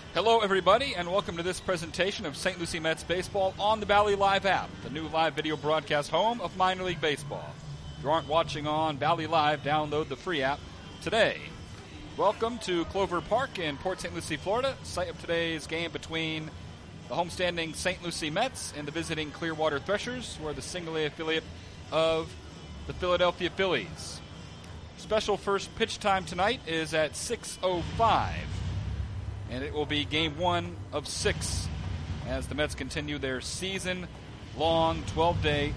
Hello, everybody, and welcome to this presentation of St. Lucie Mets baseball on the Valley Live app, the new live video broadcast home of minor league baseball. If you aren't watching on Valley Live, download the free app today. Welcome to Clover Park in Port St. Lucie, Florida, site of today's game between the homestanding St. Lucie Mets and the visiting Clearwater Threshers, who are the single-A affiliate of the Philadelphia Phillies. Special first pitch time tonight is at 6:05. And it will be game 1 of 6 as the Mets continue their season-long 12-game,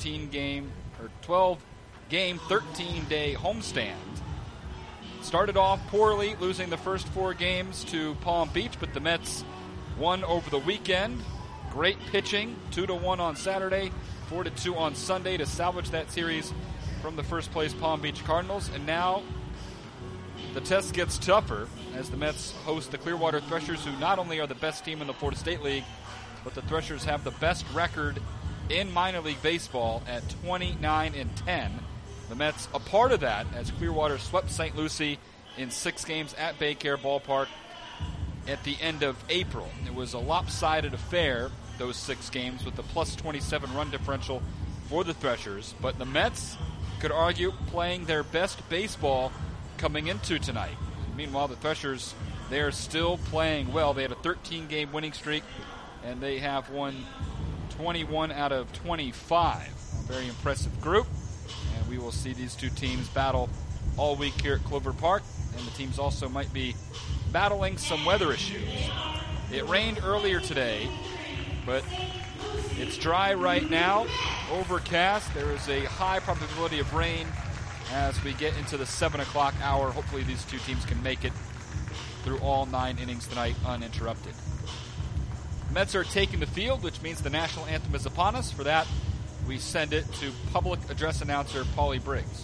13-day homestand. Started off poorly, losing the first 4 games to Palm Beach, but the Mets won over the weekend. Great pitching, 2-1 on Saturday, 4-2 on Sunday to salvage that series from the first-place Palm Beach Cardinals. And now the test gets tougher as the Mets host the Clearwater Threshers, who not only are the best team in the Florida State League, but the Threshers have the best record in minor league baseball at 29-10. The Mets a part of that as Clearwater swept St. Lucie in 6 games at Baycare Ballpark at the end of April. It was a lopsided affair, those 6 games, with the plus 27 run differential for the Threshers. But the Mets could argue playing their best baseball coming into tonight. Meanwhile, the Threshers, they're still playing well. They had a 13-game winning streak, and they have won 21 out of 25. A very impressive group, and we will see these two teams battle all week here at Clover Park, and the teams also might be battling some weather issues. It rained earlier today, but it's dry right now, overcast. There is a high probability of rain as we get into the 7 o'clock hour. Hopefully these two teams can make it through all 9 innings tonight uninterrupted. Mets are taking the field, which means the national anthem is upon us. For that, we send it to public address announcer Paulie Briggs.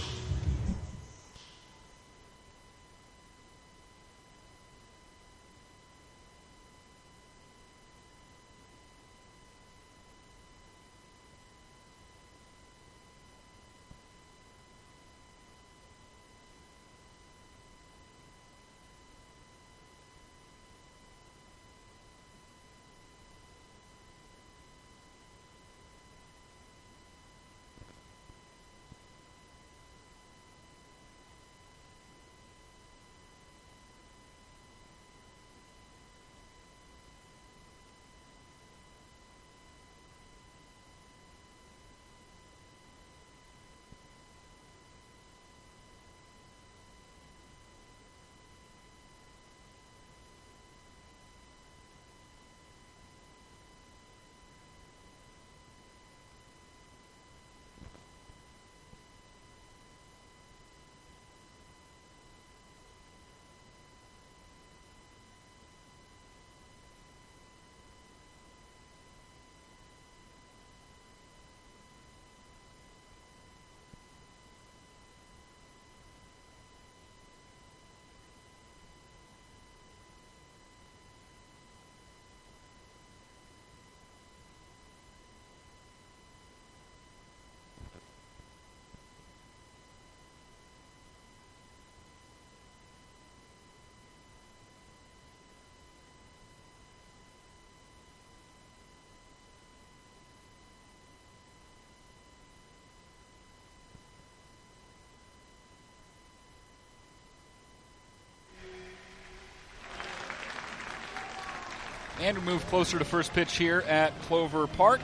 And we move closer to first pitch here at Clover Park.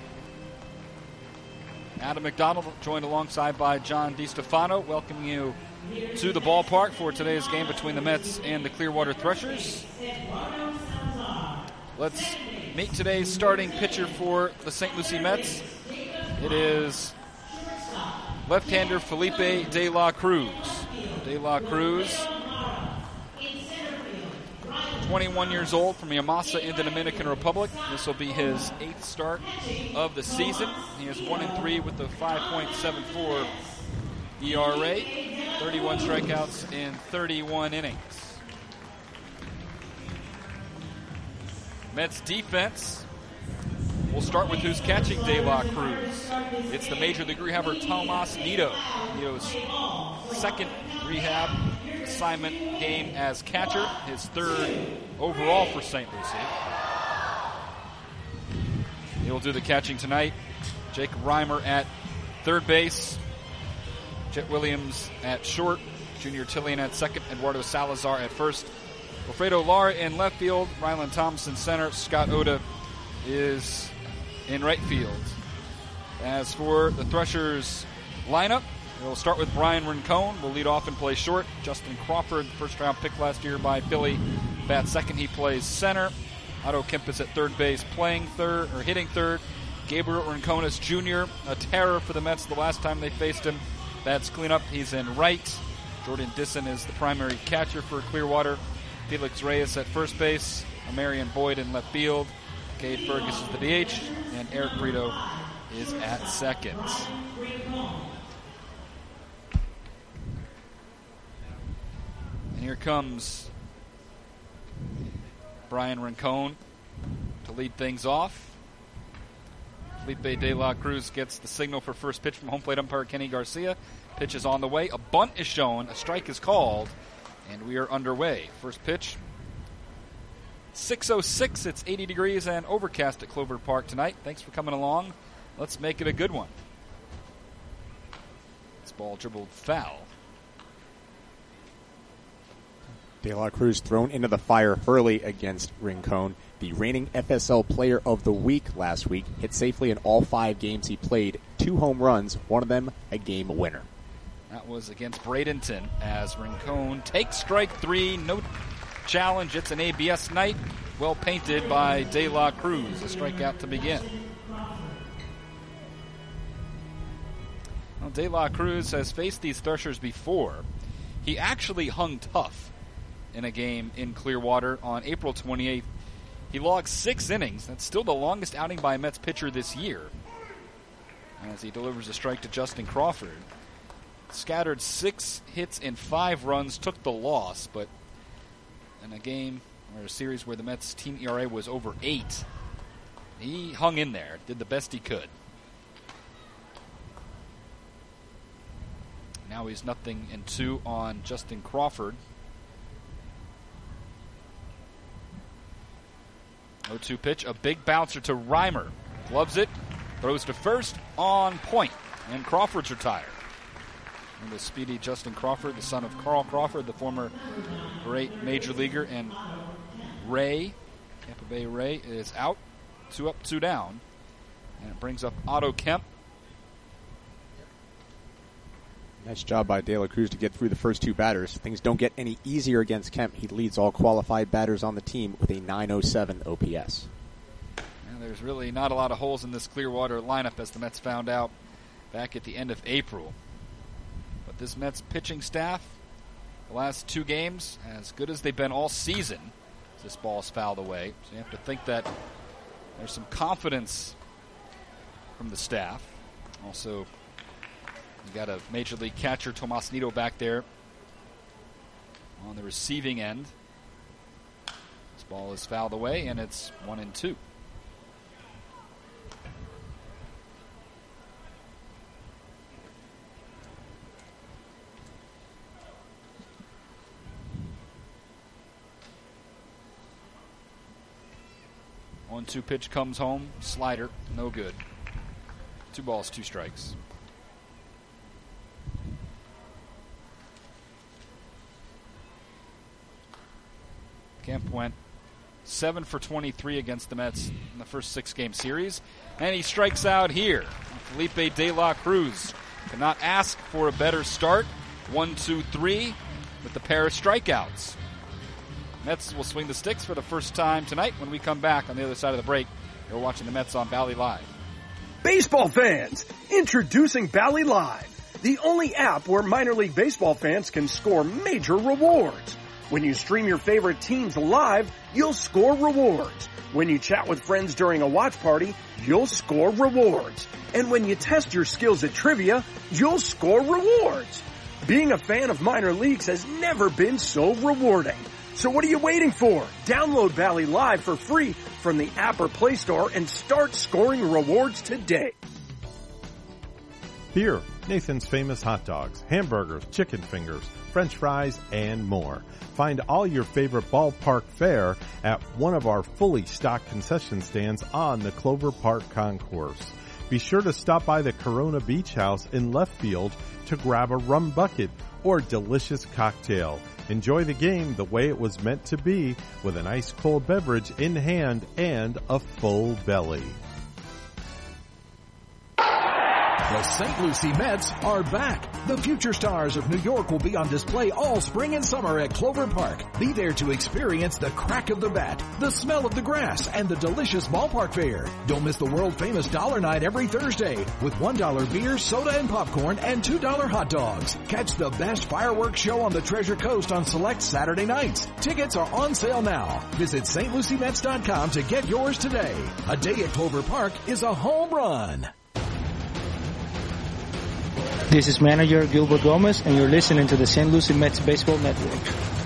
Adam McDonald joined alongside by John DiStefano, welcoming you to the ballpark for today's game between the Mets and the Clearwater Threshers. Let's meet today's starting pitcher for the St. Lucie Mets. It is left-hander Felipe De La Cruz. De La Cruz, 21 years old, from Yamasa in the Dominican Republic. This will be his 8th start of the season. He is 1-3 with a 5.74 ERA, 31 strikeouts in 31 innings. Mets defense, we'll start with who's catching De La Cruz. It's the Major League rehabber Tomas Nido. Nido's second rehab assignment game as catcher, his third overall for St. Lucie. He will do the catching tonight. Jacob Reimer at third base. Jet Williams at short. Junior Tillian at second. Eduardo Salazar at first. Wilfredo Lara in left field. Ryland Thompson center. Scott Oda is in right field. As for the Threshers lineup, we'll start with Brian Rincon. Will lead off and play short. Justin Crawford, first round pick last year by Philly, bats second. He plays center. Otto Kempis at third base, playing third or hitting third. Gabriel Rincones Jr., a terror for the Mets the last time they faced him. Bats cleanup. He's in right. Jordan Disson is the primary catcher for Clearwater. Felix Reyes at first base. Marion Boyd in left field. Cade Fergus is the DH. And Eric Brito is at second. And here comes Brian Rincon to lead things off. Felipe De La Cruz gets the signal for first pitch from home plate umpire Kenny Garcia. Pitch is on the way. A bunt is shown. A strike is called. And we are underway. First pitch. 6:06. It's 80 degrees and overcast at Clover Park tonight. Thanks for coming along. Let's make it a good one. This ball dribbled foul. De La Cruz thrown into the fire early against Rincon. The reigning FSL Player of the Week last week. Hit safely in all 5 games he played. 2 home runs, one of them a game winner. That was against Bradenton as Rincon takes strike 3. No challenge. It's an ABS night. Well painted by De La Cruz. A strikeout to begin. Well, De La Cruz has faced these Threshers before. He actually hung tough in a game in Clearwater on April 28th. He logged 6 innings. That's still the longest outing by a Mets pitcher this year. As he delivers a strike to Justin Crawford. Scattered 6 hits and 5 runs, took the loss, but in a game or a series where the Mets team ERA was over 8, he hung in there, did the best he could. Now he's 0-2 on Justin Crawford. 0-2 pitch, a big bouncer to Reimer. Gloves it, throws to first, on point, and Crawford's retired. And the speedy Justin Crawford, the son of Carl Crawford, the former great major leaguer, and Ray, Tampa Bay Ray, is out. 2 up, 2 down. And it brings up Otto Kemp. Nice job by De La Cruz to get through the first 2 batters. Things don't get any easier against Kemp. He leads all qualified batters on the team with a .907 OPS. And there's really not a lot of holes in this Clearwater lineup, as the Mets found out back at the end of April. But this Mets pitching staff, the last 2 games, as good as they've been all season, this ball is fouled away. So you have to think that there's some confidence from the staff. Also, you got a major league catcher, Tomas Nido, back there on the receiving end. This ball is fouled away, and it's 1-2. One-two pitch comes home. Slider, no good. 2 balls, 2 strikes. Kemp went 7 for 23 against the Mets in the first 6-game series. And he strikes out here. Felipe De La Cruz cannot ask for a better start. 1-2-3 with the pair of strikeouts. Mets will swing the sticks for the first time tonight when we come back on the other side of the break. You're watching the Mets on Bally Live. Baseball fans, introducing Bally Live, the only app where minor league baseball fans can score major rewards. When you stream your favorite teams live, you'll score rewards. When you chat with friends during a watch party, you'll score rewards. And when you test your skills at trivia, you'll score rewards. Being a fan of minor leagues has never been so rewarding. So what are you waiting for? Download Bally Live for free from the app or Play Store and start scoring rewards today. Here Nathan's Famous Hot Dogs, hamburgers, chicken fingers, French fries, and more. Find all your favorite ballpark fare at one of our fully stocked concession stands on the Clover Park Concourse. Be sure to stop by the Corona Beach House in left field to grab a rum bucket or delicious cocktail. Enjoy the game the way it was meant to be, with an ice cold beverage in hand and a full belly. The St. Lucie Mets are back. The future stars of New York will be on display all spring and summer at Clover Park. Be there to experience the crack of the bat, the smell of the grass, and the delicious ballpark fare. Don't miss the world-famous Dollar Night every Thursday with $1 beer, soda, and popcorn, and $2 hot dogs. Catch the best fireworks show on the Treasure Coast on select Saturday nights. Tickets are on sale now. Visit stluciemets.com to get yours today. A day at Clover Park is a home run. This is manager Gilbert Gomez, and you're listening to the St. Lucie Mets Baseball Network.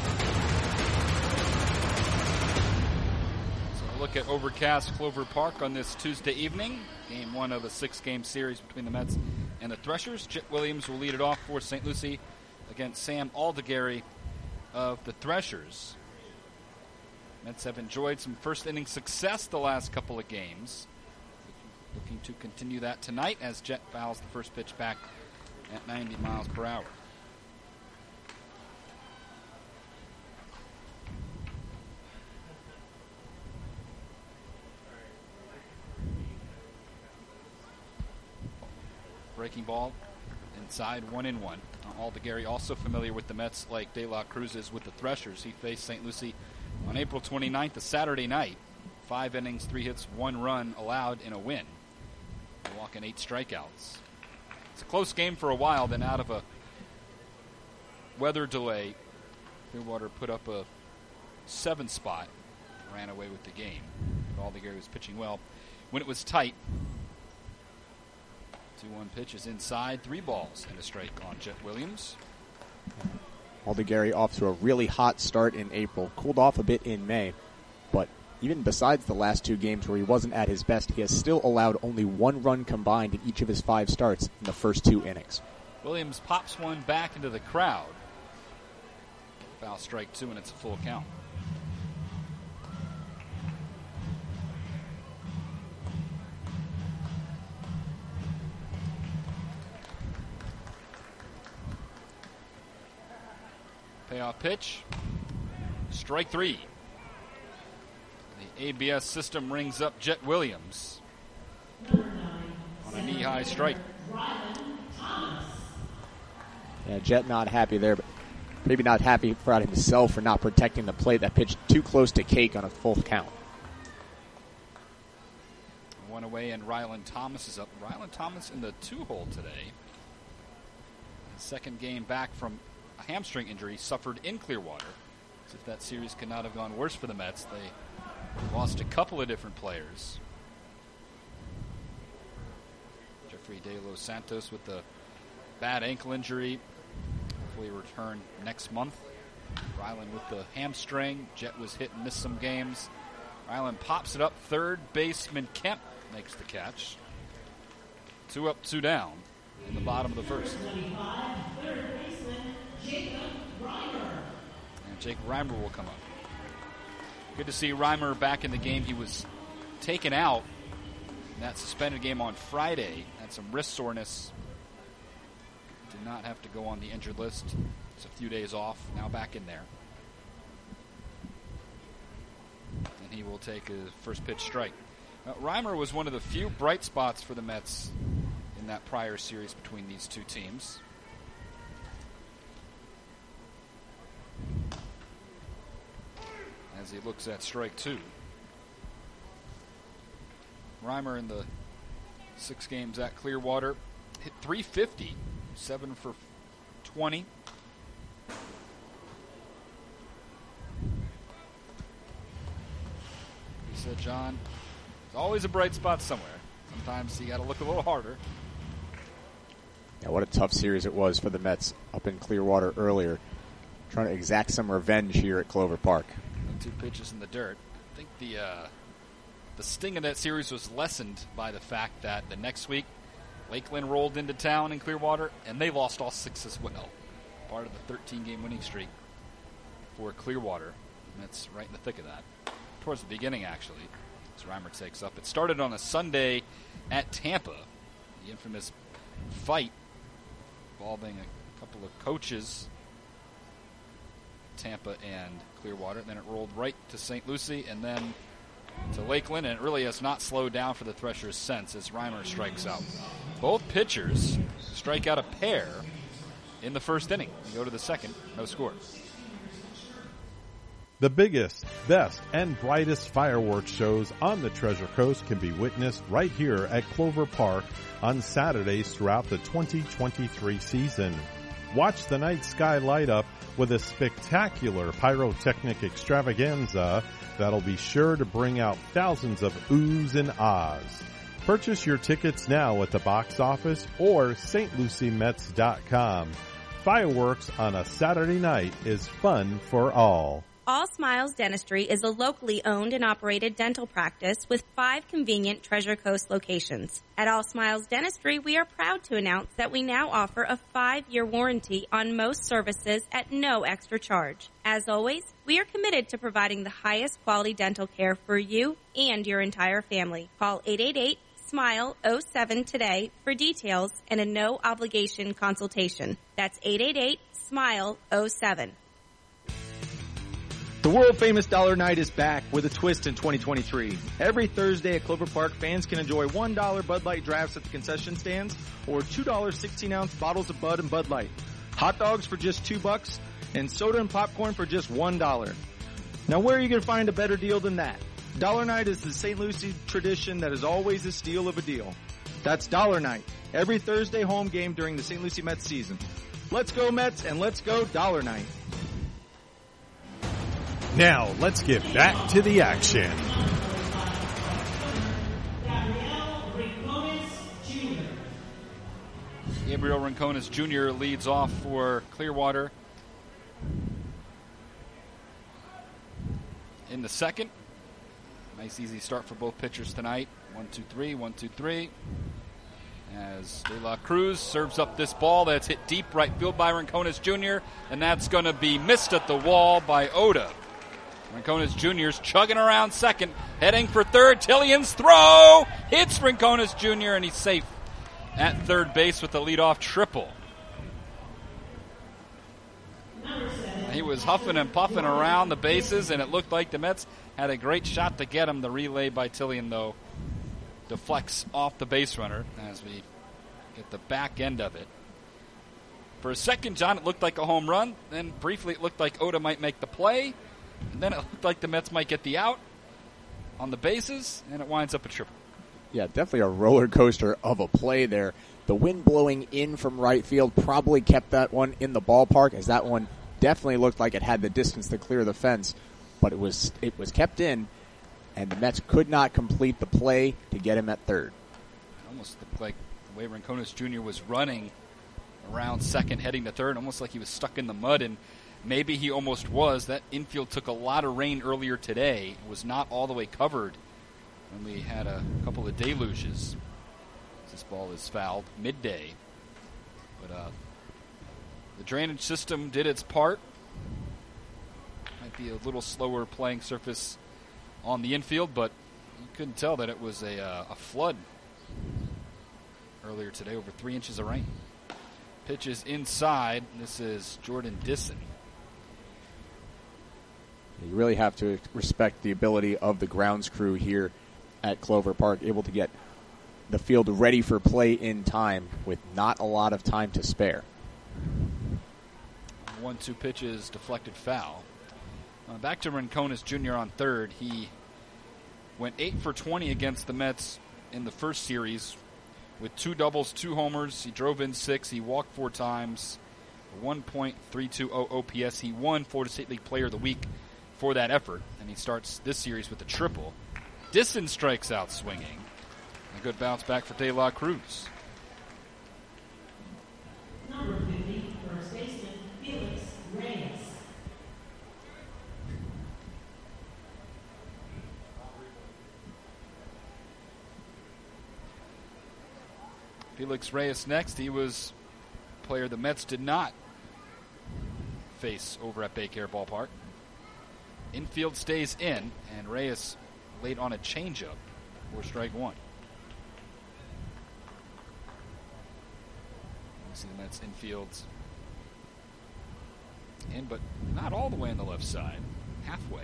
So a look at overcast Clover Park on this Tuesday evening. Game 1 of a 6-game series between the Mets and the Threshers. Jet Williams will lead it off for St. Lucie against Sam Aldegary of the Threshers. Mets have enjoyed some first-inning success the last couple of games. Looking to continue that tonight as Jet fouls the first pitch back at 90 miles per hour. Breaking ball inside, 1-1. Aldegary also familiar with the Mets like De La Cruz is with the Threshers. He faced St. Lucie on April 29th, a Saturday night. 5 innings, 3 hits, 1 run allowed in a win. Walking 8 strikeouts. It's a close game for a while, then out of a weather delay, Clearwater put up a 7 spot, ran away with the game. But Aldegary was pitching well when it was tight. 2-1 pitch is inside, 3 balls and a strike on Jet Williams. Aldegary off to a really hot start in April, cooled off a bit in May, but even besides the last 2 games where he wasn't at his best, he has still allowed only 1 run combined in each of his 5 starts in the first 2 innings. Williams pops one back into the crowd. Foul strike 2, and it's a full count. Payoff pitch. Strike 3. The ABS system rings up Jet Williams on a knee-high strike. Yeah, Jet not happy there, but maybe not happy for himself for not protecting the plate. That pitch too close to Cake on a full count. 1 away, and Ryland Thomas is up. Ryland Thomas in the 2-hole today. His second game back from a hamstring injury suffered in Clearwater. As if that series could not have gone worse for the Mets. They lost a couple of different players. Jeffrey De Los Santos with the bad ankle injury. Hopefully return next month. Ryland with the hamstring. Jet was hit and missed some games. Ryland pops it up. Third baseman Kemp makes the catch. 2 up, 2 down in the bottom of the first. And Jake Reimer will come up. Good to see Reimer back in the game. He was taken out in that suspended game on Friday. Had some wrist soreness. Did not have to go on the injured list. It's a few days off. Now back in there. And he will take a first pitch strike. Reimer was one of the few bright spots for the Mets in that prior series between these two teams. As he looks at strike 2. Reimer in the 6 games at Clearwater hit .350, 7 for 20. He said, John, there's always a bright spot somewhere. Sometimes you got to look a little harder. Yeah, what a tough series it was for the Mets up in Clearwater earlier. Trying to exact some revenge here at Clover Park. 2 pitches in the dirt. I think the sting of that series was lessened by the fact that the next week Lakeland rolled into town in Clearwater, and they lost all 6 as well. Part of the 13-game winning streak for Clearwater. And that's right in the thick of that. Towards the beginning, actually, as Reimer takes up. It started on a Sunday at Tampa. The infamous fight involving a couple of coaches, Tampa and Clearwater. Then it rolled right to St. Lucie and then to Lakeland, and it really has not slowed down for the Threshers since as Reimer strikes out. Both pitchers strike out a pair in the first inning. We go to the second, no score. The biggest, best, and brightest fireworks shows on the Treasure Coast can be witnessed right here at Clover Park on Saturdays throughout the 2023 season. Watch the night sky light up with a spectacular pyrotechnic extravaganza that'll be sure to bring out thousands of oohs and ahs. Purchase your tickets now at the box office or stluciemets.com. Fireworks on a Saturday night is fun for all. All Smiles Dentistry is a locally owned and operated dental practice with 5 convenient Treasure Coast locations. At All Smiles Dentistry, we are proud to announce that we now offer a 5-year warranty on most services at no extra charge. As always, we are committed to providing the highest quality dental care for you and your entire family. Call 888-SMILE-07 today for details and a no-obligation consultation. That's 888-SMILE-07. The world-famous Dollar Night is back with a twist in 2023. Every Thursday at Clover Park, fans can enjoy $1 Bud Light drafts at the concession stands or $2 16-ounce bottles of Bud and Bud Light. Hot dogs for just $2 and soda and popcorn for just $1. Now, where are you going to find a better deal than that? Dollar Night is the St. Lucie tradition that is always a steal of a deal. That's Dollar Night, every Thursday home game during the St. Lucie Mets season. Let's go Mets and let's go Dollar Night. Now, let's get back to the action. Gabriel Rincones Jr. leads off for Clearwater in the second. Nice easy start for both pitchers tonight. 1-2-3, 1-2-3. As De La Cruz serves up this ball that's hit deep right field by Rincones Jr., and that's going to be missed at the wall by Oda. Rincones Jr.'s chugging around second, heading for third. Tillian's throw hits Rincones Jr., and he's safe at third base with the leadoff triple. He was huffing and puffing around the bases, and it looked like the Mets had a great shot to get him. The relay by Tillian, though, deflects off the base runner as we get the back end of it. For a second, John, it looked like a home run. Then briefly it looked like Oda might make the play. And then it looked like the Mets might get the out on the bases, and it winds up a triple. Yeah, definitely a roller coaster of a play there. The wind blowing in from right field probably kept that one in the ballpark, as that one definitely looked like it had the distance to clear the fence, but it was kept in, and the Mets could not complete the play to get him at third. It almost looked like the way Rincones Jr. was running around second, heading to third, almost like he was stuck in the mud, and maybe he almost was. That infield took a lot of rain earlier today. It was not all the way covered when we had a couple of deluges. This ball is fouled midday. But the drainage system did its part. Might be a little slower playing surface on the infield, but you couldn't tell that it was a flood earlier today, over 3 inches of rain. Pitches inside. This is Jordan Disson. You really have to respect the ability of the grounds crew here at Clover Park, able to get the field ready for play in time with not a lot of time to spare. 1-2 pitches, deflected foul. Back to Rincones Jr. on third. He went 8 for 20 against the Mets in the first series with 2 doubles, 2 homers. He drove in 6. He walked 4 times. 1.320 OPS. He won Florida State League Player of the Week for that effort, and he starts this series with a triple. Disson strikes out swinging. A good bounce back for De La Cruz. Number 50, first baseman, Felix Reyes. Felix Reyes next. He was a player the Mets did not face over at Baycare Ballpark. Infield stays in, and Reyes laid on a changeup for strike one. You see the Mets infield's in, but not all the way on the left side. Halfway.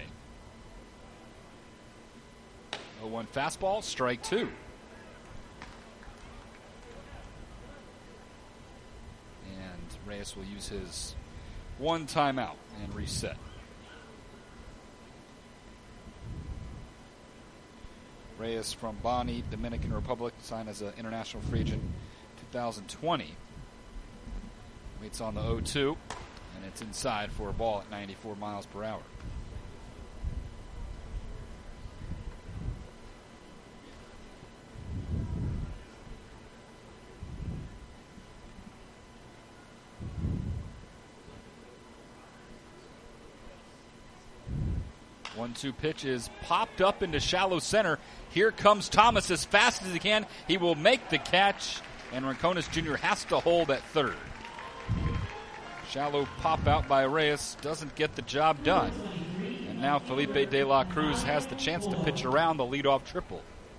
0-1 fastball, strike two. And Reyes will use his one timeout and reset. Reyes from Bani, Dominican Republic, signed as an international free agent 2020. Waits on the 0-2, and it's inside for a ball at 94 miles per hour. One-two pitch is popped up into shallow center. Here comes Thomas as fast as he can. He will make the catch, and Rincones Jr. has to hold at third. Shallow pop out by Reyes doesn't get the job done. And now Felipe De La Cruz has the chance to pitch around the leadoff triple.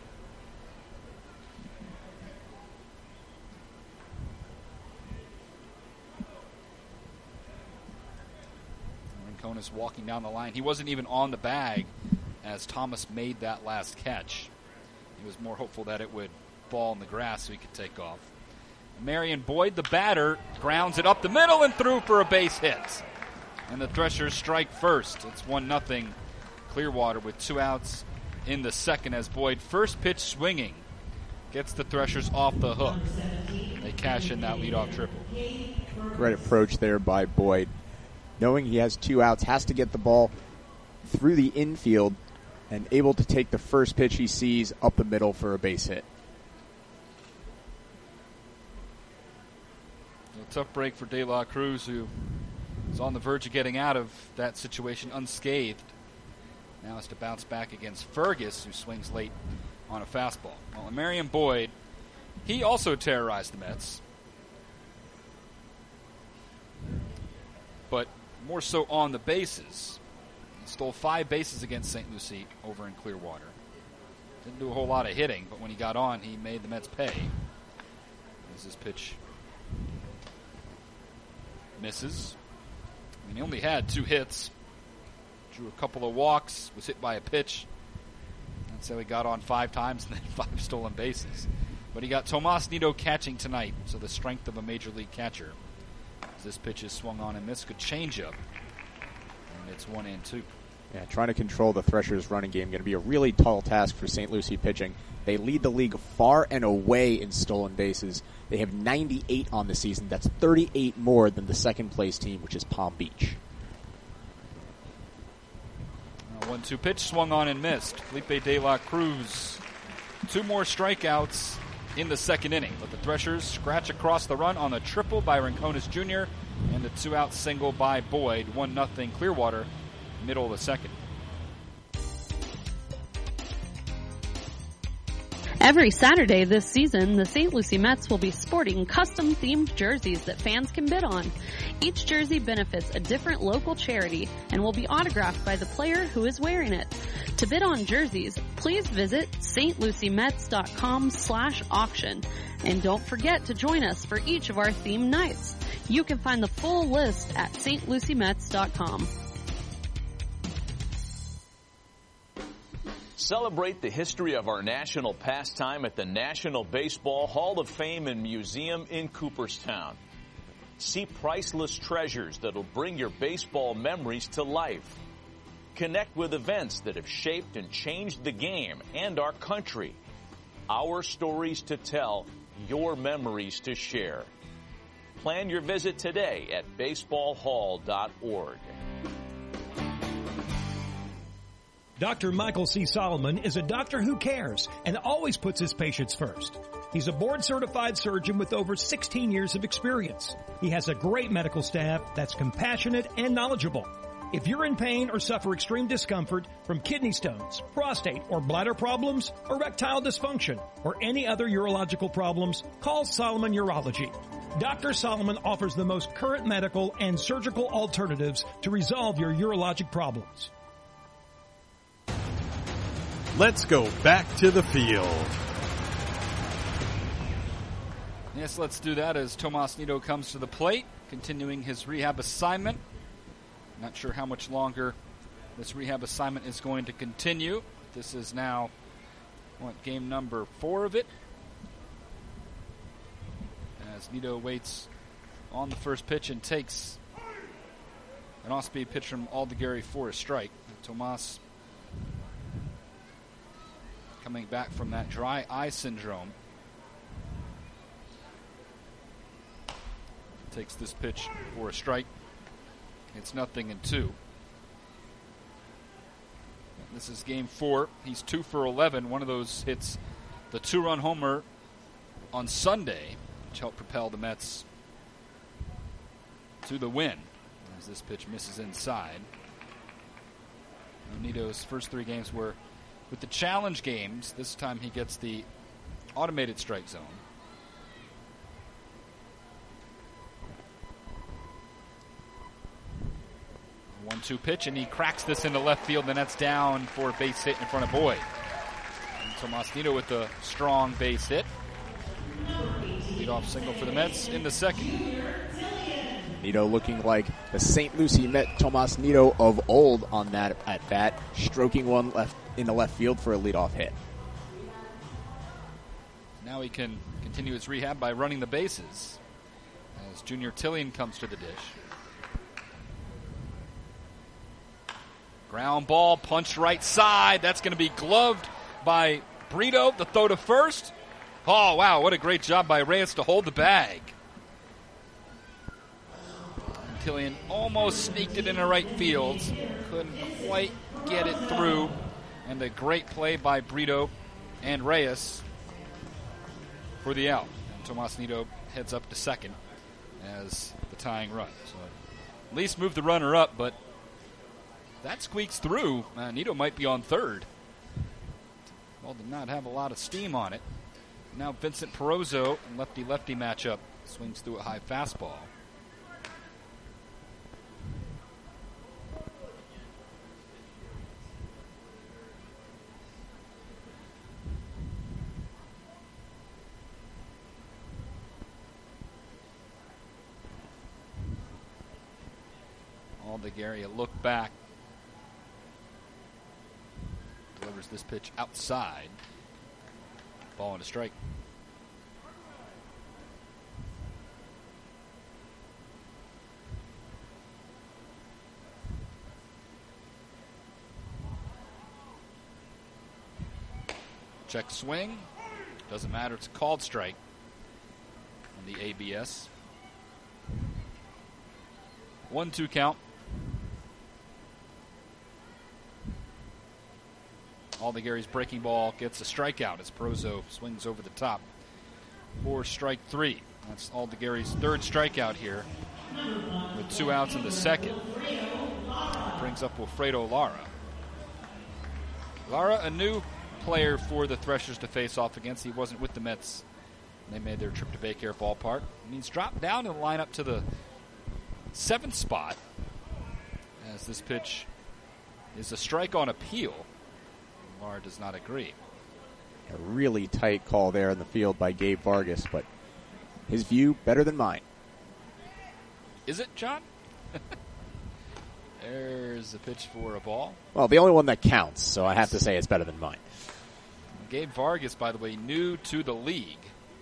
Rincones walking down the line. He wasn't even on the bag as Thomas made that last catch. He was more hopeful that it would fall in the grass so he could take off. Marion Boyd, the batter, grounds it up the middle and through for a base hit. And the Threshers strike first. It's 1-0 Clearwater with 2 outs in the second as Boyd, first pitch swinging, gets the Threshers off the hook. They cash in that leadoff triple. Great approach there by Boyd. Knowing he has 2 outs, has to get the ball through the infield and able to take the first pitch he sees up the middle for a base hit. A tough break for De La Cruz, who is on the verge of getting out of that situation unscathed. Now has to bounce back against Fergus, who swings late on a fastball. Well, Marion Boyd, he also terrorized the Mets, but more so on the bases. He stole 5 bases against St. Lucie over in Clearwater. Didn't do a whole lot of hitting, but when he got on, he made the Mets pay. As this pitch misses. I mean, he only had 2 hits. Drew a couple of walks, was hit by a pitch. That's how he got on 5 times and then 5 stolen bases. But he got Tomas Nido catching tonight, so the strength of a major league catcher. As this pitch is swung on and missed, good changeup. And it's 1-2. Yeah, trying to control the Threshers' running game going to be a really tall task for St. Lucie pitching. They lead the league far and away in stolen bases. They have 98 on the season. That's 38 more than the second-place team, which is Palm Beach. 1-2 pitch swung on and missed. Felipe De La Cruz, 2 more strikeouts in the second inning. But the Threshers scratch across the run on a triple by Rincones Jr. and a 2-out single by Boyd. 1-0 Clearwater, middle of the second. Every Saturday this season, the St. Lucie Mets will be sporting custom-themed jerseys that fans can bid on. Each jersey benefits a different local charity and will be autographed by the player who is wearing it. To bid on jerseys, please visit stluciemets.com/auction. And don't forget to join us for each of our themed nights. You can find the full list at stluciemets.com. Celebrate the history of our national pastime at the National Baseball Hall of Fame and Museum in Cooperstown. See priceless treasures that'll bring your baseball memories to life. Connect with events that have shaped and changed the game and our country. Our stories to tell, your memories to share. Plan your visit today at baseballhall.org. Dr. Michael C. Solomon is a doctor who cares and always puts his patients first. He's a board-certified surgeon with over 16 years of experience. He has a great medical staff that's compassionate and knowledgeable. If you're in pain or suffer extreme discomfort from kidney stones, prostate or bladder problems, erectile dysfunction, or any other urological problems, call Solomon Urology. Dr. Solomon offers the most current medical and surgical alternatives to resolve your urologic problems. Let's go back to the field. Yes, let's do that as Tomas Nido comes to the plate, continuing his rehab assignment. Not sure how much longer this rehab assignment is going to continue. This is now game number 4 of it. As Nido waits on the first pitch and takes an off-speed pitch from Aldegari for a strike. Tomas coming back from that dry eye syndrome. Takes this pitch for a strike. It's 0-2. This is game 4. He's 2 for 11. One of those hits the 2-run homer on Sunday, which helped propel the Mets to the win as this pitch misses inside. Nido's first 3 games were with the challenge games. This time he gets the automated strike zone. 1-2 pitch, and he cracks this into left field, and that's down for a base hit in front of Boyd. And Tomas Nido with a strong base hit. Leadoff single for the Mets in the second. Nido looking like the St. Lucie Met Tomas Nido of old on that at bat, stroking one left in the left field for a leadoff hit. Now he can continue his rehab by running the bases as Junior Tillian comes to the dish. Ground ball, punch right side. That's going to be gloved by Brito. The throw to first. Oh, wow, what a great job by Reyes to hold the bag. And Tillian almost sneaked it into right field. Couldn't quite get it through. And a great play by Brito and Reyes for the out. And Tomas Nido heads up to second as the tying run. So at least move the runner up, but that squeaks through. Nido might be on third. Well, did not have a lot of steam on it. Now Vincent Perozzo, lefty-lefty matchup, swings through a high fastball. Aldegari, a look back. Delivers this pitch outside. Ball and a strike. Check swing. Doesn't matter. It's a called strike on the ABS. 1-2 count. Aldegari's breaking ball gets a strikeout as Perozzo swings over the top for strike 3. That's Aldegari's third strikeout here with 2 outs in the second. It brings up Wilfredo Lara. Lara, a new player for the Threshers to face off against. He wasn't with the Mets when they made their trip to Baycare Ballpark. And he's dropped down in the lineup to the 7th spot as this pitch is a strike on appeal. Lara does not agree. A really tight call there in the field by Gabe Vargas, but his view better than mine. Is it, John? There's a pitch for a ball. Well, the only one that counts, so I have to say it's better than mine. Gabe Vargas, by the way, new to the league.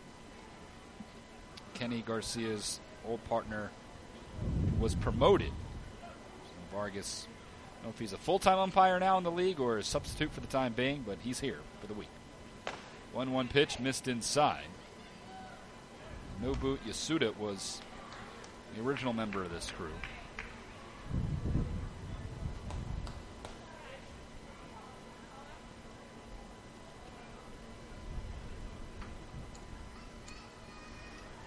Kenny Garcia's old partner was promoted. So Vargas, I don't know if he's a full-time umpire now in the league or a substitute for the time being, but he's here for the week. 1-1 pitch, missed inside. Nobu Yasuda was the original member of this crew.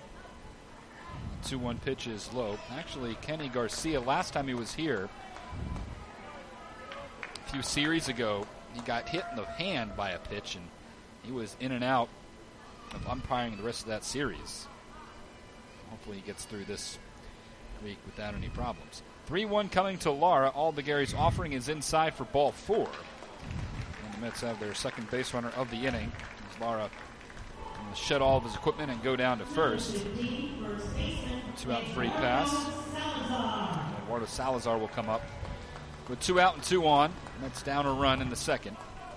The 2-1 pitch is low. Actually, Kenny Garcia, last time he was here, A few series ago, he got hit in the hand by a pitch, and he was in and out of umpiring the rest of that series. Hopefully he gets through this week without any problems. 3-1 coming to Lara. All the Gary's offering is inside for ball 4. And the Mets have their second base runner of the inning. As Lara going to shed all of his equipment and go down to first. A 2-out free pass. Eduardo Salazar will come up with 2 out and 2 on. Mets down a run in the second.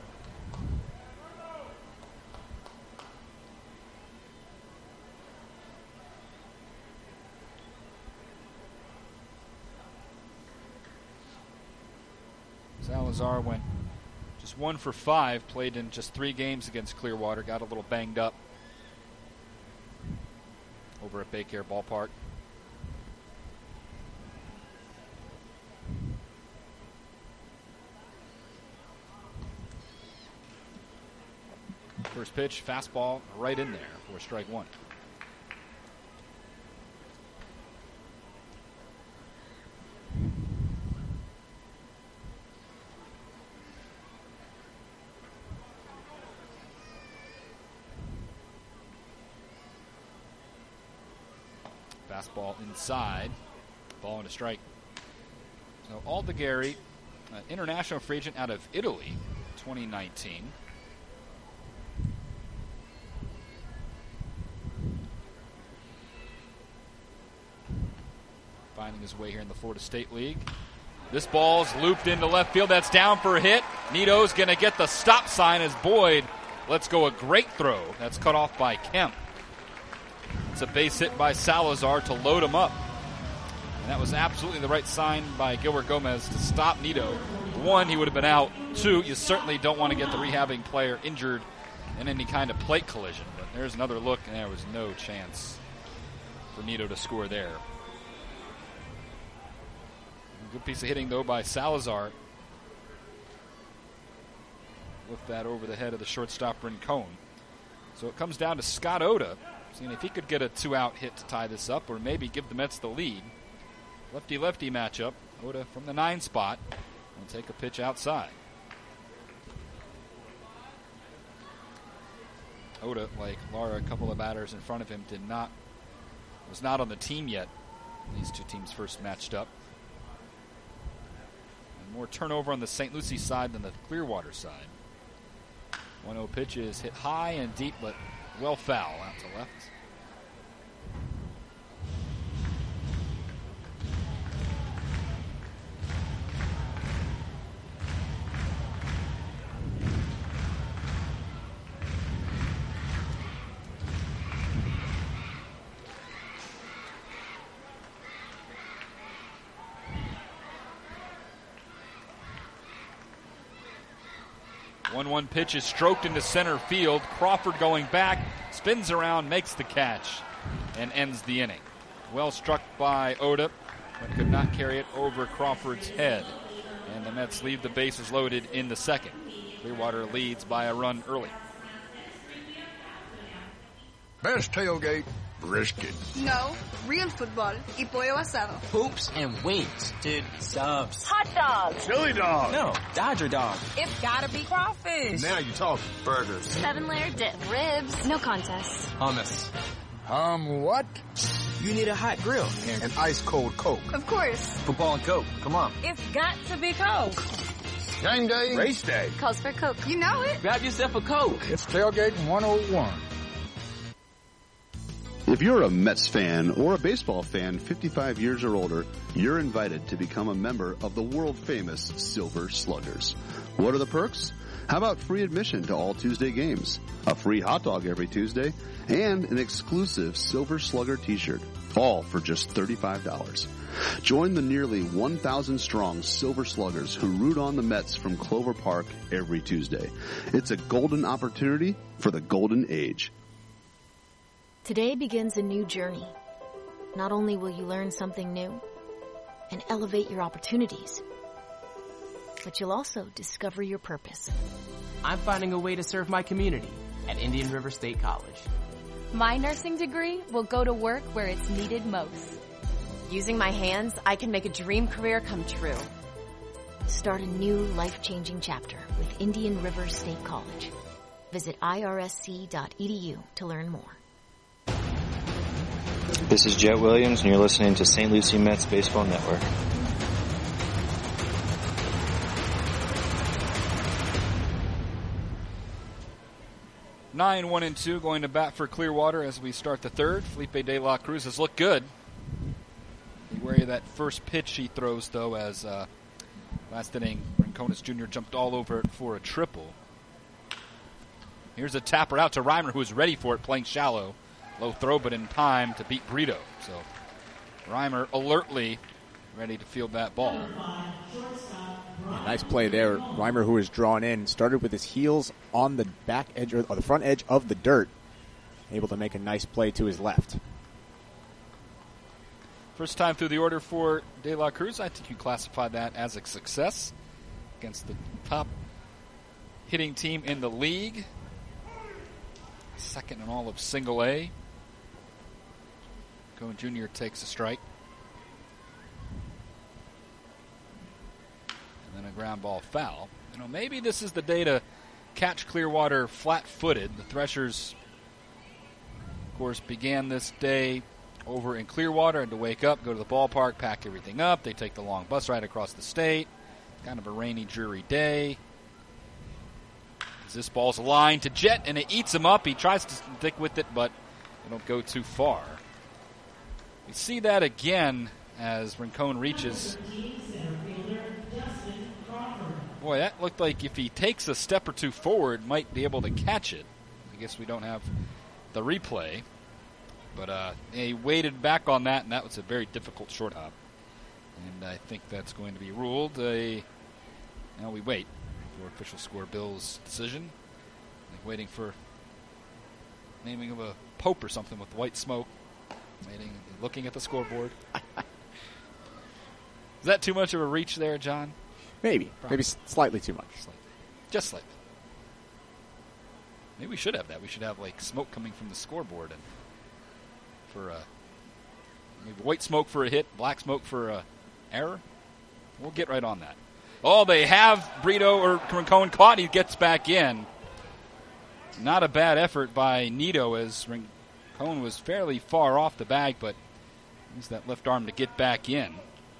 Salazar went just 1 for 5, played in just 3 games against Clearwater, got a little banged up over at Baycare Ballpark. First pitch, fastball right in there for strike 1. Fastball inside, ball and a strike. So Aldegari, international free agent out of Italy, 2019. Finding his way here in the Florida State League. This ball's looped into left field. That's down for a hit. Nito's going to get the stop sign as Boyd lets go a great throw. That's cut off by Kemp. It's a base hit by Salazar to load him up. And that was absolutely the right sign by Gilbert Gomez to stop Nito. 1, he would have been out. 2, you certainly don't want to get the rehabbing player injured in any kind of plate collision. But there's another look, and there was no chance for Nito to score there. Good piece of hitting, though, by Salazar. Lift that over the head of the shortstop, Rincon. So it comes down to Scott Oda, seeing if he could get a 2-out hit to tie this up or maybe give the Mets the lead. Lefty-lefty matchup. Oda from the 9 spot will take a pitch outside. Oda, like Lara, a couple of batters in front of him, was not on the team yet. These two teams first matched up. And more turnover on the St. Lucie side than the Clearwater side. 1-0 pitch is hit high and deep, but well foul out to left. One pitch is stroked into center field. Crawford going back, spins around, makes the catch, and ends the inning. Well struck by Oda, but could not carry it over Crawford's head. And the Mets leave the bases loaded in the second. Clearwater leads by a run early. Best tailgate, brisket. No, real football y pollo asado. Hoops and wings. Dude, subs. Hot dog. Chili dog. No, Dodger dog. It's gotta be crawfish. Now you're talking. Burgers. 7-layer dip. Ribs. No contest. Hummus. What? You need a hot grill. An ice cold Coke. Of course. Football and Coke. Come on. It's got to be Coke. Game day. Race day. Calls for Coke. You know it. Grab yourself a Coke. It's Tailgate 101. If you're a Mets fan or a baseball fan 55 years or older, you're invited to become a member of the world-famous Silver Sluggers. What are the perks? How about free admission to all Tuesday games, a free hot dog every Tuesday, and an exclusive Silver Slugger t-shirt, all for just $35. Join the nearly 1,000-strong Silver Sluggers who root on the Mets from Clover Park every Tuesday. It's a golden opportunity for the golden age. Today begins a new journey. Not only will you learn something new and elevate your opportunities, but you'll also discover your purpose. I'm finding a way to serve my community at Indian River State College. My nursing degree will go to work where it's needed most. Using my hands, I can make a dream career come true. Start a new life-changing chapter with Indian River State College. Visit irsc.edu to learn more. This is Jet Williams, and you're listening to St. Lucie Mets Baseball Network. Nine, 1-2 going to bat for Clearwater as we start the third. Felipe De La Cruz has looked good. Be wary of that first pitch he throws, though, as last inning, Rincones Jr. jumped all over it for a triple. Here's a tapper out to Reimer, who is ready for it, playing shallow. Low throw, but in time to beat Brito. So Reimer alertly ready to field that ball. Nice play there. Reimer, who is drawn in, started with his heels on the back edge or the front edge of the dirt, able to make a nice play to his left. First time through the order for De La Cruz. I think you classify that as a success against the top hitting team in the league. Second in all of single A. Cohen Jr. takes a strike. And then a ground ball foul. You know, maybe this is the day to catch Clearwater flat-footed. The Threshers, of course, began this day over in Clearwater and to wake up, go to the ballpark, pack everything up. They take the long bus ride across the state. Kind of a rainy, dreary day. As this ball's a line to Jet, and it eats him up. He tries to stick with it, but they don't go too far. We see that again as Rincon reaches. Boy, that looked like if he takes a step or two forward, might be able to catch it. I guess we don't have the replay. But he waited back on that, and that was a very difficult short hop. And I think that's going to be ruled now we wait for official score Bill's decision. Like waiting for naming of a pope or something with white smoke. Waiting, looking at the scoreboard. Is that too much of a reach there, John? Maybe. Probably. Maybe slightly too much. Slightly. Just slightly. Maybe we should have that. We should have like smoke coming from the scoreboard and for maybe white smoke for a hit, black smoke for a error. We'll get right on that. Oh, they have Brito or Rincon caught. He gets back in. Not a bad effort by Nito as Rincon was fairly far off the bag, but used that left arm to get back in.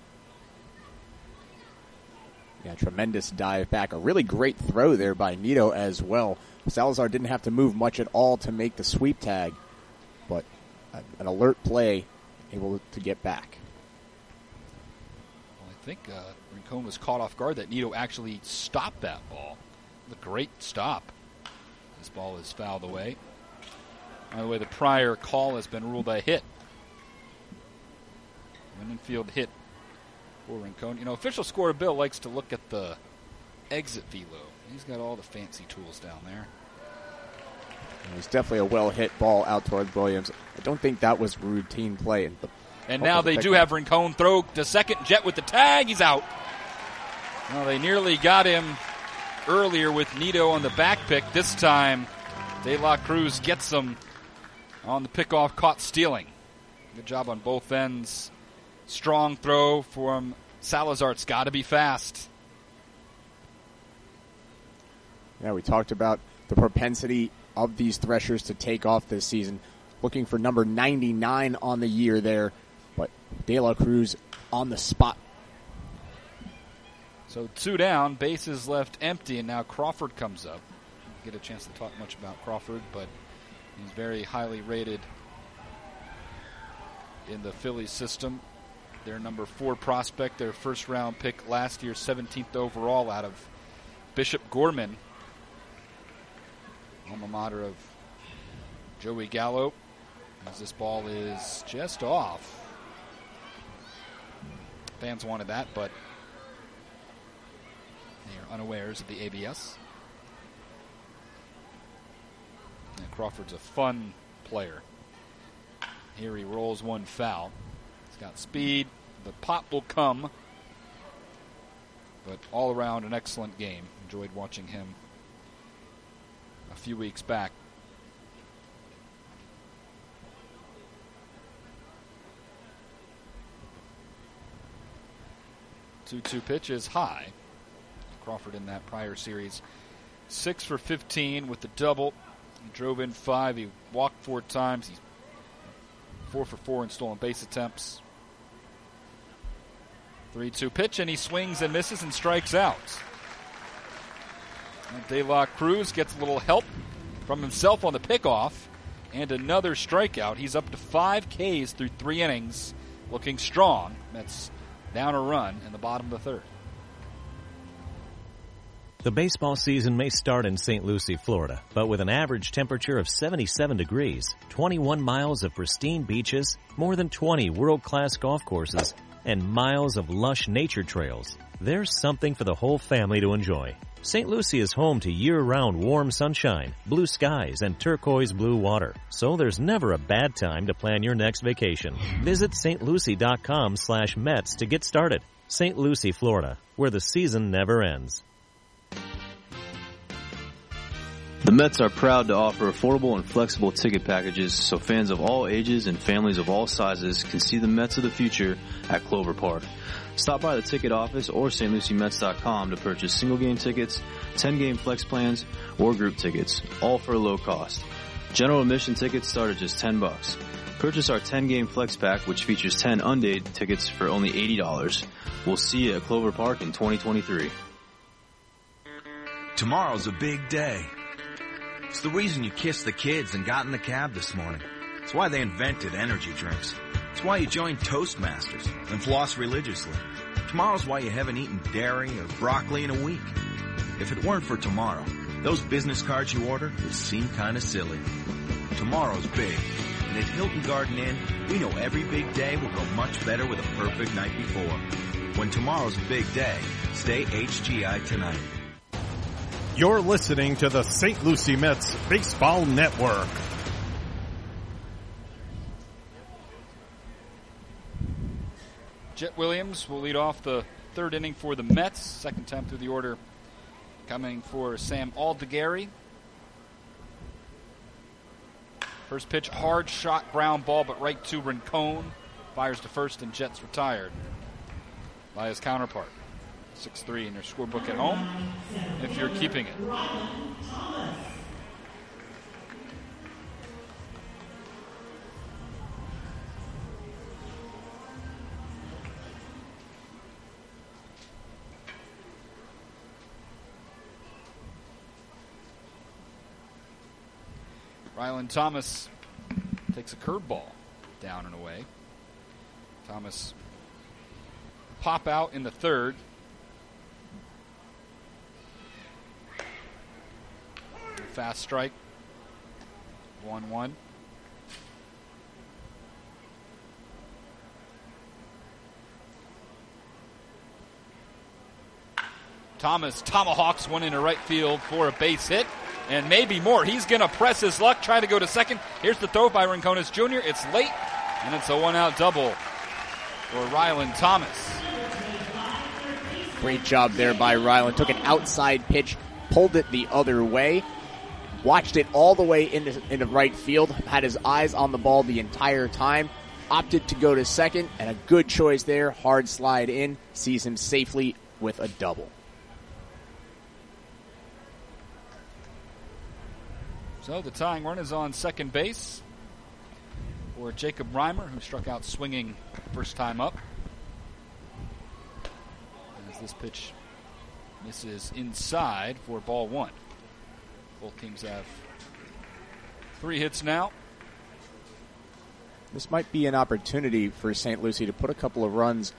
Yeah, tremendous dive back. A really great throw there by Nito as well. Salazar didn't have to move much at all to make the sweep tag, but an alert play, able to get back. Well, I think Rincon was caught off guard that Nito actually stopped that ball. It was a great stop. This ball is fouled away. By the way, the prior call has been ruled a hit. An infield hit for Rincon. You know, official score Bill likes to look at the exit velo. He's got all the fancy tools down there. It was definitely a well-hit ball out towards Williams. I don't think that was routine play. And now they do have Rincon throw to second. Jet with the tag. He's out. Well, they nearly got him earlier with Nito on the back pick. This time, De La Cruz gets him on the pickoff, caught stealing. Good job on both ends. Strong throw from Salazar. It's got to be fast. Yeah, we talked about the propensity of these Threshers to take off this season. Looking for number 99 on the year there, but De La Cruz on the spot. So 2 down, bases left empty, and now Crawford comes up. Get a chance to talk much about Crawford, but he's very highly rated in the Phillies system. Their number 4 prospect, their first-round pick last year, 17th overall out of Bishop Gorman, alma mater of Joey Gallo, as this ball is just off. Fans wanted that, but they are unawares of the ABS. And Crawford's a fun player. Here he rolls one foul. He's got speed. The pop will come. But all around an excellent game. Enjoyed watching him a few weeks back. Two pitch is high. Crawford in that prior series. 6 for 15 with the double. He drove in 5. He walked 4 times. He's 4 for 4 in stolen base attempts. 3-2 pitch, and he swings and misses and strikes out. And De La Cruz gets a little help from himself on the pickoff, and another strikeout. He's up to 5 Ks through 3 innings, looking strong. Mets down a run in the bottom of the third. The baseball season may start in St. Lucie, Florida, but with an average temperature of 77 degrees, 21 miles of pristine beaches, more than 20 world-class golf courses, and miles of lush nature trails, there's something for the whole family to enjoy. St. Lucie is home to year-round warm sunshine, blue skies, and turquoise blue water, so there's never a bad time to plan your next vacation. Visit stlucie.com/Mets to get started. St. Lucie, Florida, where the season never ends. The Mets are proud to offer affordable and flexible ticket packages so fans of all ages and families of all sizes can see the Mets of the future at Clover Park. Stop by the ticket office or stluciemets.com to purchase single-game tickets, 10-game flex plans, or group tickets, all for a low cost. General admission tickets start at just $10. Purchase our 10-game flex pack, which features 10 undated tickets for only $80. We'll see you at Clover Park in 2023. Tomorrow's a big day. It's the reason you kissed the kids and got in the cab this morning. It's why they invented energy drinks. It's why you joined Toastmasters and floss religiously. Tomorrow's why you haven't eaten dairy or broccoli in a week. If it weren't for tomorrow, those business cards you ordered would seem kind of silly. Tomorrow's big, and at Hilton Garden Inn, we know every big day will go much better with a perfect night before. When tomorrow's a big day, stay HGI tonight. You're listening to the St. Lucie Mets Baseball Network. Jet Williams will lead off the third inning for the Mets. Second time through the order coming for Sam Aldegari. First pitch, hard shot, ground ball, but right to Rincon. Fires to first, and Jets retired by his counterpart. 6-3 in your scorebook at home if you're keeping it. Rylan Thomas takes a curveball down and away. Thomas pop out in the third. Fast strike. 1-1. Thomas tomahawks one into right field for a base hit, and maybe more. He's going to press his luck, try to go to second. Here's the throw by Rincones Jr. It's late, and it's a one-out double for Rylan Thomas. Great job there by Rylan. Took an outside pitch, pulled it the other way, watched it all the way into right field, had his eyes on the ball the entire time, opted to go to second, and a good choice there. Hard slide in, sees him safely with a double. So the tying run is on second base for Jacob Reimer, who struck out swinging first time up. As this pitch misses inside for ball one. Both teams have 3 hits now. This might be an opportunity for St. Lucie to put a couple of runs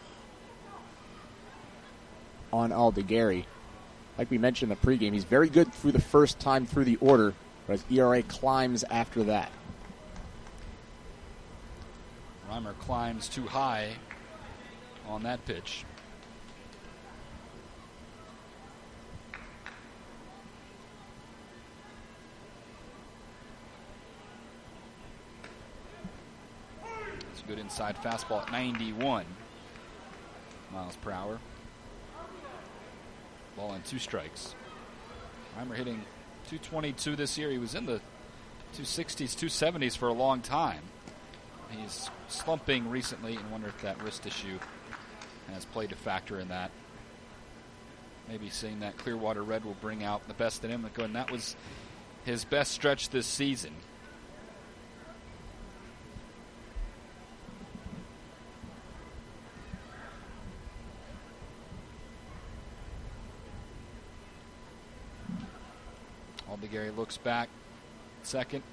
on Aldegari. Like we mentioned in the pregame, he's very good through the first time through the order, but his ERA climbs after that. Reimer climbs too high on that pitch. Good inside fastball at 91 miles per hour. Ball and 2 strikes. Reimer hitting .222 this year. He was in the 260s, 270s for a long time. He's slumping recently, and wonder if that wrist issue has played a factor in that. maybe seeing that Clearwater Red will bring out the best in him. And that was his best stretch this season. Aldegary looks back. Second.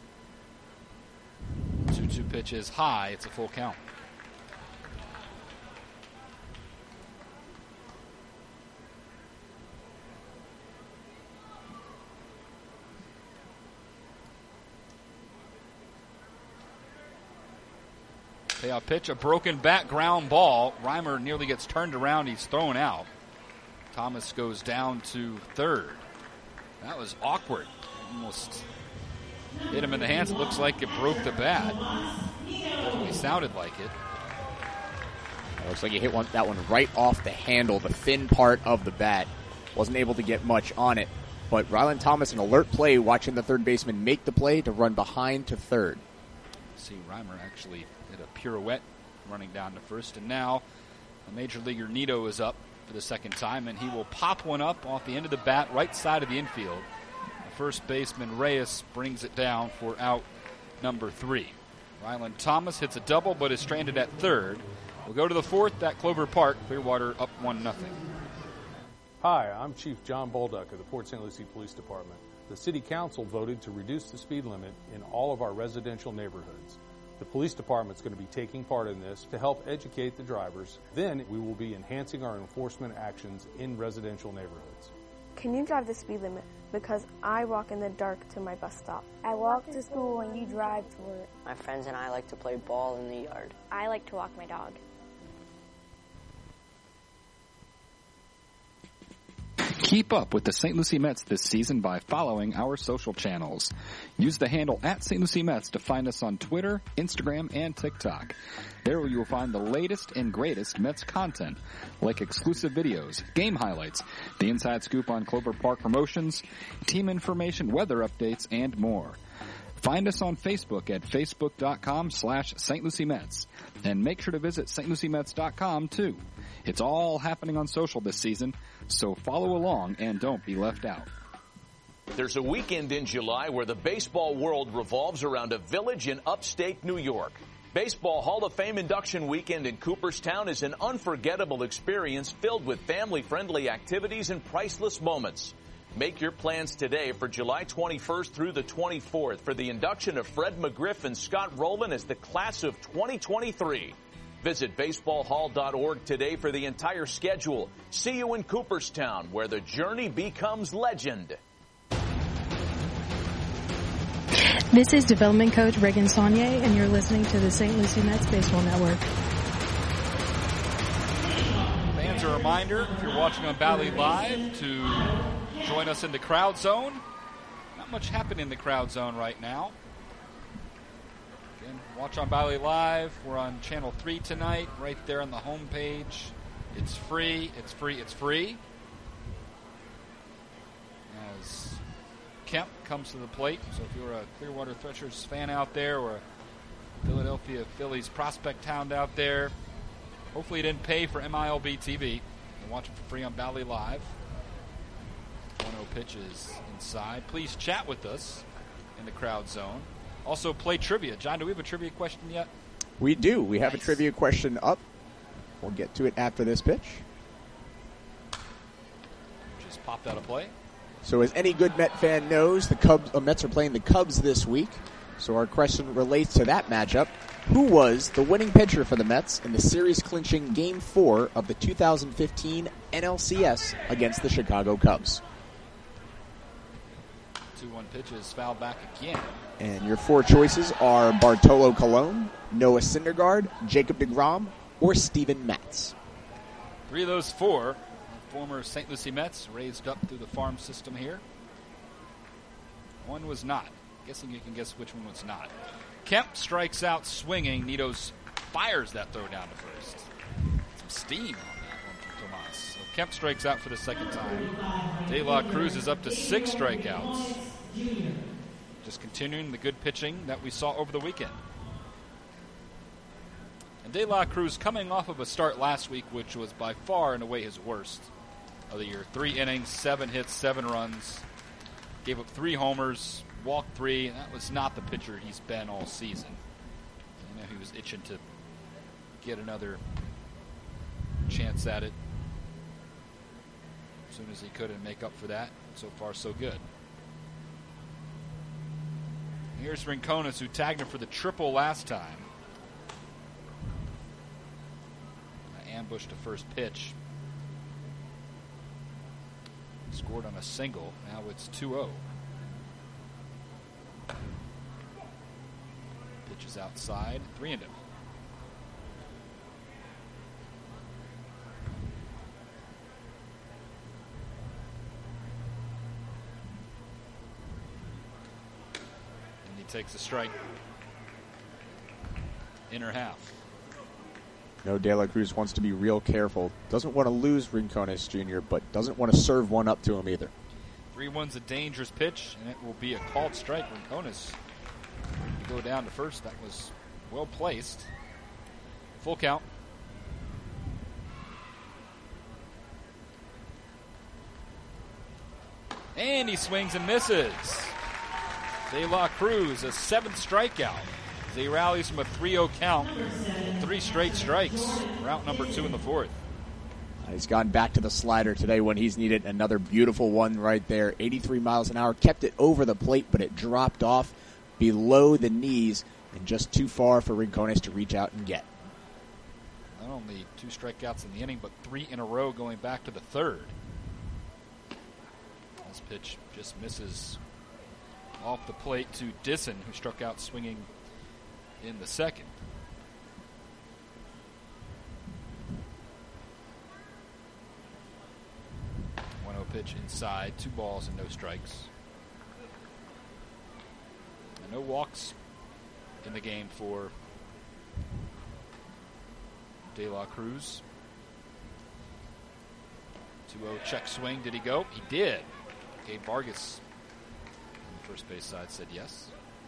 2-2 pitch is high. It's a full count. Payoff pitch, a broken bat, ground ball. Reimer nearly gets turned around. He's thrown out. Thomas goes down to third. That was awkward. Almost hit him in the hands. It looks like it broke the bat. Definitely sounded like it. It looks like he hit that one right off the handle, the thin part of the bat. Wasn't able to get much on it. But Ryland Thomas, an alert play, watching the third baseman make the play to run behind to third. See, Reimer actually did a pirouette running down to first. And now a major leaguer Nito is up for the second time, and he will pop one up off the end of the bat, right side of the infield. The first baseman Reyes brings it down for out number 3. Ryland Thomas hits a double, but is stranded at third. We'll go to the fourth at Clover Park. Clearwater up 1-0. Hi, I'm Chief John Bolduck of the Port St. Lucie Police Department. The City Council voted to reduce the speed limit in all of our residential neighborhoods. The police department's going to be taking part in this to help educate the drivers. Then we will be enhancing our enforcement actions in residential neighborhoods. Can you drive the speed limit? Because I walk in the dark to my bus stop. I walk to school and you drive to work. My friends and I like to play ball in the yard. I like to walk my dog. Keep up with the St. Lucie Mets this season by following our social channels. Use the handle at St. Lucie Mets to find us on Twitter, Instagram, and TikTok. There you will find the latest and greatest Mets content, like exclusive videos, game highlights, the inside scoop on Clover Park promotions, team information, weather updates, and more. Find us on Facebook at facebook.com/St. Lucie Mets. And make sure to visit stluciemets.com too. It's all happening on social this season, so follow along and don't be left out. There's a weekend in July where the baseball world revolves around a village in upstate New York. Baseball Hall of Fame induction weekend in Cooperstown is an unforgettable experience filled with family-friendly activities and priceless moments. Make your plans today for July 21st through the 24th for the induction of Fred McGriff and Scott Rowland as the class of 2023. Visit baseballhall.org today for the entire schedule. See you in Cooperstown, where the journey becomes legend. This is development coach Reagan Saunier, and you're listening to the St. Lucie Mets Baseball Network. Fans, a reminder, if you're watching on Valley Live, to join us in the crowd zone. Not much happening in the crowd zone right now. Again, watch on Valley Live. We're on Channel 3 tonight, right there on the homepage. It's free. It's free. It's free. As Kemp comes to the plate. So if you're a Clearwater Threshers fan out there or a Philadelphia Phillies prospect hound out there, hopefully you didn't pay for MILB TV. You can watch it for free on Valley Live. 1-0 pitches inside. Please chat with us in the crowd zone. Also play trivia. John, do we have a trivia question yet? We do. We have a trivia question up. We'll get to it after this pitch. Just popped out of play. So as any good Met fan knows, the Mets are playing the Cubs this week. So our question relates to that matchup. Who was the winning pitcher for the Mets in the series-clinching Game 4 of the 2015 NLCS against the Chicago Cubs? 2-1 pitches, fouled back again. And your four choices are Bartolo Colon, Noah Syndergaard, Jacob deGrom, or Steven Matz. 3 of those 4 are former St. Lucie Mets, raised up through the farm system here. One was not. Guessing you can guess which one was not. Kemp strikes out swinging. Nitos fires that throw down to first. Some steam on that one from Tomas. So Kemp strikes out for the second time. De La Cruz is up to 6 strikeouts. Just continuing the good pitching that we saw over the weekend. And De La Cruz coming off of a start last week, which was by far and away his worst of the year. 3 innings, 7 hits, 7 runs. Gave up 3 homers, walked 3. And that was not the pitcher he's been all season. I know he was itching to get another chance at it as soon as he could and make up for that. So far, so good. Here's Rincones, who tagged him for the triple last time. Ambushed the first pitch. Scored on a single. Now it's 2-0. Pitch is outside. 3-0. And he takes a strike. Inner half. No, De La Cruz wants to be real careful. Doesn't want to lose Rincones Jr., but doesn't want to serve one up to him either. 3-1's a dangerous pitch, and it will be a called strike. Rincones to go down to first. That was well placed. Full count. And he swings and misses. De La Cruz, a 7th strikeout. As he rallies from a 3-0 count. 3 straight strikes. Route number 2 in the 4th. He's gone back to the slider today when he's needed. Another beautiful one right there. 83 miles an hour. Kept it over the plate, but it dropped off below the knees and just too far for Rincones to reach out and get. Not only 2 strikeouts in the inning, but 3 in a row going back to the 3rd. This pitch just misses off the plate to Disson, who struck out swinging in the 2nd. 1-0 pitch inside, 2 balls and no strikes. And no walks in the game for De La Cruz. 2-0 check swing. Did he go? He did. Gabe Vargas on the first base side said yes.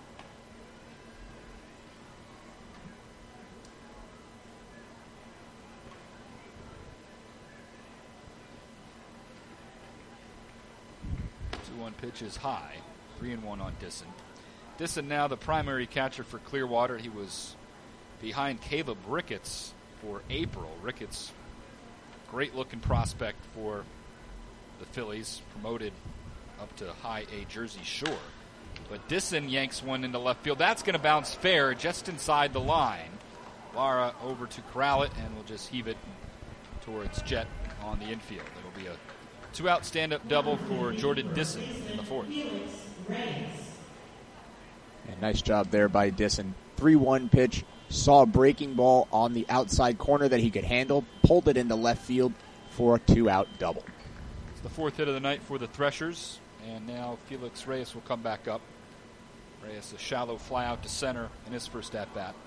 One pitch is high. 3-1 on Disson. Disson now the primary catcher for Clearwater. He was behind Caleb Ricketts for April. Ricketts, great looking prospect for the Phillies, promoted up to high A Jersey Shore. But Disson yanks one into left field. That's going to bounce fair just inside the line. Lara over to corral it and will just heave it towards Jet on the infield. It'll be a 2-out stand-up double for Jordan Disson in the 4th. And nice job there by Disson. 3-1 pitch. Saw a breaking ball on the outside corner that he could handle. Pulled it into left field for a 2-out double. It's the 4th hit of the night for the Threshers. And now Felix Reyes will come back up. Reyes a shallow fly out to center in his first at-bat.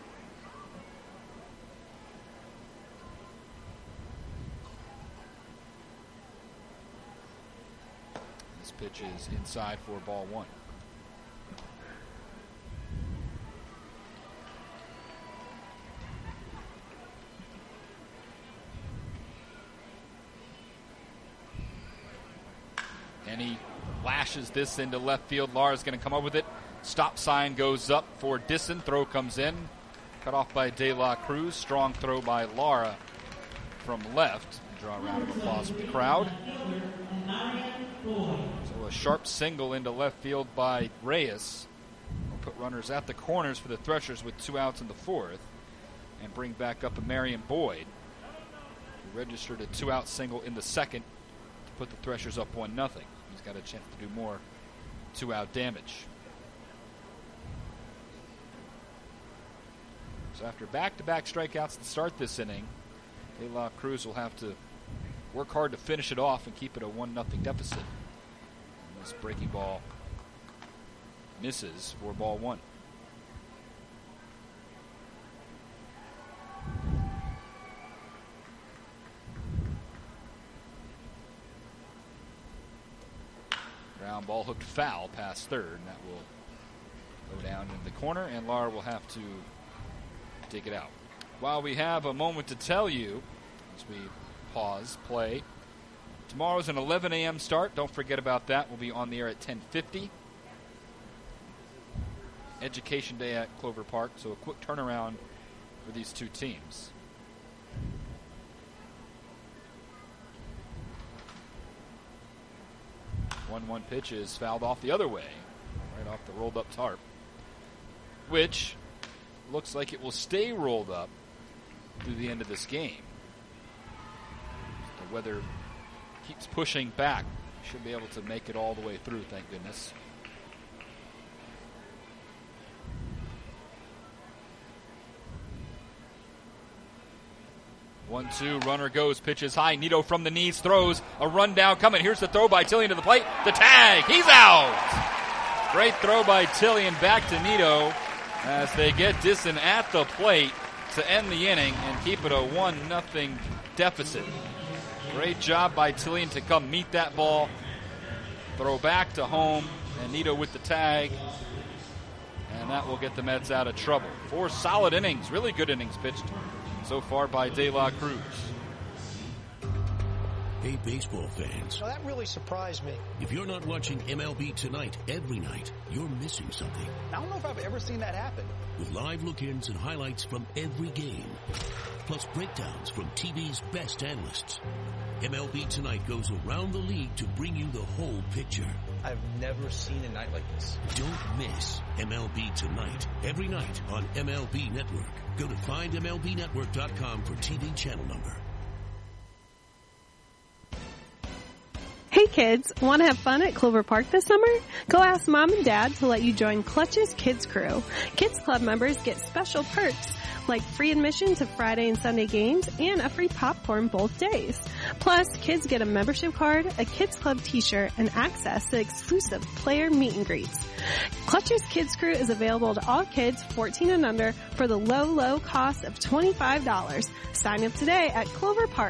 Pitch is inside for ball 1. And he lashes this into left field. Lara's going to come up with it. Stop sign goes up for Disson. Throw comes in. Cut off by De La Cruz. Strong throw by Lara from left. Draw a round of applause from the crowd. So a sharp single into left field by Reyes will put runners at the corners for the Threshers with 2 outs in the 4th and bring back up a Marion Boyd, who registered a 2-out single in the 2nd to put the Threshers up 1-0. He's got a chance to do more 2-out damage. So after back-to-back strikeouts to start this inning, De La Cruz will have to work hard to finish it off and keep it a 1-0 deficit. And this breaking ball misses for ball 1. Ground ball hooked foul past third, and that will go down in the corner, and Lara will have to dig it out. While we have a moment to tell you, as we pause play to Tomorrow's an 11 a.m. start. Don't forget about that. We'll be on the air at 10:50. Education Day at Clover Park, so a quick turnaround for these two teams. One pitch is fouled off the other way, right off the rolled up tarp, which looks like it will stay rolled up through the end of this game. The weather keeps pushing back. Should be able to make it all the way through, thank goodness. One, two, runner goes, pitches high. Nito from the knees, throws, a rundown coming. Here's the throw by Tillian to the plate. The tag, he's out! Great throw by Tillian back to Nito as they get Disson at the plate to end the inning and keep it a 1-0 deficit. Great job by Tillian to come meet that ball. Throw back to home, and Nito with the tag. And that will get the Mets out of trouble. 4 solid innings, really good innings pitched so far by De La Cruz. Hey, baseball fans. Well, that really surprised me. If you're not watching MLB Tonight every night, you're missing something. I don't know if I've ever seen that happen. With live look-ins and highlights from every game, plus breakdowns from TV's best analysts. MLB Tonight goes around the league to bring you the whole picture. I've never seen a night like this. Don't miss MLB Tonight, every night on MLB Network. Go to findmlbnetwork.com for TV channel number. Hey kids, want to have fun at Clover Park this summer? Go ask Mom and Dad to let you join Clutch's Kids Crew. Kids Club members get special perks like free admission to Friday and Sunday games and a free popcorn both days. Plus, kids get a membership card, a Kids Club t-shirt, and access to exclusive player meet and greets. Clutch's Kids Crew is available to all kids 14 and under for the low, low cost of $25. Sign up today at Clover Park.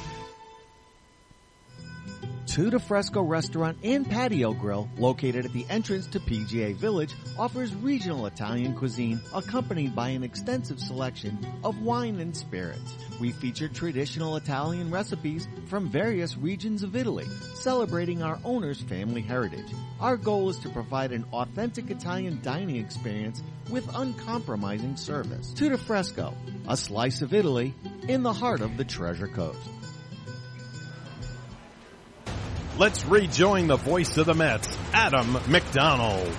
Tutti Fresco Restaurant and Patio Grill, located at the entrance to PGA Village, offers regional Italian cuisine accompanied by an extensive selection of wine and spirits. We feature traditional Italian recipes from various regions of Italy, celebrating our owner's family heritage. Our goal is to provide an authentic Italian dining experience with uncompromising service. Tutti Fresco, a slice of Italy in the heart of the Treasure Coast. Let's rejoin the voice of the Mets, Adam McDonald.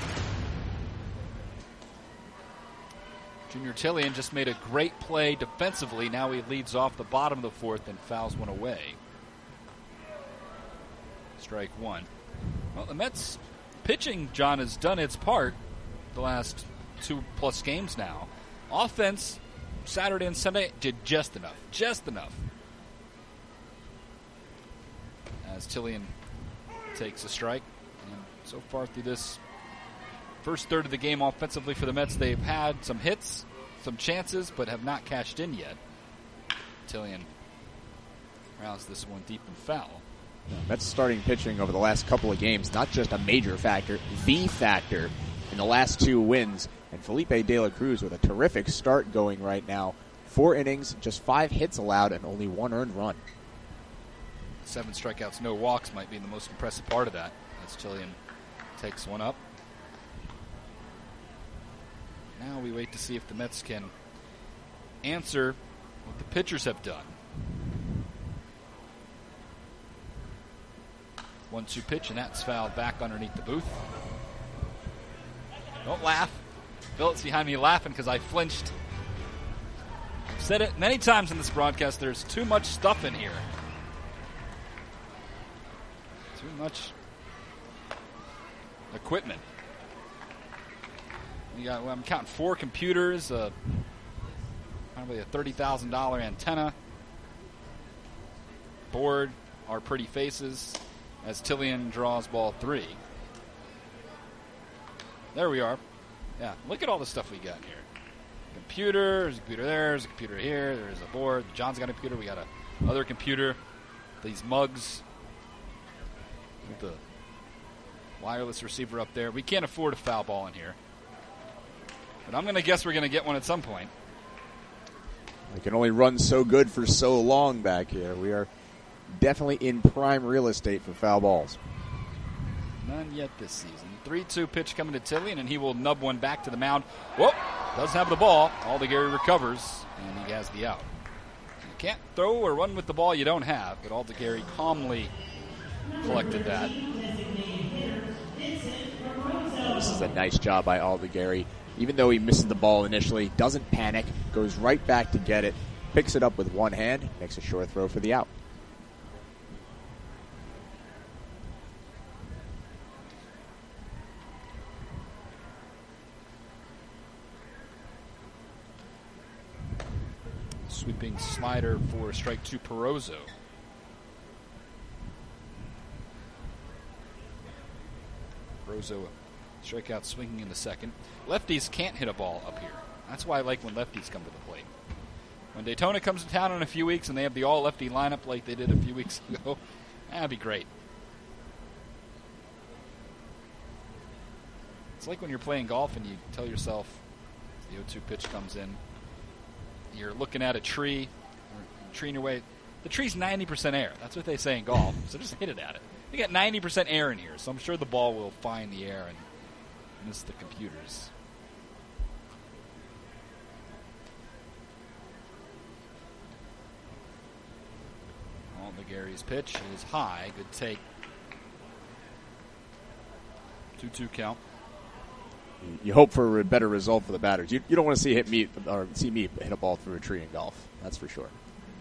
Junior Tillian just made a great play defensively. Now he leads off the bottom of the fourth and fouls one away. Strike one. Well, the Mets pitching, John, has done its part the last 2+ games now. Offense, Saturday and Sunday, did just enough. Just enough. As Tillian takes a strike. And so far through this first third of the game offensively for the Mets, they've had some hits, some chances, but have not cashed in yet. Tillian rounds this one deep and foul. Mets starting pitching over the last couple of games, not just a major factor, the factor in the last 2 wins. And Felipe De La Cruz with a terrific start going right now. 4 innings, just 5 hits allowed, and only 1 earned run. 7 strikeouts, no walks might be the most impressive part of that as Tillian takes one up. Now we wait to see if the Mets can answer what the pitchers have done. 1-2 pitch, and that's fouled back underneath the booth. Don't laugh. Phillips behind me laughing because I flinched. I've said it many times in this broadcast, there's too much stuff in here. Too much equipment. I'm counting 4 computers, probably a $30,000 antenna, board, our pretty faces, as Tillian draws ball 3. There we are. Yeah, look at all the stuff we got here. Computer, there's a computer there, there's a computer here, there's a board. John's got a computer, we got another computer. These mugs with the wireless receiver up there. We can't afford a foul ball in here. But I'm going to guess we're going to get one at some point. We can only run so good for so long back here. We are definitely in prime real estate for foul balls. None yet this season. 3-2 pitch coming to Tillian, and he will nub one back to the mound. Whoop! Does have the ball. Aldegary recovers, and he has the out. You can't throw or run with the ball you don't have, but Aldegary calmly collected that. This is a nice job by Aldegary. Even though he misses the ball initially, doesn't panic, goes right back to get it, picks it up with one hand, makes a short throw for the out. Sweeping slider for strike two, Perozzo. Perozzo, strikeout swinging in the second. Lefties can't hit a ball up here. That's why I like when lefties come to the plate. When Daytona comes to town in a few weeks and they have the all-lefty lineup like they did a few weeks ago, that'd be great. It's like when you're playing golf and you tell yourself, the 0-2 pitch comes in, you're looking at a tree, or treeing your way. The tree's 90% air. That's what they say in golf. So just hit it at it. You got 90% air in here, so I'm sure the ball will find the air and miss the computers. Aldegari's pitch is high. Good take. 2-2 count. You hope for a better result for the batters. You don't want to see me hit a ball through a tree in golf. That's for sure.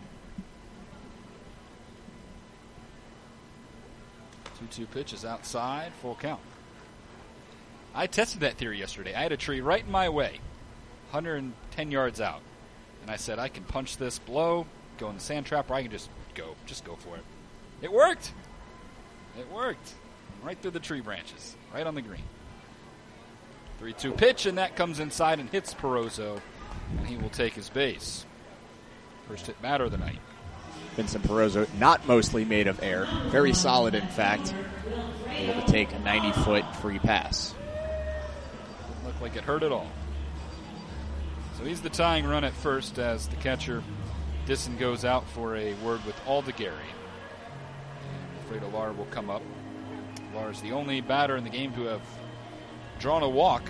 2-2 pitch is outside, full count. I tested that theory yesterday. I had a tree right in my way, 110 yards out. And I said, I can punch this below, go in the sand trap, or I can just go for it. It worked. It worked. Right through the tree branches, right on the green. 3-2 pitch, and that comes inside and hits Perozzo, and he will take his base. First hit batter of the night. Vincent Perozzo, not mostly made of air. Very solid, in fact. Able to take a 90-foot free pass. Didn't look like it hurt at all. So he's the tying run at first as the catcher, Disson, goes out for a word with Aldegary. And Fredo Lar will come up. Lar's the only batter in the game to have drawn a walk.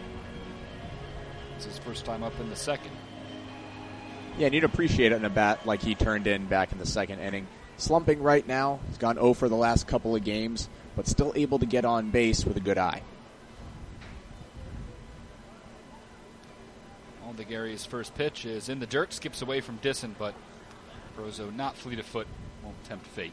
It's his first time up in the second. Yeah, and you'd appreciate it in a bat like he turned in back in the second inning. Slumping right now. He's gone 0 for the last couple of games, but still able to get on base with a good eye. Aldegary's first pitch is in the dirt, skips away from Disson, but Perozzo not fleet of foot, won't tempt fate.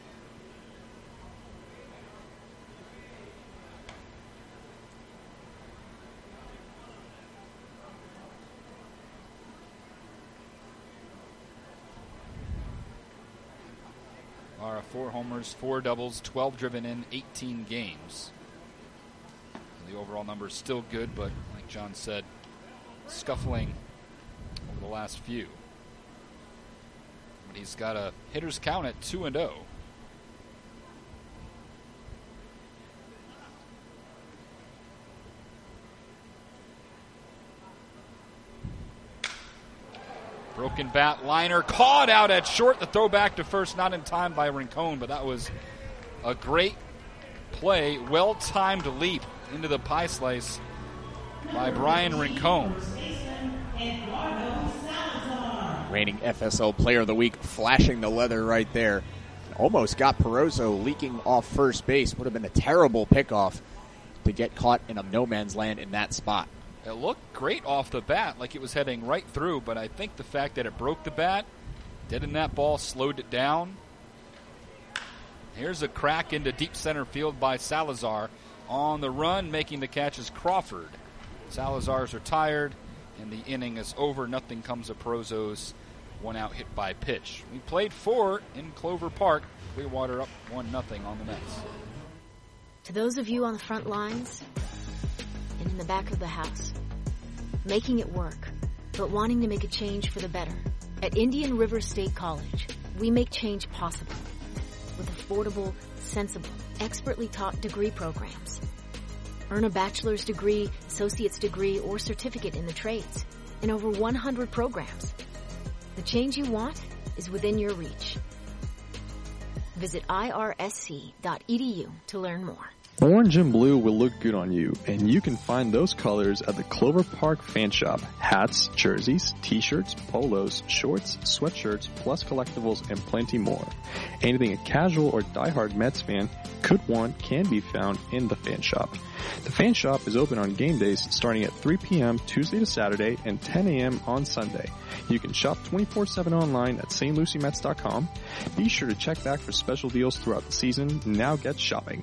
Lara, 4 homers, 4 doubles, 12 driven in, 18 games. The overall number is still good, but like John said, scuffling over the last few. But he's got a hitter's count at 2-0. Broken bat, liner, caught out at short. The throw back to first, not in time by Rincon, but that was a great play. Well-timed leap into the pie slice by Brian Rincon. Reigning FSL Player of the Week, flashing the leather right there. Almost got Perozzo leaking off first base. Would have been a terrible pickoff to get caught in a no man's land in that spot. It looked great off the bat, like it was heading right through, but I think the fact that it broke the bat, dead in that ball, slowed it down. Here's a crack into deep center field by Salazar. On the run, making the catch is Crawford. Salazar's retired, and the inning is over. Nothing comes of Perozzo's one-out hit by pitch. We played 4 in Clover Park. Clearwater up 1-0 on the Mets. To those of you on the front lines and in the back of the house, making it work, but wanting to make a change for the better. At Indian River State College, we make change possible with affordable, sensible, expertly taught degree programs. Earn a bachelor's degree, associate's degree, or certificate in the trades in over 100 programs. The change you want is within your reach. Visit irsc.edu to learn more. Orange and blue will look good on you, and you can find those colors at the Clover Park Fan Shop. Hats, jerseys, t-shirts, polos, shorts, sweatshirts, plus collectibles, and plenty more. Anything a casual or diehard Mets fan could want can be found in the Fan Shop. The Fan Shop is open on game days starting at 3 p.m. Tuesday to Saturday and 10 a.m. on Sunday. You can shop 24/7 online at stluciemets.com. Be sure to check back for special deals throughout the season. Now get shopping.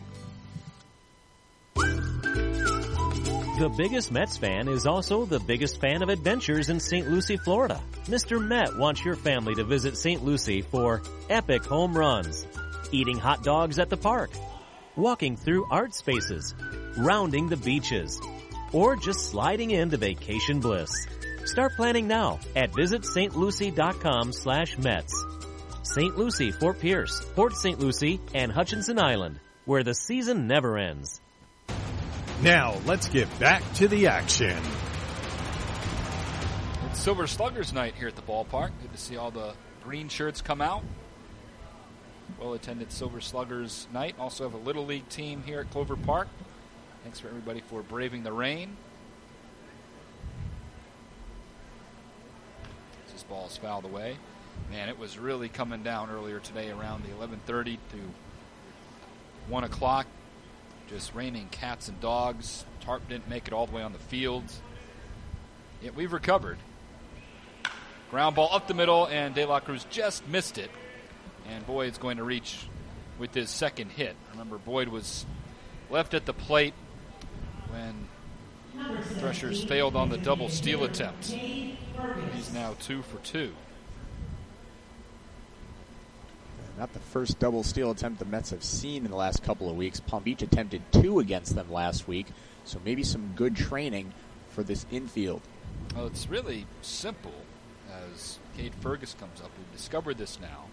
The biggest Mets fan is also the biggest fan of adventures in St. Lucie, Florida. Mr. Met wants your family to visit St. Lucie for epic home runs, eating hot dogs at the park, walking through art spaces, rounding the beaches, or just sliding into vacation bliss. Start planning now at visitstlucie.com/Mets. St. Lucie, Fort Pierce, Port St. Lucie, and Hutchinson Island, where the season never ends. Now, let's get back to the action. It's Silver Sluggers night here at the ballpark. Good to see all the green shirts come out. Well-attended Silver Sluggers night. Also have a Little League team here at Clover Park. Thanks for everybody for braving the rain. This ball is fouled away. Man, it was really coming down earlier today around the 11:30 to 1 o'clock. Just raining cats and dogs. Tarp didn't make it all the way on the field. Yet we've recovered. Ground ball up the middle, and De La Cruz just missed it. And Boyd's going to reach with his second hit. Remember, Boyd was left at the plate when Threshers failed on the double steal attempt. He's now 2 for 2. Not the first double steal attempt the Mets have seen in the last couple of weeks. Palm Beach attempted 2 against them last week, so maybe some good training for this infield. Well, it's really simple as Cade Fergus comes up. We've discovered this now,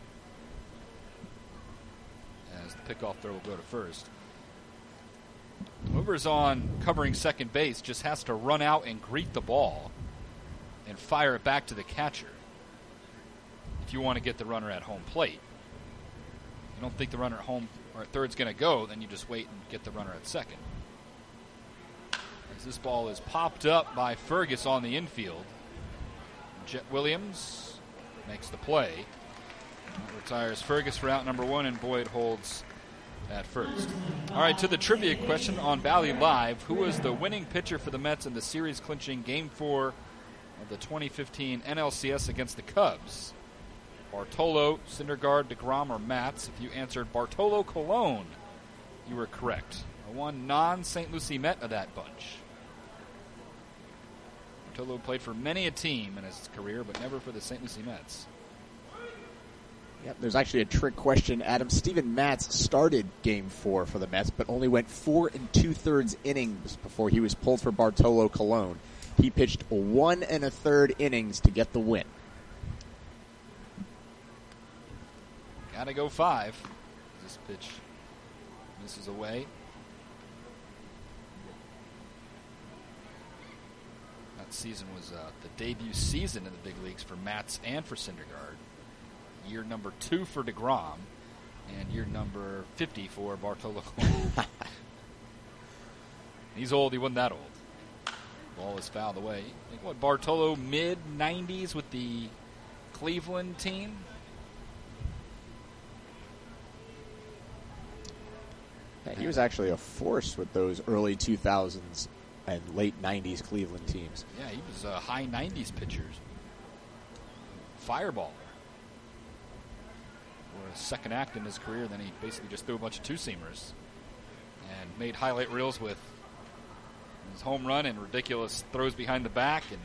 as the pickoff throw will go to first. Whoever's on covering second base just has to run out and greet the ball and fire it back to the catcher if you want to get the runner at home plate. You don't think the runner at home or at third is going to go, then you just wait and get the runner at second. As this ball is popped up by Fergus on the infield, Jet Williams makes the play. That retires Fergus for out number 1, and Boyd holds at first. All right, to the trivia question on Valley Live. Who was the winning pitcher for the Mets in the series-clinching Game 4 of the 2015 NLCS against the Cubs? Bartolo, Syndergaard, DeGrom, or Matz. If you answered Bartolo Colon, you were correct. One non-St. Lucie Met of that bunch. Bartolo played for many a team in his career, but never for the St. Lucie Mets. Yep, there's actually a trick question, Adam. Steven Matz started Game 4 for the Mets, but only went 4 2/3 innings before he was pulled for Bartolo Colon. He pitched 1 1/3 innings to get the win. Gotta go 5. This pitch misses away. That season was the debut season in the big leagues for Matz and for Syndergaard. Year number 2 for DeGrom, and year number 50 for Bartolo Colon. He's old. He wasn't that old. Ball is fouled away. I think what, Bartolo mid-90s with the Cleveland team? Yeah, he was actually a force with those early 2000s and late 90s Cleveland teams. Yeah, he was a high 90s pitcher. Fireballer. For a second act in his career, then he basically just threw a bunch of two-seamers and made highlight reels with his home run and ridiculous throws behind the back and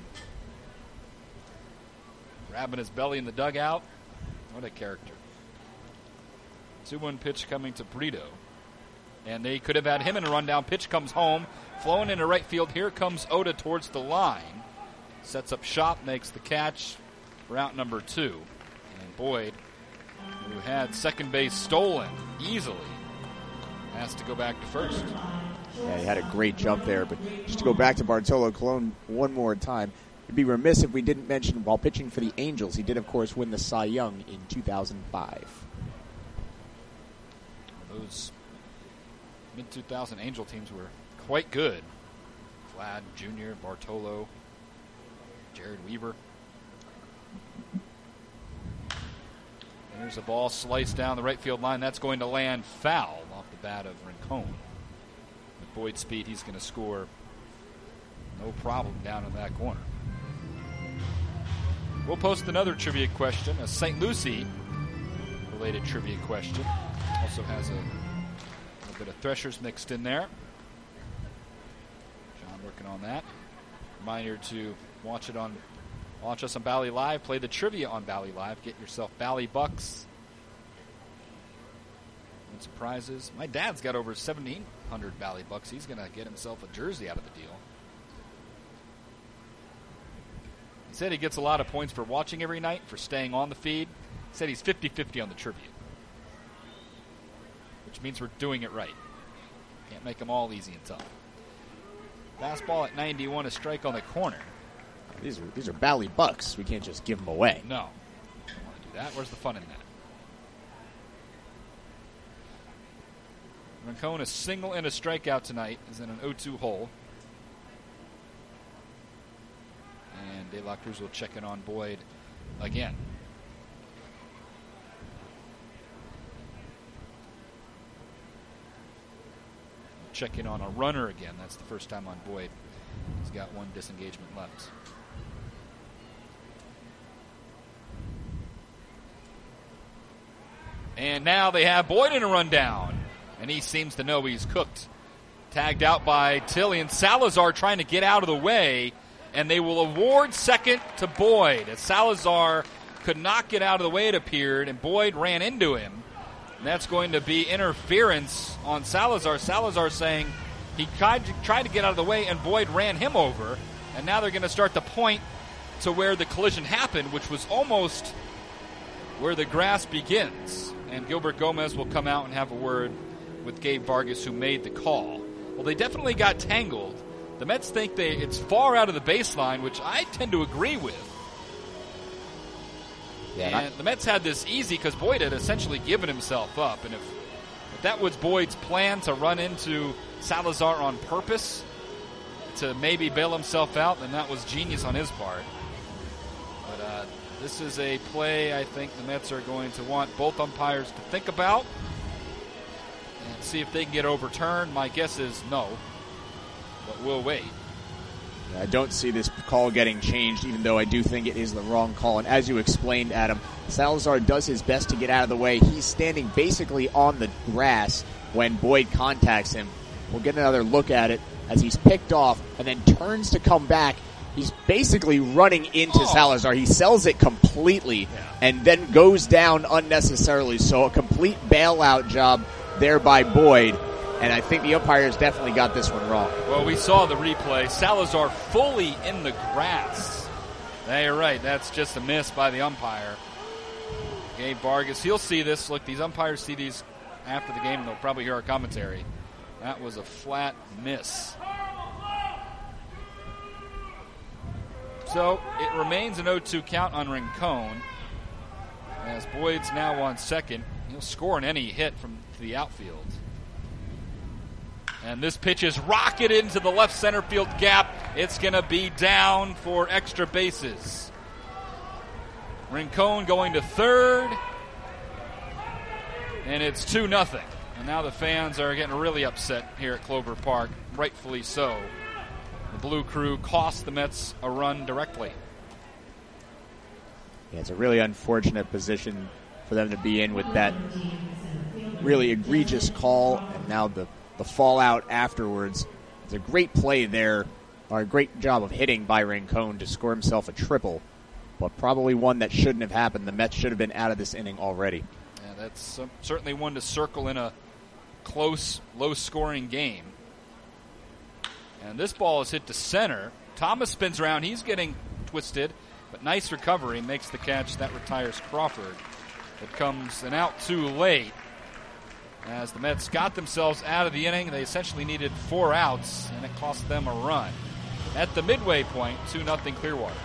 grabbing his belly in the dugout. What a character. 2-1 pitch coming to Brito. And they could have had him in a rundown. Pitch comes home. Flowing into right field. Here comes Oda towards the line. Sets up shop. Makes the catch for out number 2. And Boyd, who had second base stolen easily, has to go back to first. Yeah, he had a great jump there. But just to go back to Bartolo Colon one more time, it'd be remiss if we didn't mention while pitching for the Angels, he did, of course, win the Cy Young in 2005. those mid-2000 Angel teams were quite good. Vlad Jr., Bartolo, Jared Weaver. There's a ball sliced down the right field line. That's going to land foul off the bat of Rincon. With Boyd's speed, he's going to score no problem down in that corner. We'll post another trivia question, a St. Lucie-related trivia question. Also has a little bit of Threshers mixed in there. John working on that. Reminder to watch us on Bally Live. Play the trivia on Bally Live. Get yourself Bally Bucks. And some prizes. My dad's got over 1,700 Bally Bucks. He's going to get himself a jersey out of the deal. He said he gets a lot of points for watching every night, for staying on the feed. He said he's 50-50 on the trivia, which means we're doing it right. Can't make them all easy and tough. Fastball at 91, a strike on the corner. These are Bally Bucks. We can't just give them away. No. Don't want to do that. Where's the fun in that? Rincon, a single and a strikeout tonight, is in an 0-2 hole. And De La Cruz will check in on Boyd again. Check in on a runner again. That's the first time on Boyd. He's got one disengagement left. And now they have Boyd in a rundown. And he seems to know he's cooked. Tagged out by Tilley, and Salazar trying to get out of the way. And they will award second to Boyd. As Salazar could not get out of the way, it appeared, and Boyd ran into him. And that's going to be interference on Salazar. Salazar saying he tried to get out of the way, and Boyd ran him over. And now they're going to start to point to where the collision happened, which was almost where the grass begins. And Gilbert Gomez will come out and have a word with Gabe Vargas, who made the call. Well, they definitely got tangled. The Mets think it's far out of the baseline, which I tend to agree with. Yeah, and the Mets had this easy because Boyd had essentially given himself up. And if that was Boyd's plan, to run into Salazar on purpose to maybe bail himself out, then that was genius on his part. But this is a play I think the Mets are going to want both umpires to think about and see if they can get overturned. My guess is no, but we'll wait. I don't see this call getting changed, even though I do think it is the wrong call. And as you explained, Adam, Salazar does his best to get out of the way. He's standing basically on the grass when Boyd contacts him. We'll get another look at it as he's picked off and then turns to come back. He's basically running into Salazar. He sells it completely and then goes down unnecessarily. So a complete bailout job there by Boyd. And I think the umpires definitely got this one wrong. Well, we saw the replay. Salazar fully in the grass. Yeah, you're right. That's just a miss by the umpire. Gabe Vargas, he'll see this. Look, these umpires see these after the game, and they'll probably hear our commentary. That was a flat miss. So it remains an 0-2 count on Rincon. As Boyd's now on second. He'll score on any hit from the outfield. And this pitch is rocketed into the left center field gap. It's going to be down for extra bases. Rincon going to third. And it's 2-0. And now the fans are getting really upset here at Clover Park, rightfully so. The Blue Crew cost the Mets a run directly. Yeah, it's a really unfortunate position for them to be in with that really egregious call, and now the fallout afterwards. It's a great play there, or a great job of hitting by Rincon to score himself a triple, but probably one that shouldn't have happened. The Mets should have been out of this inning already. Yeah, that's certainly one to circle in a close, low-scoring game. And this ball is hit to center. Thomas spins around. He's getting twisted, but nice recovery. Makes the catch. That retires Crawford. It comes an out too late. As the Mets got themselves out of the inning, they essentially needed 4 outs, and it cost them a run. At the midway point, 2-0 Clearwater.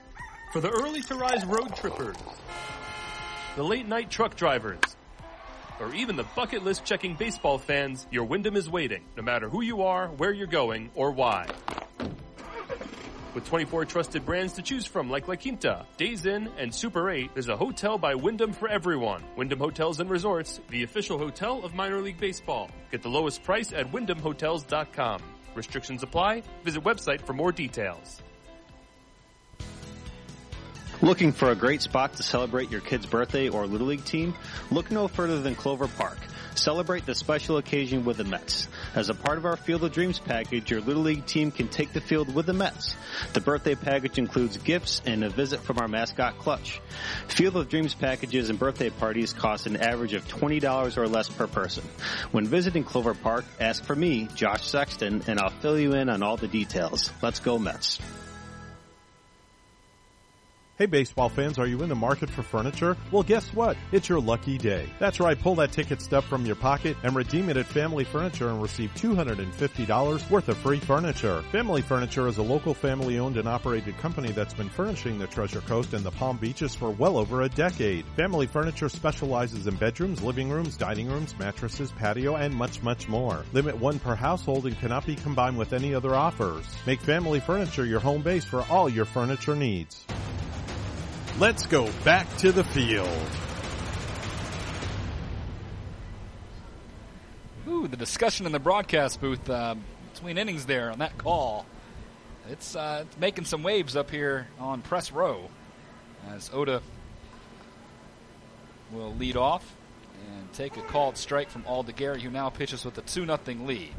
For the early-to-rise road trippers, the late-night truck drivers, or even the bucket list checking baseball fans, your Wyndham is waiting, no matter who you are, where you're going, or why. With 24 trusted brands to choose from like La Quinta, Days Inn, and Super 8, there's a hotel by Wyndham for everyone. Wyndham Hotels and Resorts, the official hotel of minor league baseball. Get the lowest price at wyndhamhotels.com. Restrictions apply. Visit website for more details. Looking for a great spot to celebrate your kid's birthday or Little League team? Look no further than Clover Park. Celebrate the special occasion with the Mets. As a part of our Field of Dreams package, your Little League team can take the field with the Mets. The birthday package includes gifts and a visit from our mascot, Clutch. Field of Dreams packages and birthday parties cost an average of $20 or less per person. When visiting Clover Park, ask for me, Josh Sexton, and I'll fill you in on all the details. Let's go Mets. Hey baseball fans, are you in the market for furniture? Well, guess what? It's your lucky day. That's right, pull that ticket stub from your pocket and redeem it at Family Furniture and receive $250 worth of free furniture. Family Furniture is a local family-owned and operated company that's been furnishing the Treasure Coast and the Palm Beaches for well over a decade. Family Furniture specializes in bedrooms, living rooms, dining rooms, mattresses, patio, and much, much more. Limit one per household and cannot be combined with any other offers. Make Family Furniture your home base for all your furniture needs. Let's go back to the field. Ooh, the discussion in the broadcast booth between innings there on that call. It's making some waves up here on press row as Oda will lead off and take a called strike from Aldegari, who now pitches with a 2-0 lead.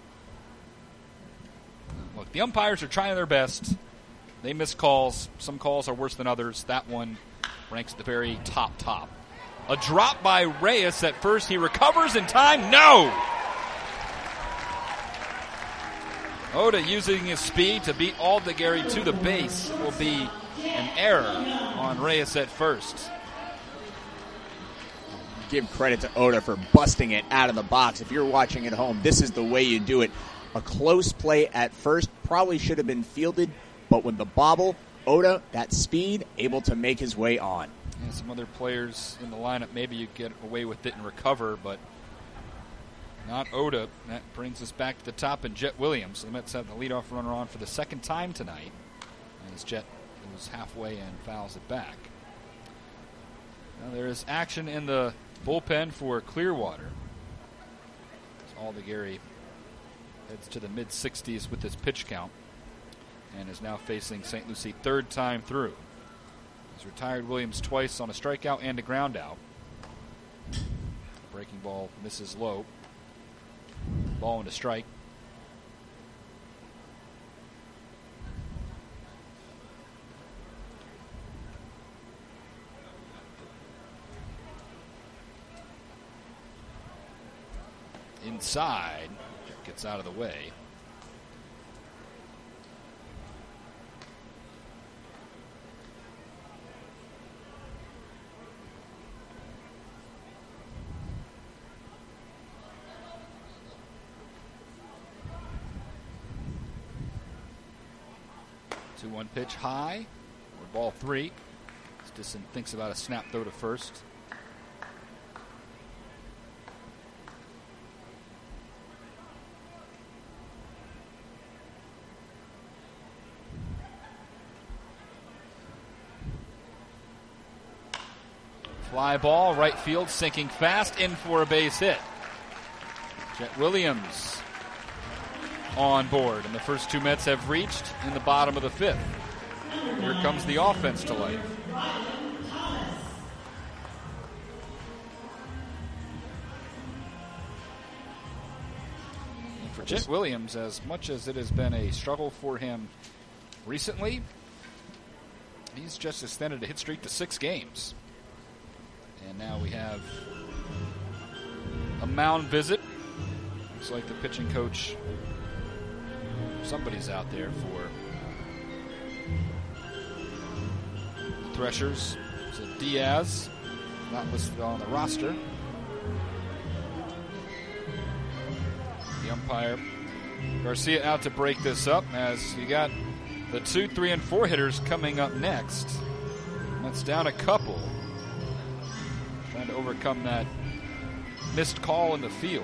Look, the umpires are trying their best. They miss calls. Some calls are worse than others. That one ranks at the very top. A drop by Reyes at first. He recovers in time. No! Oda using his speed to beat Aldegari to the base. It will be an error on Reyes at first. Give credit to Oda for busting it out of the box. If you're watching at home, this is the way you do it. A close play at first probably should have been fielded. But with the bobble, Oda, that speed, able to make his way on. And some other players in the lineup, maybe you get away with it and recover, but not Oda. That brings us back to the top, and Jet Williams. The Mets have the leadoff runner on for the second time tonight. As Jet goes halfway and fouls it back. Now there is action in the bullpen for Clearwater. Aldegari heads to the mid-60s with his pitch count, and is now facing St. Lucie third time through. He's retired Williams twice on a strikeout and a ground out. Breaking ball misses low. Ball into strike. Inside, gets out of the way. One pitch high, or ball 3. Stisson thinks about a snap throw to first. Fly ball, right field, sinking fast, in for a base hit. Jet Williams on board, and the first two Mets have reached in the bottom of the 5th. Here comes the offense to life. And for Jet Williams, as much as it has been a struggle for him recently, he's just extended a hit streak to 6 games. And now we have a mound visit. Looks like the pitching coach, somebody's out there for the Threshers. It's a Diaz, not listed on the roster. The umpire, Garcia, out to break this up, as you got the 2, 3, and 4 hitters coming up next. That's down a couple. Trying to overcome that missed call in the field.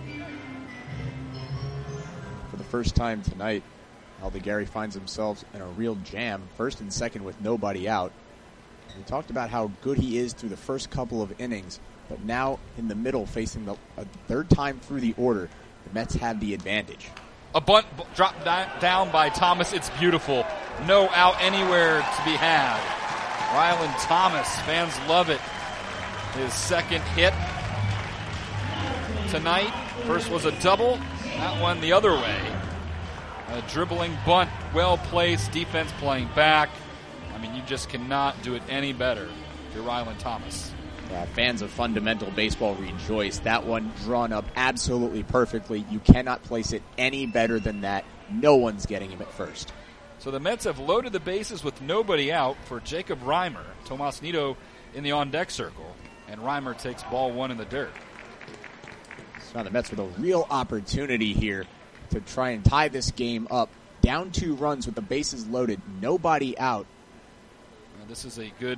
For the first time tonight, Aldegary finds themselves in a real jam, first and second with nobody out. We talked about how good he is through the first couple of innings, but now in the middle, facing a third time through the order, the Mets have the advantage. A bunt dropped down by Thomas. It's beautiful. No out anywhere to be had. Ryland Thomas, fans love it. His second hit tonight. First was a double. That one the other way. A dribbling bunt, well placed, defense playing back. I mean, you just cannot do it any better if you're Ryland Thomas. Yeah, fans of fundamental baseball rejoice. That one drawn up absolutely perfectly. You cannot place it any better than that. No one's getting him at first. So the Mets have loaded the bases with nobody out for Jacob Reimer. Tomas Nido in the on-deck circle, and Reimer takes ball one in the dirt. So now the Mets with a real opportunity here to try and tie this game up. Down 2 runs with the bases loaded, nobody out. Now this is a good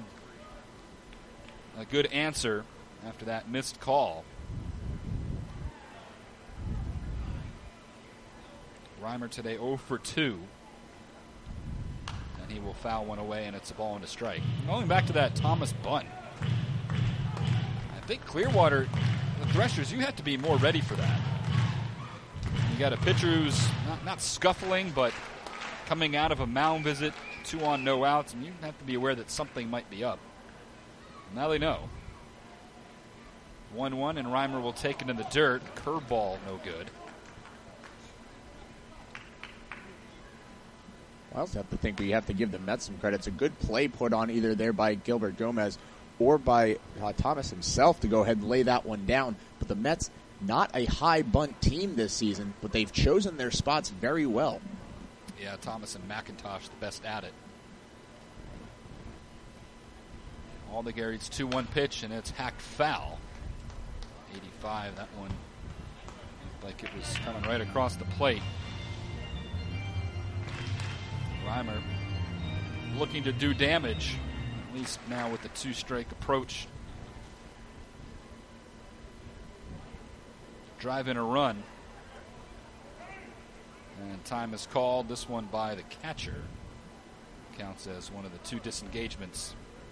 answer after that missed call. Reimer today 0 for 2. And he will foul one away, and it's a ball and a strike. Going back to that Thomas bunt, I think Clearwater, the Threshers, you have to be more ready for that. You got a pitcher who's not scuffling, but coming out of a mound visit, 2 on, no outs, and you have to be aware that something might be up. Now they know. 1-1, and Reimer will take it in the dirt. Curveball, no good. I also have to think we have to give the Mets some credit. It's a good play put on either there by Gilbert Gomez or by Thomas himself to go ahead and lay that one down. But the Mets, not a high bunt team this season, but they've chosen their spots very well. Yeah, Thomas and McIntosh the best at it. Aldegary's 2-1 pitch, and it's hacked foul. 85, that one looked like it was coming right across the plate. Reimer looking to do damage, at least now with the 2-strike approach. Drive in a run. And time is called. This one by the catcher. Counts as one of the 2 disengagements.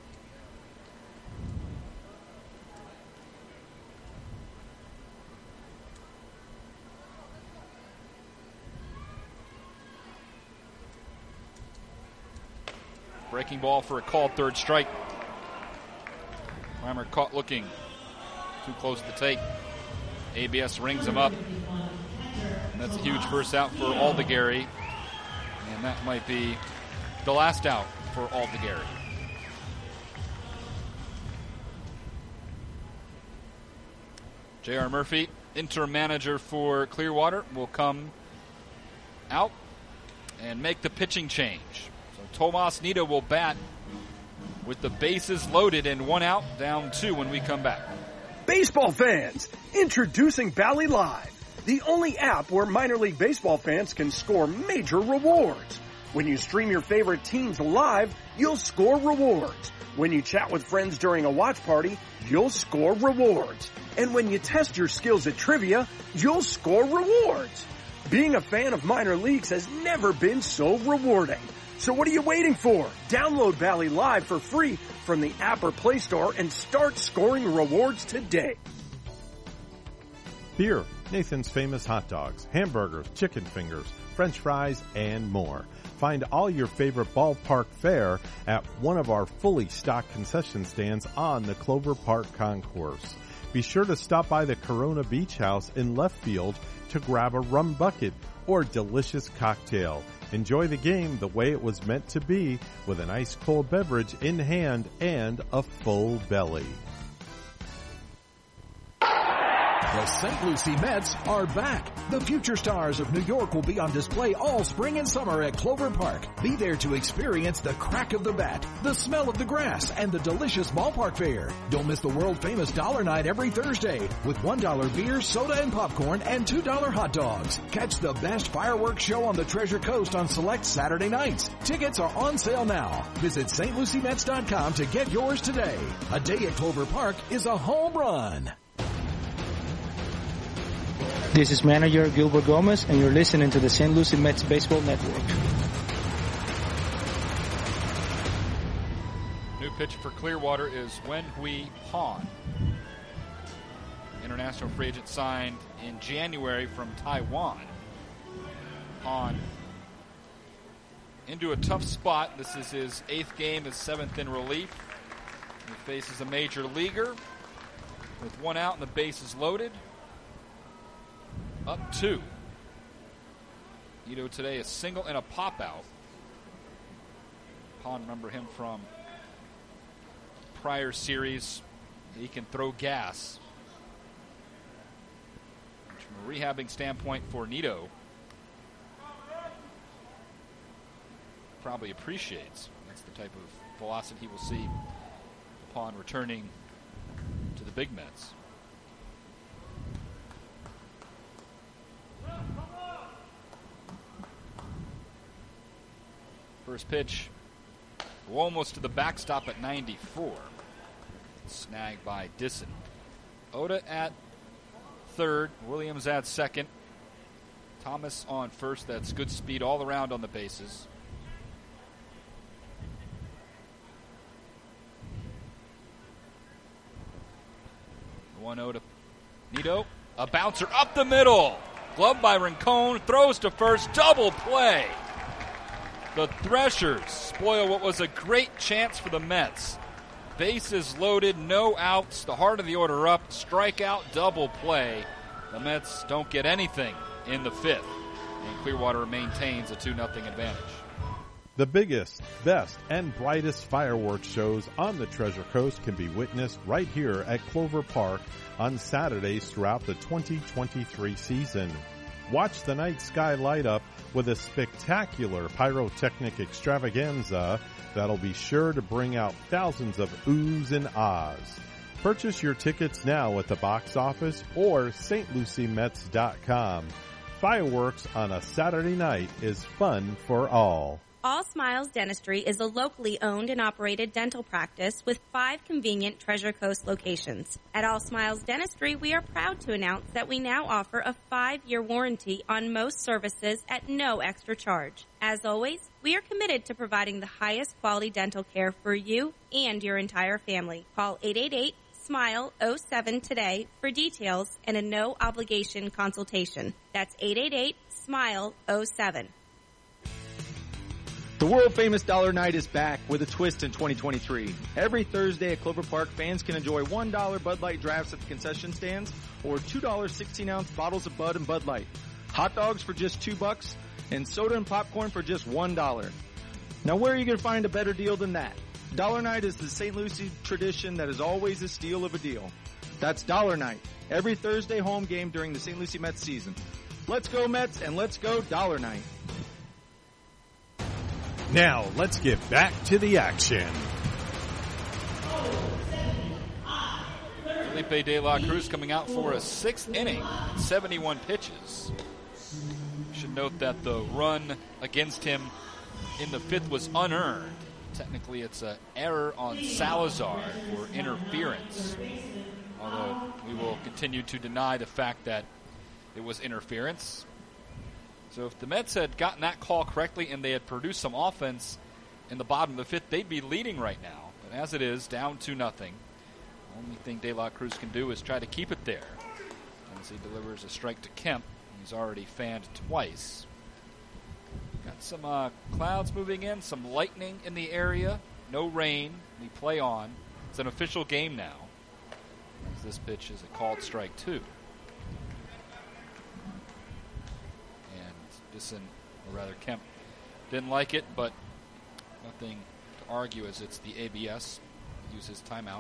Breaking ball for a called third strike. Reimer caught looking too close to take. ABS rings him up. And that's a huge first out for Aldegary. And that might be the last out for Aldegary. J.R. Murphy, interim manager for Clearwater, will come out and make the pitching change. Tomas Nido will bat with the bases loaded and 1 out, down 2 when we come back. Baseball fans, introducing Bally Live, the only app where minor league baseball fans can score major rewards. When you stream your favorite teams live, you'll score rewards. When you chat with friends during a watch party, you'll score rewards. And when you test your skills at trivia, you'll score rewards. Being a fan of minor leagues has never been so rewarding. So what are you waiting for? Download Bally Live for free from the app or Play Store and start scoring rewards today. Here, Nathan's Famous Hot Dogs, hamburgers, chicken fingers, French fries, and more. Find all your favorite ballpark fare at one of our fully stocked concession stands on the Clover Park Concourse. Be sure to stop by the Corona Beach House in left field to grab a rum bucket or delicious cocktail. Enjoy the game the way it was meant to be, with an ice cold beverage in hand and a full belly. The St. Lucie Mets are back. The future stars of New York will be on display all spring and summer at Clover Park. Be there to experience the crack of the bat, the smell of the grass, and the delicious ballpark fare. Don't miss the world-famous Dollar Night every Thursday with $1 beer, soda, and popcorn, and $2 hot dogs. Catch the best fireworks show on the Treasure Coast on select Saturday nights. Tickets are on sale now. Visit stluciemets.com to get yours today. A day at Clover Park is a home run. This is manager Gilbert Gomez, and you're listening to the St. Lucie Mets Baseball Network. New pitch for Clearwater is Wenhui Han. International free agent signed in January from Taiwan. Han into a tough spot. This is his 8th game, his 7th in relief. He faces a major leaguer with 1 out and the bases loaded. Up 2. Ito today a single and a pop out. Han, remember him from prior series. He can throw gas. Which from a rehabbing standpoint for Nito, probably appreciates. That's the type of velocity he will see upon returning to the Big Mets. First pitch, almost to the backstop at 94. Snagged by Disson. Oda at third, Williams at second. Thomas on first. That's good speed all around on the bases. The 1-0 to Nito. A bouncer up the middle. Glove by Rincon. Throws to first. Double play. The Threshers spoil what was a great chance for the Mets. Bases loaded, no outs, the heart of the order up, strikeout, double play. The Mets don't get anything in the 5th, and Clearwater maintains a 2-0 advantage. The biggest, best, and brightest fireworks shows on the Treasure Coast can be witnessed right here at Clover Park on Saturdays throughout the 2023 season. Watch the night sky light up with a spectacular pyrotechnic extravaganza that'll be sure to bring out thousands of oohs and ahs. Purchase your tickets now at the box office or stluciemets.com. Fireworks on a Saturday night is fun for all. All Smiles Dentistry is a locally owned and operated dental practice with 5 convenient Treasure Coast locations. At All Smiles Dentistry, we are proud to announce that we now offer a 5-year warranty on most services at no extra charge. As always, we are committed to providing the highest quality dental care for you and your entire family. Call 888-SMILE-07 today for details and a no-obligation consultation. That's 888-SMILE-07. The world-famous Dollar Night is back with a twist in 2023. Every Thursday at Clover Park, fans can enjoy $1 Bud Light drafts at the concession stands or $2 16-ounce bottles of Bud and Bud Light. Hot dogs for just $2 and soda and popcorn for just $1. Now, where are you going to find a better deal than that? Dollar Night is the St. Lucie tradition that is always a steal of a deal. That's Dollar Night, every Thursday home game during the St. Lucie Mets season. Let's go Mets and let's go Dollar Night. Now, let's get back to the action. Felipe De La Cruz coming out for a 6th inning, 71 pitches. Should note that the run against him in the 5th was unearned. Technically, it's an error on Salazar for interference. Although we will continue to deny the fact that it was interference. So if the Mets had gotten that call correctly and they had produced some offense in the bottom of the 5th, they'd be leading right now. But as it is, down 2-0. The only thing De La Cruz can do is try to keep it there. As he delivers a strike to Kemp, he's already fanned twice. Got some clouds moving in, some lightning in the area. No rain. We play on. It's an official game now, as this pitch is a called strike 2. Disson, or rather Kemp, didn't like it, but nothing to argue as it's the ABS. Use his timeout.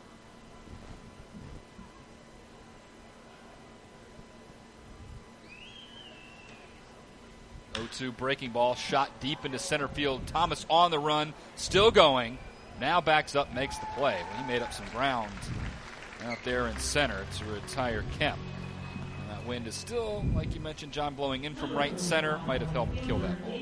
0-2 breaking ball, shot deep into center field. Thomas on the run, still going. Now backs up, makes the play. Well, he made up some ground out there in center to retire Kemp. Wind is still, like you mentioned, John, blowing in from right center. Might have helped kill that ball.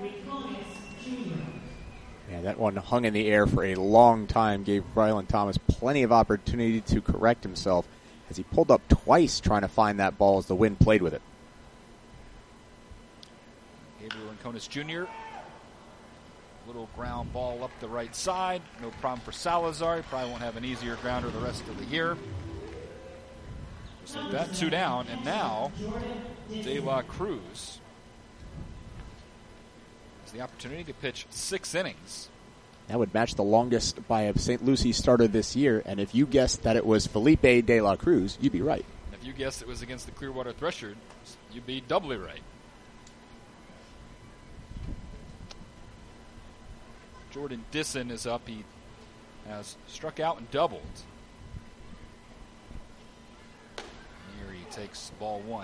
Yeah, that one hung in the air for a long time, gave Ryland Thomas plenty of opportunity to correct himself. as he pulled up twice trying to find that ball as the wind played with it. Gabriel Rincones Jr. Little ground ball up the right side. No problem for Salazar. He probably won't have an easier grounder the rest of the year. Just like that, 2 down. And now, De La Cruz has the opportunity to pitch 6 innings. That would match the longest by a St. Lucie starter this year. And if you guessed that it was Felipe De La Cruz, you'd be right. If you guessed it was against the Clearwater Threshers, you'd be doubly right. Jordan Disson is up. He has struck out and doubled. Here he takes ball 1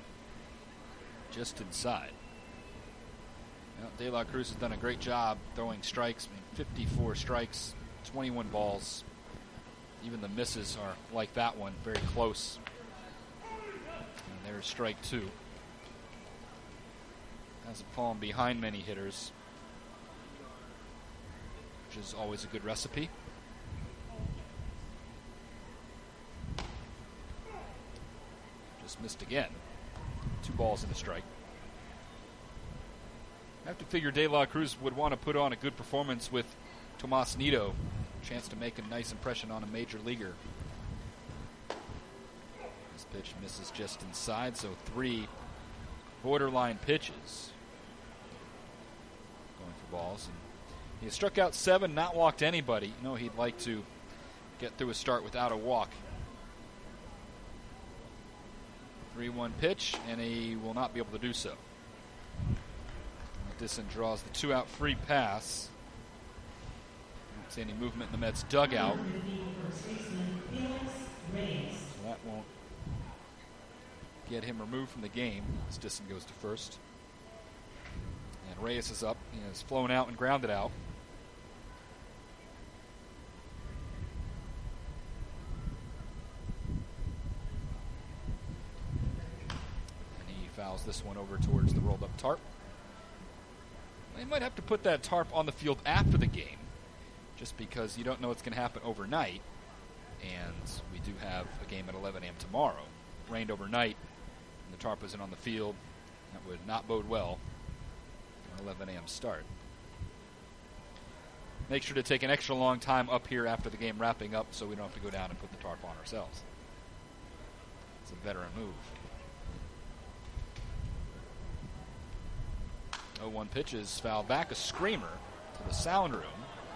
just inside. Now, De La Cruz has done a great job throwing strikes. 54 strikes, 21 balls. Even the misses are like that one, very close. And there's strike 2. Has a palm behind many hitters, which is always a good recipe. Just missed again. 2 balls and a strike. I have to figure De La Cruz would want to put on a good performance with Tomas Nido. Chance to make a nice impression on a major leaguer. This pitch misses just inside, so 3 borderline pitches. Going for balls. And he struck out 7, not walked anybody. You know, he'd like to get through a start without a walk. 3-1 pitch, and he will not be able to do so. Disson draws the 2-out free pass. Don't see any movement in the Mets dugout. So that won't get him removed from the game as Disson goes to first. And Reyes is up. He has flown out and grounded out. And he fouls this one over towards the rolled up tarp. They might have to put that tarp on the field after the game, just because you don't know what's going to happen overnight. And we do have a game at 11 a.m. tomorrow. It rained overnight, and the tarp isn't on the field. That would not bode well for an 11 a.m. start. Make sure to take an extra long time up here after the game wrapping up so we don't have to go down and put the tarp on ourselves. It's a veteran move. 0-1 pitch is fouled back, a screamer to the sound room.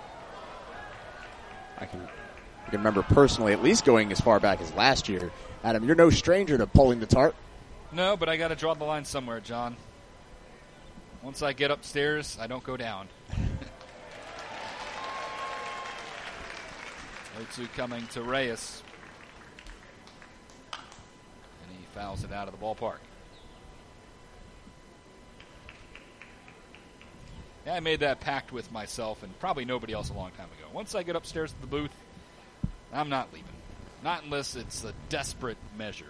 I can remember personally at least going as far back as last year. Adam, you're no stranger to pulling the tarp. No, but I got to draw the line somewhere, John. Once I get upstairs, I don't go down. 0-2 coming to Reyes. And he fouls it out of the ballpark. Yeah, I made that pact with myself and probably nobody else a long time ago. Once I get upstairs to the booth, I'm not leaving. Not unless it's a desperate measure.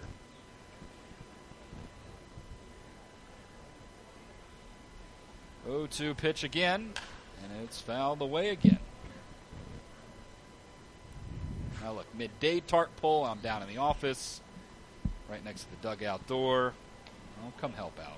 0-2 pitch again, and it's fouled away again. Now look, midday tarp pull. I'm down in the office, right next to the dugout door. I'll come help out.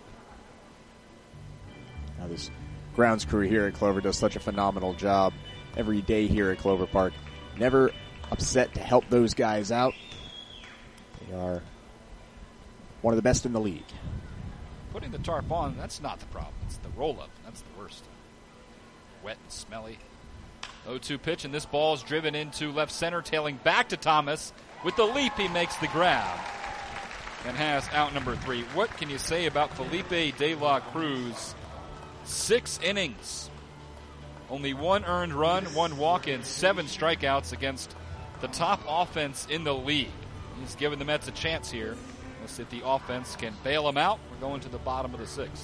Now this grounds crew here at Clover does such a phenomenal job every day here at Clover Park. Never upset to help those guys out. They are one of the best in the league. Putting the tarp on, that's not the problem. It's the roll-up. That's the worst. Wet and smelly. 0-2 pitch, and this ball is driven into left center, tailing back to Thomas. With the leap, he makes the grab and has out number 3. What can you say about Felipe De La Cruz? 6 innings. Only 1 earned run, 1 walk-in, 7 strikeouts against the top offense in the league. He's given the Mets a chance here. Let's see if the offense can bail him out. We're going to the bottom of the 6th.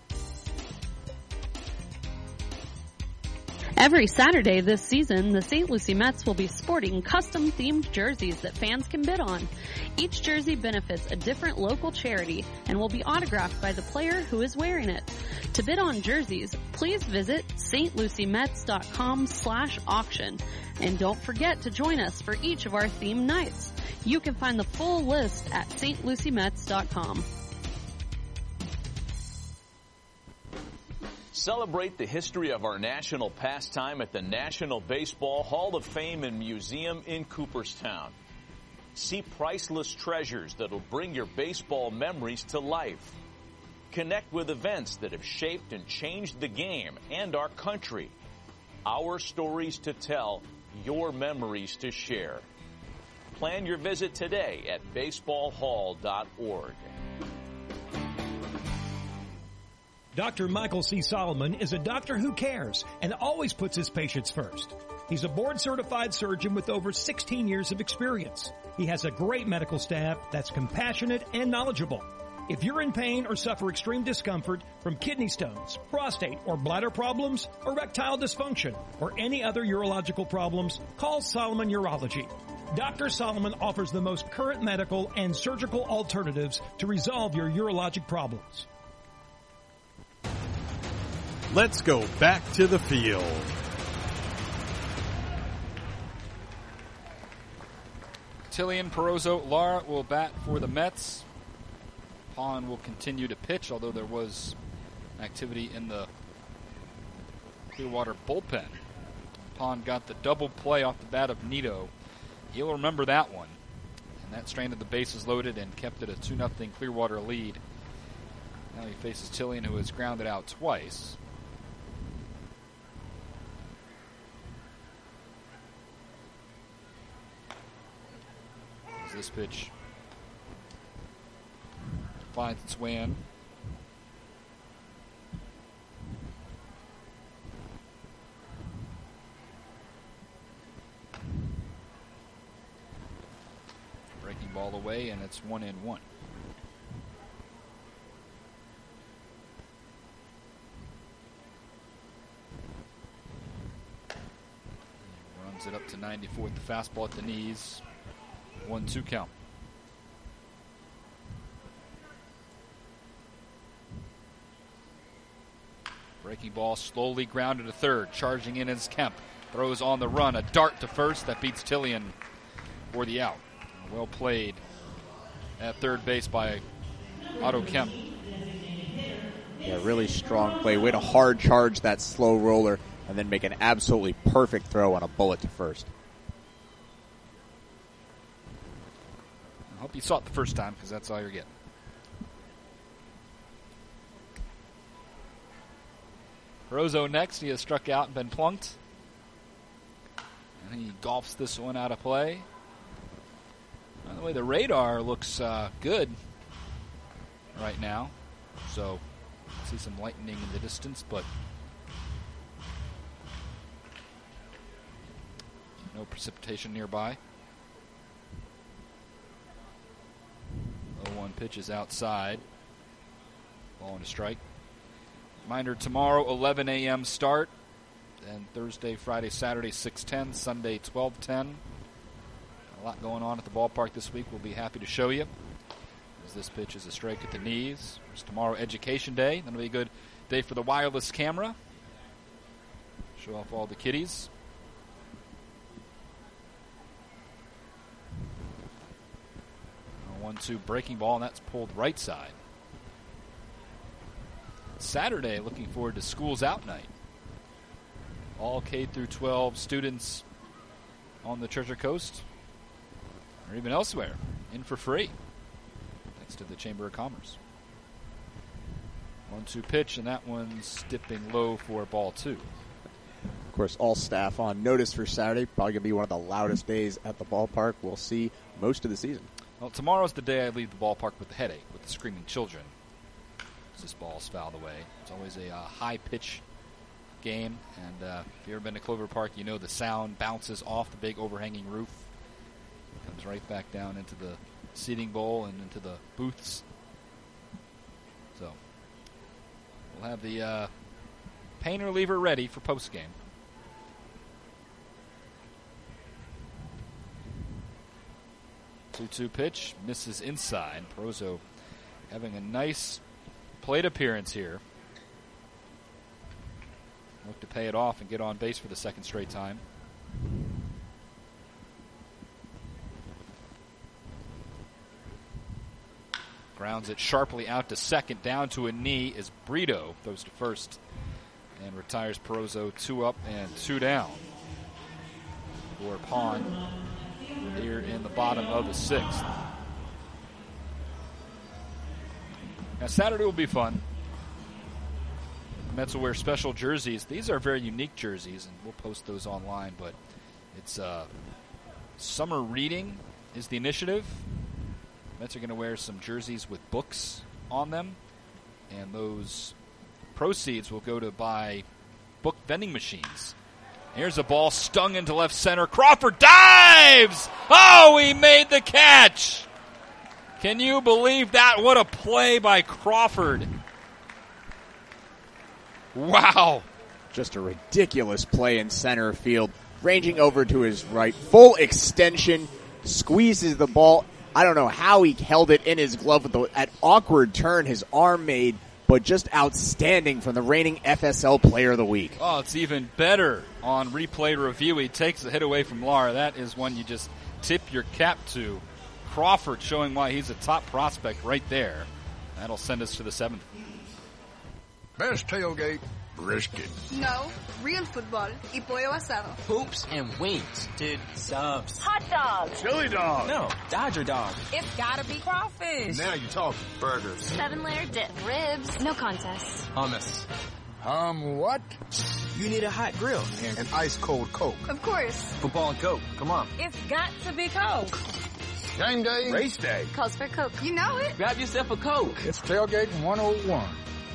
Every Saturday this season, the St. Lucie Mets will be sporting custom-themed jerseys that fans can bid on. Each jersey benefits a different local charity and will be autographed by the player who is wearing it. To bid on jerseys, please visit stluciemets.com/auction. And don't forget to join us for each of our themed nights. You can find the full list at stlucymets.com. Celebrate the history of our national pastime at the National Baseball Hall of Fame and Museum in Cooperstown. See priceless treasures that'll bring your baseball memories to life. Connect with events that have shaped and changed the game and our country. Our stories to tell, your memories to share. Plan your visit today at baseballhall.org. Dr. Michael C. Solomon is a doctor who cares and always puts his patients first. He's a board-certified surgeon with over 16 years of experience. He has a great medical staff that's compassionate and knowledgeable. If you're in pain or suffer extreme discomfort from kidney stones, prostate or bladder problems, erectile dysfunction, or any other urological problems, call Solomon Urology. Dr. Solomon offers the most current medical and surgical alternatives to resolve your urologic problems. Let's go back to the field. Tillian, Perozzo, Lara will bat for the Mets. Pond will continue to pitch, although there was activity in the Clearwater bullpen. Pond got the double play off the bat of Nito. He'll remember that one. And that stranded the bases loaded and kept it a 2-0 Clearwater lead. Now he faces Tillian, who has grounded out twice. This pitch finds its way in. Breaking ball away, and it's 1-1. Runs it up to 94 with the fastball at the knees. 1-2 count. Breaking ball slowly grounded to third. Charging in is Kemp. Throws on the run. A dart to first that beats Tillian for the out. Well played at third base by Otto Kemp. Yeah, really strong play. Way to hard charge that slow roller and then make an absolutely perfect throw on a bullet to first. I hope you saw it the first time, because that's all you're getting. Perozzo next. He has struck out and been plunked. And he golfs this one out of play. By the way, the radar looks good right now. So, see some lightning in the distance, but no precipitation nearby. 0-1 pitch is outside. Ball and a strike. Reminder, tomorrow 11 a.m. start. And Thursday, Friday, Saturday 6:10, Sunday 12:10. A lot going on at the ballpark this week. We'll be happy to show you. As this pitch is a strike at the knees. It's tomorrow Education Day. That'll be a good day for the wireless camera. Show off all the kiddies. 1-2 breaking ball, and that's pulled right side. Saturday, looking forward to Schools Out Night. All K through 12 students on the Treasure Coast, or even elsewhere, in for free, thanks to the Chamber of Commerce. 1-2 pitch, and that one's dipping low for ball two. Of course, all staff on notice for Saturday. Probably going to be one of the loudest days at the ballpark. We'll see most of the season. Well, tomorrow's the day I leave the ballpark with a headache, with the screaming children. This ball's fouled away. It's always a high-pitch game, and if you've ever been to Clover Park, you know the sound bounces off the big overhanging roof. It comes right back down into the seating bowl and into the booths. So, we'll have the pain reliever ready for postgame. Two-two pitch, misses inside. Perozzo having a nice plate appearance here. Look to pay it off and get on base for the second straight time. Grounds it sharply out to second, down to a knee as Brito goes to first and retires Perozo. 2 up and 2 down for Pond here in the bottom of the 6th. Now Saturday will be fun. The Mets will wear special jerseys. These are very unique jerseys, and we'll post those online, but it's summer reading is the initiative. Mets are going to wear some jerseys with books on them, and those proceeds will go to buy book vending machines. Here's a ball stung into left center. Crawford dives! Oh, he made the catch! Can you believe that? What a play by Crawford. Wow. Just a ridiculous play in center field. Ranging over to his right. Full extension. Squeezes the ball. I don't know how he held it in his glove with that awkward turn his arm made, but just outstanding from the reigning FSL Player of the Week. Oh, it's even better on replay review. He takes the hit away from Lara. That is one you just tip your cap to. Crawford showing why he's a top prospect right there. That'll send us to the 7th. Best tailgate, brisket. No, real football y pollo asado. Hoops and wings. Dude, subs. Hot dogs. Chili dog. No, Dodger dog. It's gotta be crawfish. Now you're talking. Burgers. 7-layer dip. Ribs. No contest. Hummus. What? You need a hot grill. And an ice cold Coke. Of course. Football and Coke. Come on. It's got to be Coke. Game day. Race day. Calls for Coke. You know it. Grab yourself a Coke. It's Tailgate 101.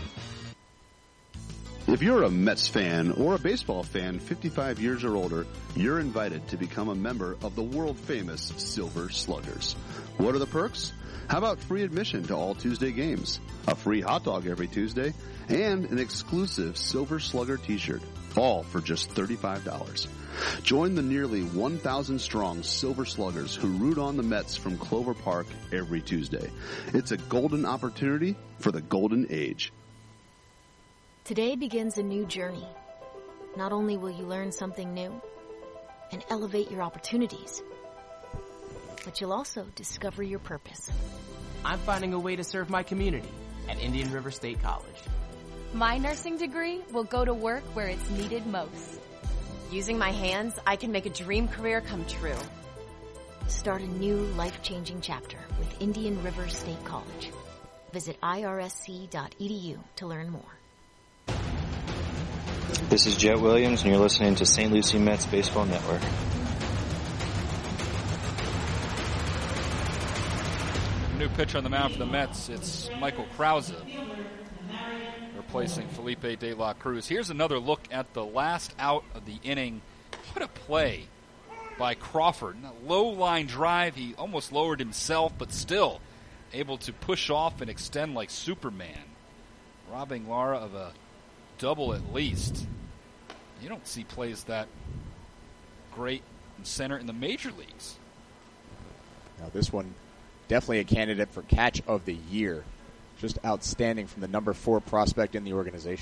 If you're a Mets fan or a baseball fan 55 years or older, you're invited to become a member of the world-famous Silver Sluggers. What are the perks? How about free admission to all Tuesday games, a free hot dog every Tuesday, and an exclusive Silver Slugger t-shirt, all for just $35. Join the nearly 1,000-strong Silver Sluggers who root on the Mets from Clover Park every Tuesday. It's a golden opportunity for the golden age. Today begins a new journey. Not only will you learn something new and elevate your opportunities, but you'll also discover your purpose. I'm finding a way to serve my community at Indian River State College. My nursing degree will go to work where it's needed most. Using my hands, I can make a dream career come true. Start a new life-changing chapter with Indian River State College. Visit irsc.edu to learn more. This is Jet Williams, and you're listening to St. Lucie Mets Baseball Network. New pitcher on the mound for the Mets, it's Michael Krause, replacing Felipe De La Cruz. Here's another look at the last out of the inning. What a play by Crawford. A low line drive, he almost lowered himself, but still able to push off and extend like Superman, robbing Lara of a double at least. You don't see plays that great in center in the major leagues. Now this one, definitely a candidate for catch of the year. Just outstanding from the number 4 prospect in the organization.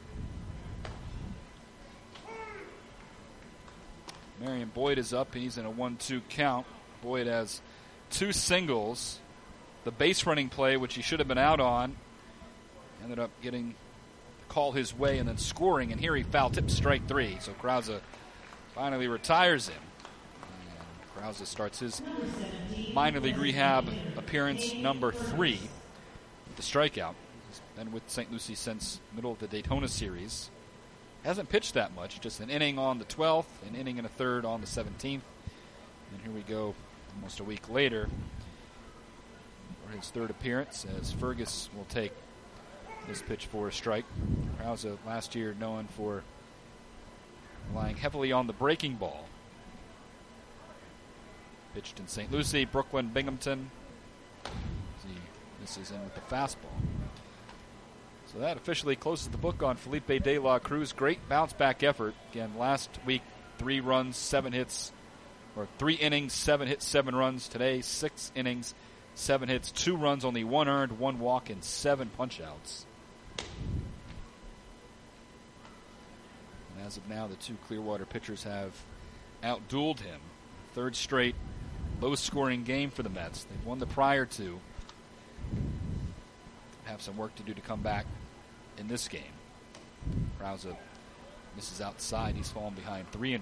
Marion Boyd is up, and he's in a 1-2 count. Boyd has 2 singles. The base running play, which he should have been out on, ended up getting call his way and then scoring, and here he foul tips strike 3. So Krause finally retires him. And Krause starts his minor league rehab appearance number 3 with the strikeout. He's been with St. Lucie since middle of the Daytona series. Hasn't pitched that much, just an inning on the 12th, an inning and a third on the 17th. And here we go almost a week later for his 3rd appearance, as Fergus will take this pitch for a strike. Krause last year known for relying heavily on the breaking ball. Pitched in St. Lucie, Brooklyn, Binghamton. He misses in with the fastball. So that officially closes the book on Felipe De La Cruz. Great bounce back effort. Again, last week, 3 runs, 7 hits, or 3 innings, 7 hits, 7 runs. Today, 6 innings, 7 hits, 2 runs, only 1 earned, 1 walk, and 7 punch-outs. And as of now, the 2 Clearwater pitchers have outdueled him. 3rd straight low-scoring game for the Mets. They've won the prior 2. have some work to do to come back in this game. Krause misses outside. He's fallen behind 3-1.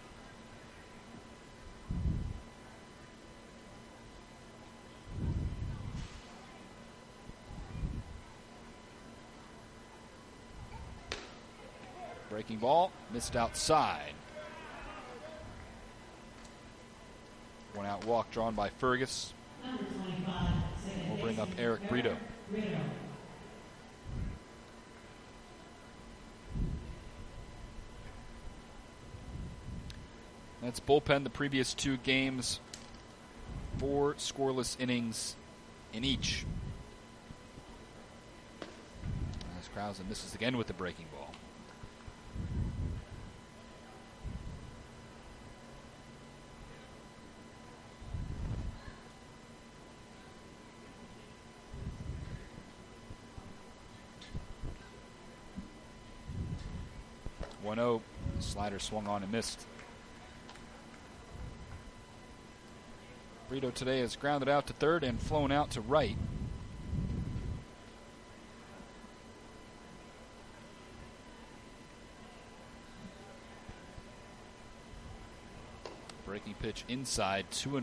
Breaking ball, missed outside. One out walk drawn by Fergus. We'll bring up Eric Brito. That's bullpen the previous 2 games. 4 scoreless innings in each. As Krause misses again with the breaking ball. Slider swung on and missed. Brito today has grounded out to third and flown out to right. Breaking pitch inside, 2-1.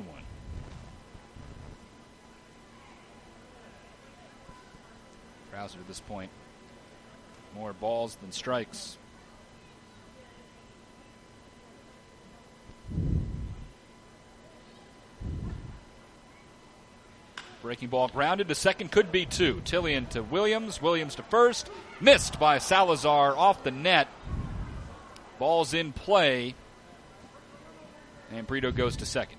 Krause at this point, more balls than strikes. Breaking ball grounded to second, could be 2. Tillian to Williams, Williams to first, missed by Salazar off the net. Ball's in play, and Brito goes to second.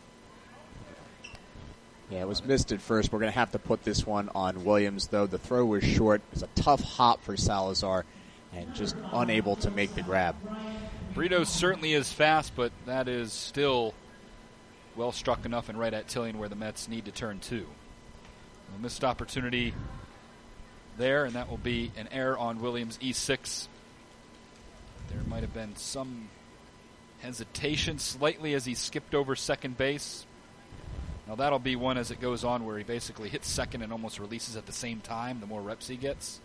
Yeah, it was missed at first. We're going to have to put this one on Williams, though. The throw was short. It was a tough hop for Salazar, and just unable to make the grab. Brito certainly is fast, but that is still well struck enough and right at Tillian where the Mets need to turn 2. A missed opportunity there, and that will be an error on Williams' E6. There might have been some hesitation slightly as he skipped over second base. Now that'll be one as it goes on where he basically hits second and almost releases at the same time the more reps he gets.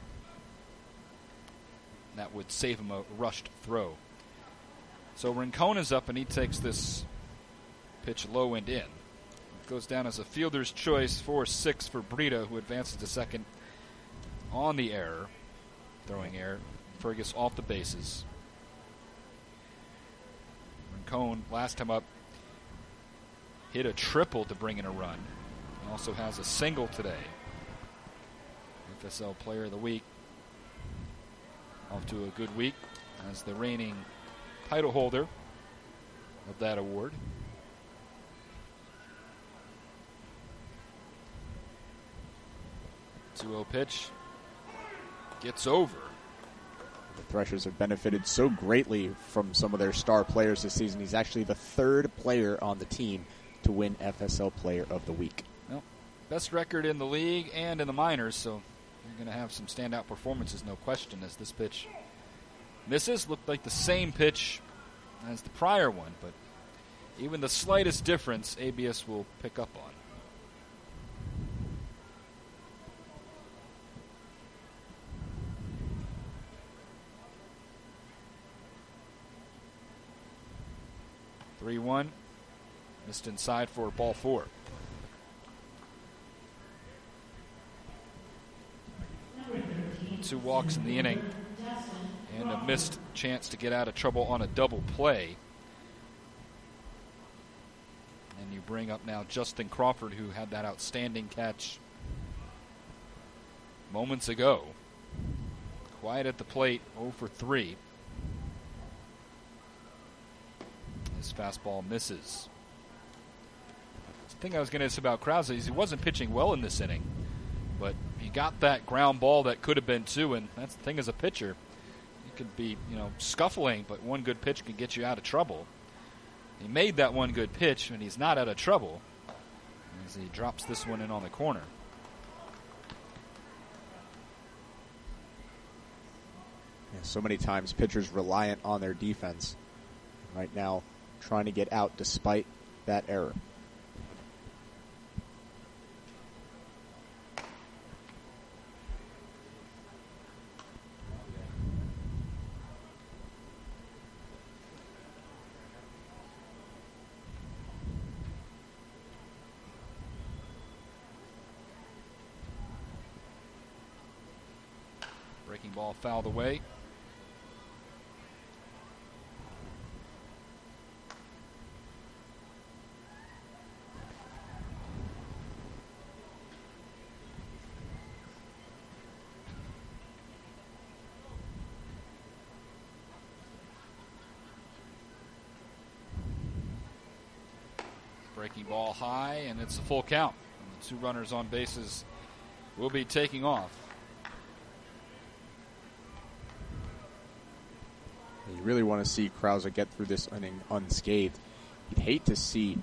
That would save him a rushed throw. So Rincon is up and he takes this pitch low and in. It goes down as a fielder's choice 4-6 for Brito, who advances to second on the error. Throwing error. Fergus off the bases. Rincon, last time up, hit a triple to bring in a run. He also has a single today. FSL Player of the Week. Off to a good week as the reigning title holder of that award. 2-0 pitch. Gets over. The Threshers have benefited so greatly from some of their star players this season. He's actually the 3rd player on the team to win FSL Player of the Week. Well, best record in the league and in the minors, so you're going to have some standout performances, no question, as this pitch misses. Looked like the same pitch as the prior one, but even the slightest difference, ABS will pick up on. (3-1). Missed inside for ball 4. Two walks in the inning and a missed chance to get out of trouble on a double play. And you bring up now Justin Crawford, who had that outstanding catch moments ago. Quiet at the plate, 0 for 3. His fastball misses. The thing I was going to say about Krause is he wasn't pitching well in this inning, but he got that ground ball that could have been 2, and that's the thing as a pitcher. You could be, scuffling, but one good pitch can get you out of trouble. He made that one good pitch, and he's not out of trouble as he drops this one in on the corner. Yeah, so many times pitchers reliant on their defense. Right now, trying to get out despite that error. Breaking ball fouled away. Breaking ball high, and it's a full count. And the two runners on bases will be taking off. You really want to see Krause get through this inning unscathed. You'd hate to see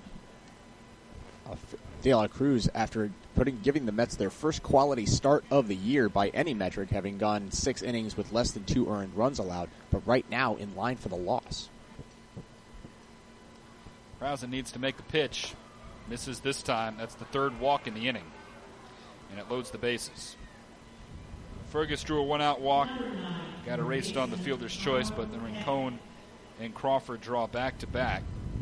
De La Cruz, after giving the Mets their first quality start of the year by any metric, having gone 6 innings with less than 2 earned runs allowed, but right now in line for the loss. Krause needs to make the pitch. Misses this time. That's the 3rd walk in the inning. And it loads the bases. Fergus drew a 1-out walk. Got erased on the fielder's choice, but then Rincon and Crawford draw back-to-back.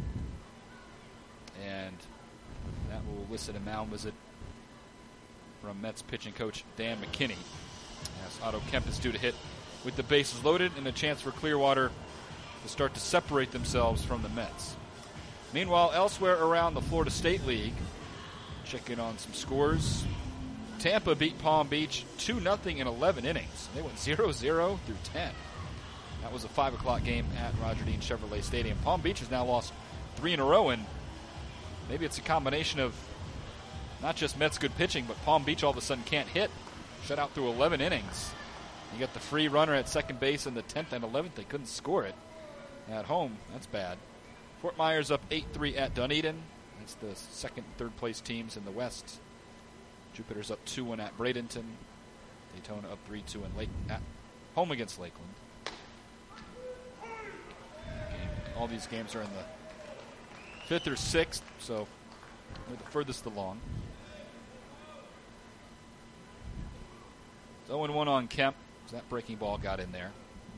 And that will elicit a mound visit from Mets pitching coach Dan McKinney, as Otto Kemp is due to hit with the bases loaded and a chance for Clearwater to start to separate themselves from the Mets. Meanwhile, elsewhere around the Florida State League, checking on some scores. Tampa beat Palm Beach 2-0 in 11 innings. They went 0-0 through 10. That was a 5 o'clock game at Roger Dean Chevrolet Stadium. Palm Beach has now lost 3 in a row, and maybe it's a combination of not just Mets good pitching, but Palm Beach all of a sudden can't hit. Shut out through 11 innings. You got the free runner at second base in the 10th and 11th. They couldn't score it at home. That's bad. Fort Myers up 8-3 at Dunedin. That's the second and third place teams in the West. Jupiter's up 2-1 at Bradenton. Daytona up 3-2 at home against Lakeland. All these games are in the 5th or 6th, so we're the furthest along. 0-1 on Kemp. So that breaking ball got in there.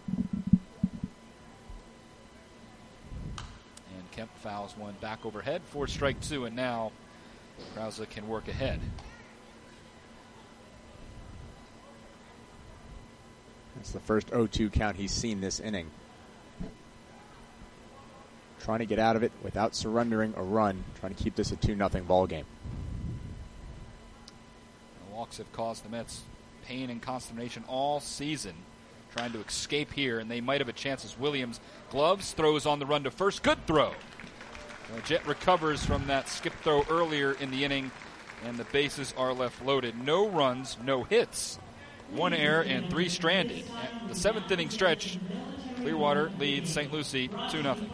Kemp fouls one back overhead for strike 2, and now Krause can work ahead. That's the first 0-2 count he's seen this inning. Trying to get out of it without surrendering a run, trying to keep this a 2-0 ball game. The walks have caused the Mets pain and consternation all season, trying to escape here, and they might have a chance as Williams gloves, throws on the run to first. Good throw. Jet recovers from that skip throw earlier in the inning, and the bases are left loaded. No runs, no hits. 1 error and 3 stranded. At the 7th inning stretch, Clearwater leads St. Lucie 2-0.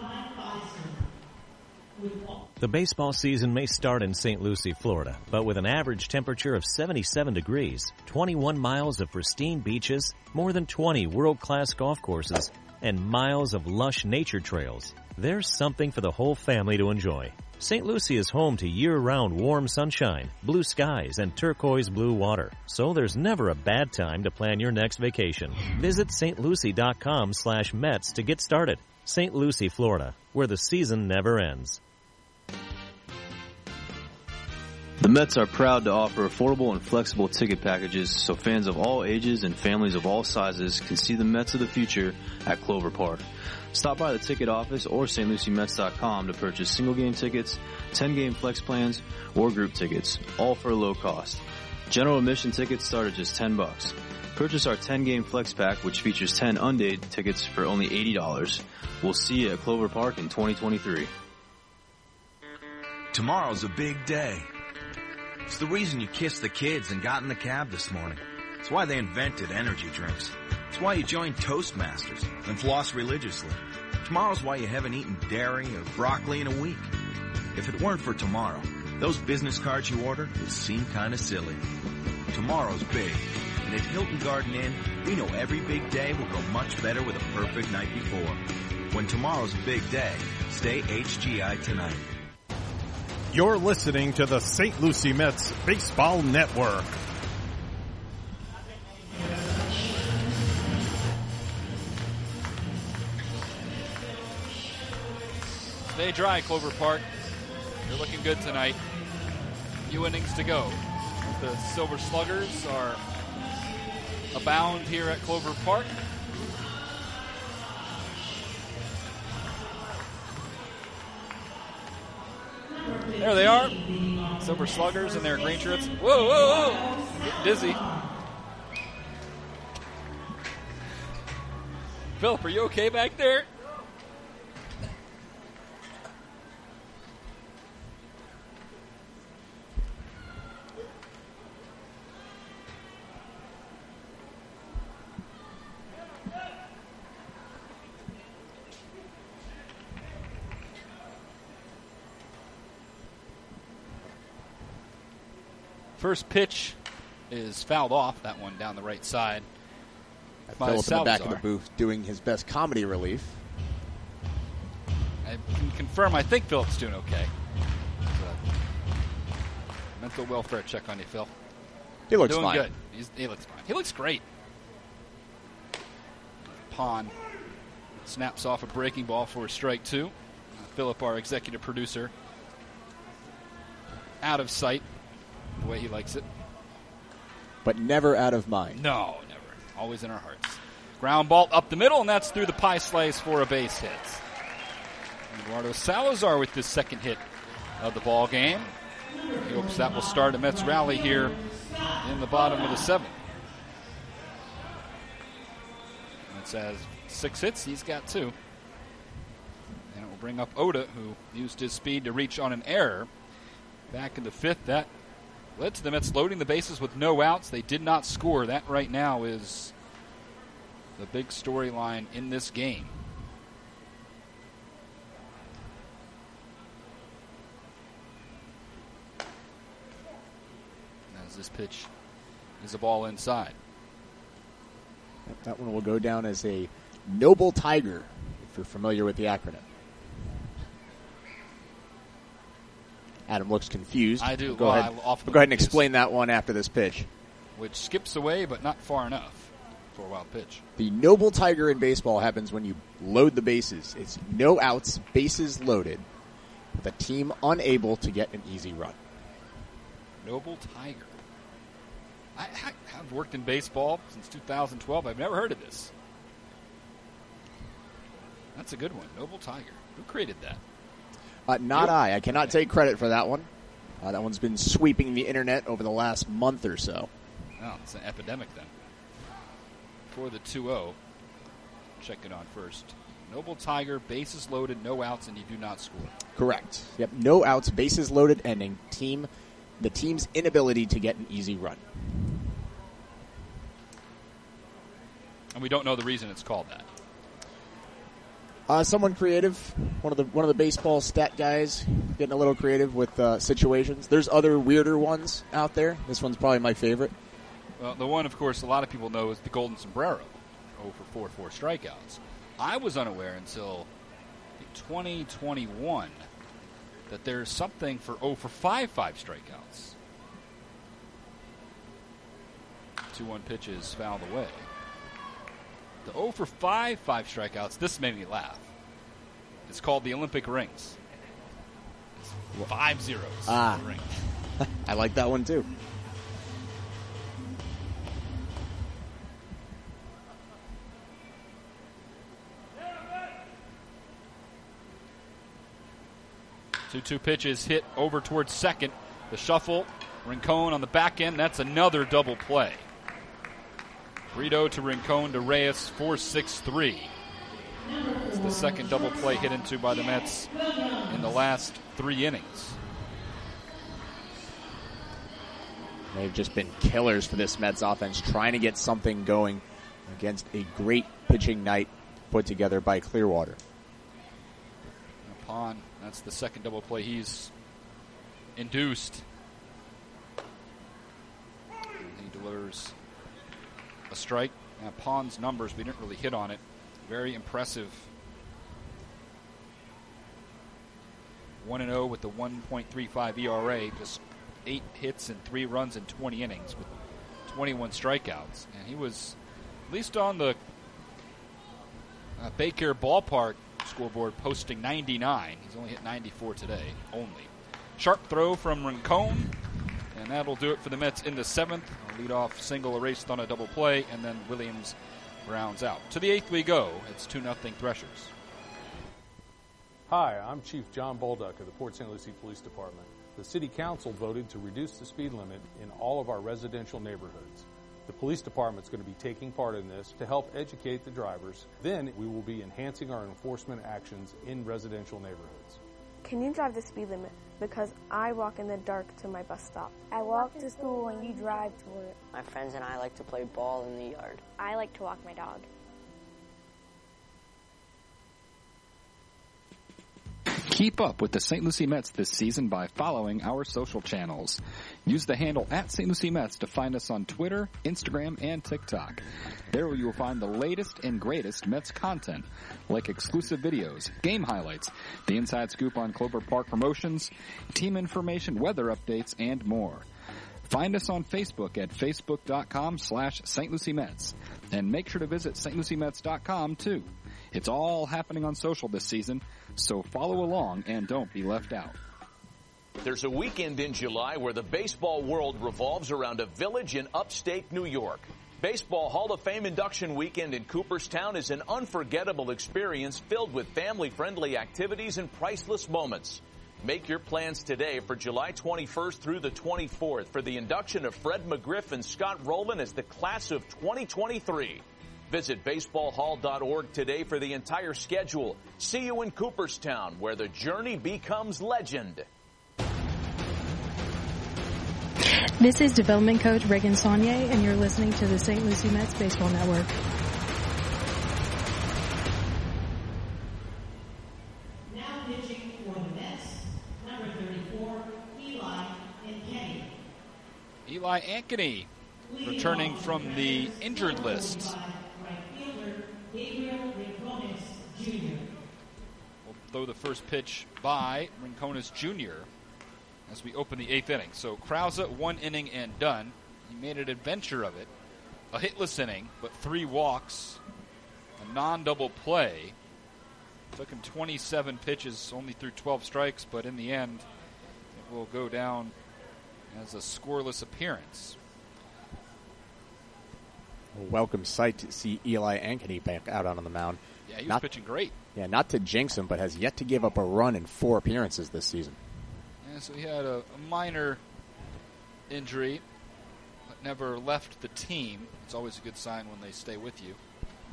The baseball season may start in St. Lucie, Florida, but with an average temperature of 77 degrees, 21 miles of pristine beaches, more than 20 world-class golf courses, and miles of lush nature trails, there's something for the whole family to enjoy. St. Lucie is home to year-round warm sunshine, blue skies, and turquoise blue water, so there's never a bad time to plan your next vacation. Visit stlucie.com/Mets to get started. St. Lucie, Florida, where the season never ends. The Mets are proud to offer affordable and flexible ticket packages so fans of all ages and families of all sizes can see the Mets of the future at Clover Park. Stop by the ticket office or stluciemets.com to purchase single-game tickets, 10-game flex plans, or group tickets, all for a low cost. General admission tickets start at just $10. Purchase our 10-game flex pack, which features 10 undated tickets for only $80. We'll see you at Clover Park in 2023. Tomorrow's a big day. It's the reason you kissed the kids and got in the cab this morning. It's why they invented energy drinks. It's why you joined Toastmasters and floss religiously. Tomorrow's why you haven't eaten dairy or broccoli in a week. If it weren't for tomorrow, those business cards you ordered would seem kind of silly. Tomorrow's big, and at Hilton Garden Inn, we know every big day will go much better with a perfect night before. When tomorrow's a big day, stay HGI tonight. You're listening to the St. Lucie Mets Baseball Network. Stay dry, Clover Park. You're looking good tonight. A few innings to go. The Silver Sluggers are abound here at Clover Park. There they are. Silver Sluggers in their green shirts. Whoa, whoa, whoa. Getting dizzy. Philip, are you okay back there? First pitch is fouled off, that one down the right side. Philip in the back of the booth doing his best comedy relief. I can confirm, I think Philip's doing okay. Mental welfare check on you, Phil. He looks doing fine. Good. He looks fine. He looks great. Pond snaps off a breaking ball for strike two. Philip, our executive producer, out of sight. The way he likes it. But never out of mind. No, never. Always in our hearts. Ground ball up the middle, and that's through the pie slice for a base hit. Eduardo Salazar with his second hit of the ball game. He hopes that will start a Mets rally here in the bottom of the seventh. Mets has 6 hits. He's got 2. And it will bring up Oda, who used his speed to reach on an error. Back in the fifth, that led to the Mets loading the bases with no outs. They did not score. That right now is the big storyline in this game. As this pitch is a ball inside. That one will go down as a Noble Tiger, if you're familiar with the acronym. Adam looks confused. I do. Go ahead and explain that one after this pitch. Which skips away, but not far enough for a wild pitch. The Noble Tiger in baseball happens when you load the bases. It's no outs, bases loaded, with a team unable to get an easy run. Noble Tiger. I have worked in baseball since 2012. I've never heard of this. That's a good one. Noble Tiger. Who created that? Not I. I cannot take credit for that one. That one's been sweeping the internet over the last month or so. Oh, it's an epidemic then. For the 2-0, check it on first. Noble Tiger, bases loaded, no outs, and you do not score. Correct. Yep, no outs, bases loaded, ending. The team's inability to get an easy run. And we don't know the reason it's called that. Someone creative, one of the baseball stat guys, getting a little creative with situations. There's other weirder ones out there. This one's probably my favorite. Well, the one, of course, a lot of people know is the Golden Sombrero, 0 for 4 strikeouts. I was unaware until 2021 that there's something for 0 for 5 strikeouts. 2-1 pitches fouled away. The 0 for 5 strikeouts, this made me laugh. It's called the Olympic rings. It's 5 zeros. Ring. I like that one too. Two pitches hit over towards second. The shuffle, Rincon on the back end. That's another double play. Brito to Rincon to Reyes, 4-6-3. It's the second double play hit into by the Mets in the last 3 innings. They've just been killers for this Mets offense, trying to get something going against a great pitching night put together by Clearwater. Pond, that's the second double play he's induced. He delivers a strike. Pond's numbers, we didn't really hit on it. Very impressive. 1-0 with the 1.35 ERA, just 8 hits and 3 runs in 20 innings with 21 strikeouts. And he was, at least on the Baker Ballpark scoreboard, posting 99. He's only hit 94 today, only. Sharp throw from Rincon, and And that'll do it for the Mets in the 7th. A leadoff single erased on a double play, and then Williams rounds out. To the 8th we go. It's 2-0 Threshers. Hi, I'm Chief John Bolduc of the Port St. Lucie Police Department. The City Council voted to reduce the speed limit in all of our residential neighborhoods. The Police Department is going to be taking part in this to help educate the drivers. Then we will be enhancing our enforcement actions in residential neighborhoods. Can you drive the speed limit? Because I walk in the dark to my bus stop. I walk to school and you drive to work. My friends and I like to play ball in the yard. I like to walk my dog. Keep up with the St. Lucie Mets this season by following our social channels. Use the handle @StLucieMets to find us on Twitter, Instagram, and TikTok. There you will find the latest and greatest Mets content, like exclusive videos, game highlights, the inside scoop on Clover Park promotions, team information, weather updates, and more. Find us on Facebook at facebook.com/St. Lucie Mets. And make sure to visit stluciemets.com too. It's all happening on social this season, so follow along and don't be left out. There's a weekend in July where the baseball world revolves around a village in upstate New York. Baseball Hall of Fame induction weekend in Cooperstown is an unforgettable experience filled with family-friendly activities and priceless moments. Make your plans today for July 21st through the 24th for the induction of Fred McGriff and Scott Rowland as the class of 2023. Visit baseballhall.org today for the entire schedule. See you in Cooperstown, where the journey becomes legend. This is development coach Reagan Saunier, and you're listening to the St. Lucie Mets Baseball Network. Now pitching for the Mets, number 34, Eli Ankeny. Eli Ankeny returning from the injured list. We'll throw the first pitch by Rincones Jr. as we open the 8th inning. So Krause, 1 inning and done. He made an adventure of it. A hitless inning, but 3 walks, a non-double play. Took him 27 pitches, only threw 12 strikes, but in the end, it will go down as a scoreless appearance. A welcome sight to see Eli Ankeny back out on the mound. Yeah, he was pitching great. Yeah, not to jinx him, but has yet to give up a run in 4 appearances this season. Yeah, so he had a minor injury, but never left the team. It's always a good sign when they stay with you.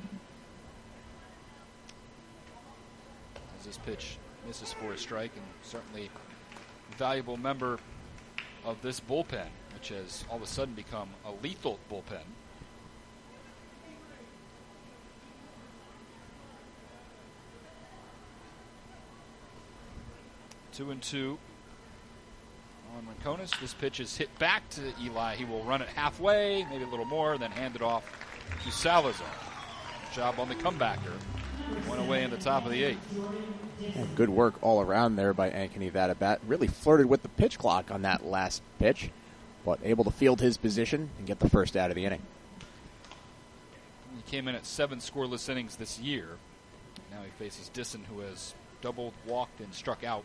As this pitch misses for a strike, and certainly a valuable member of this bullpen, which has all of a sudden become a lethal bullpen. 2-2 on Rincones. This pitch is hit back to Eli. He will run it halfway, maybe a little more, then hand it off to Salazar. Good job on the comebacker. Went away in the top of the 8th. Yeah, good work all around there by Ankeny. That at bat really flirted with the pitch clock on that last pitch, but able to field his position and get the first out of the inning. He came in at 7 scoreless innings this year. Now he faces Disson, who has doubled, walked, and struck out.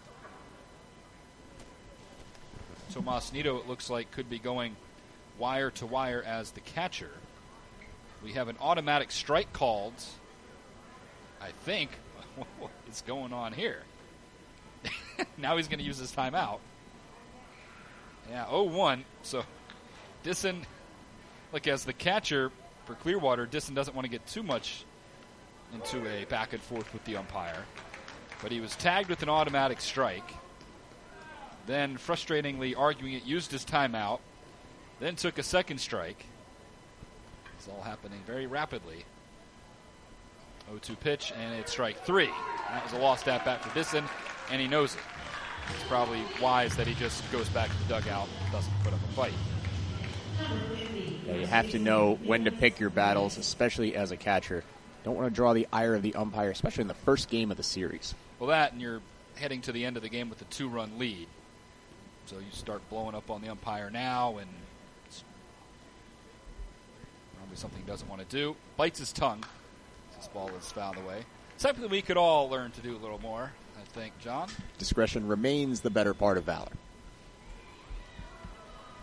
Tomas Nido, it looks like, could be going wire to wire as the catcher. We have an automatic strike called. I think. What is going on here? Now he's going to use his timeout. Yeah, 0-1. So Disson, like as the catcher for Clearwater, Disson doesn't want to get too much into a back and forth with the umpire. But he was tagged with an automatic strike. Then, frustratingly arguing it, used his timeout. Then took a second strike. It's all happening very rapidly. 0-2 pitch, and it's strike 3. That was a lost at-bat for Disson, and he knows it. It's probably wise that he just goes back to the dugout and doesn't put up a fight. Yeah, you have to know when to pick your battles, especially as a catcher. Don't want to draw the ire of the umpire, especially in the first game of the series. Well, that, and you're heading to the end of the game with a 2-run lead. So you start blowing up on the umpire now, and it's probably something he doesn't want to do. Bites his tongue. This ball is fouled away. Something we could all learn to do a little more, I think, John. Discretion remains the better part of valor.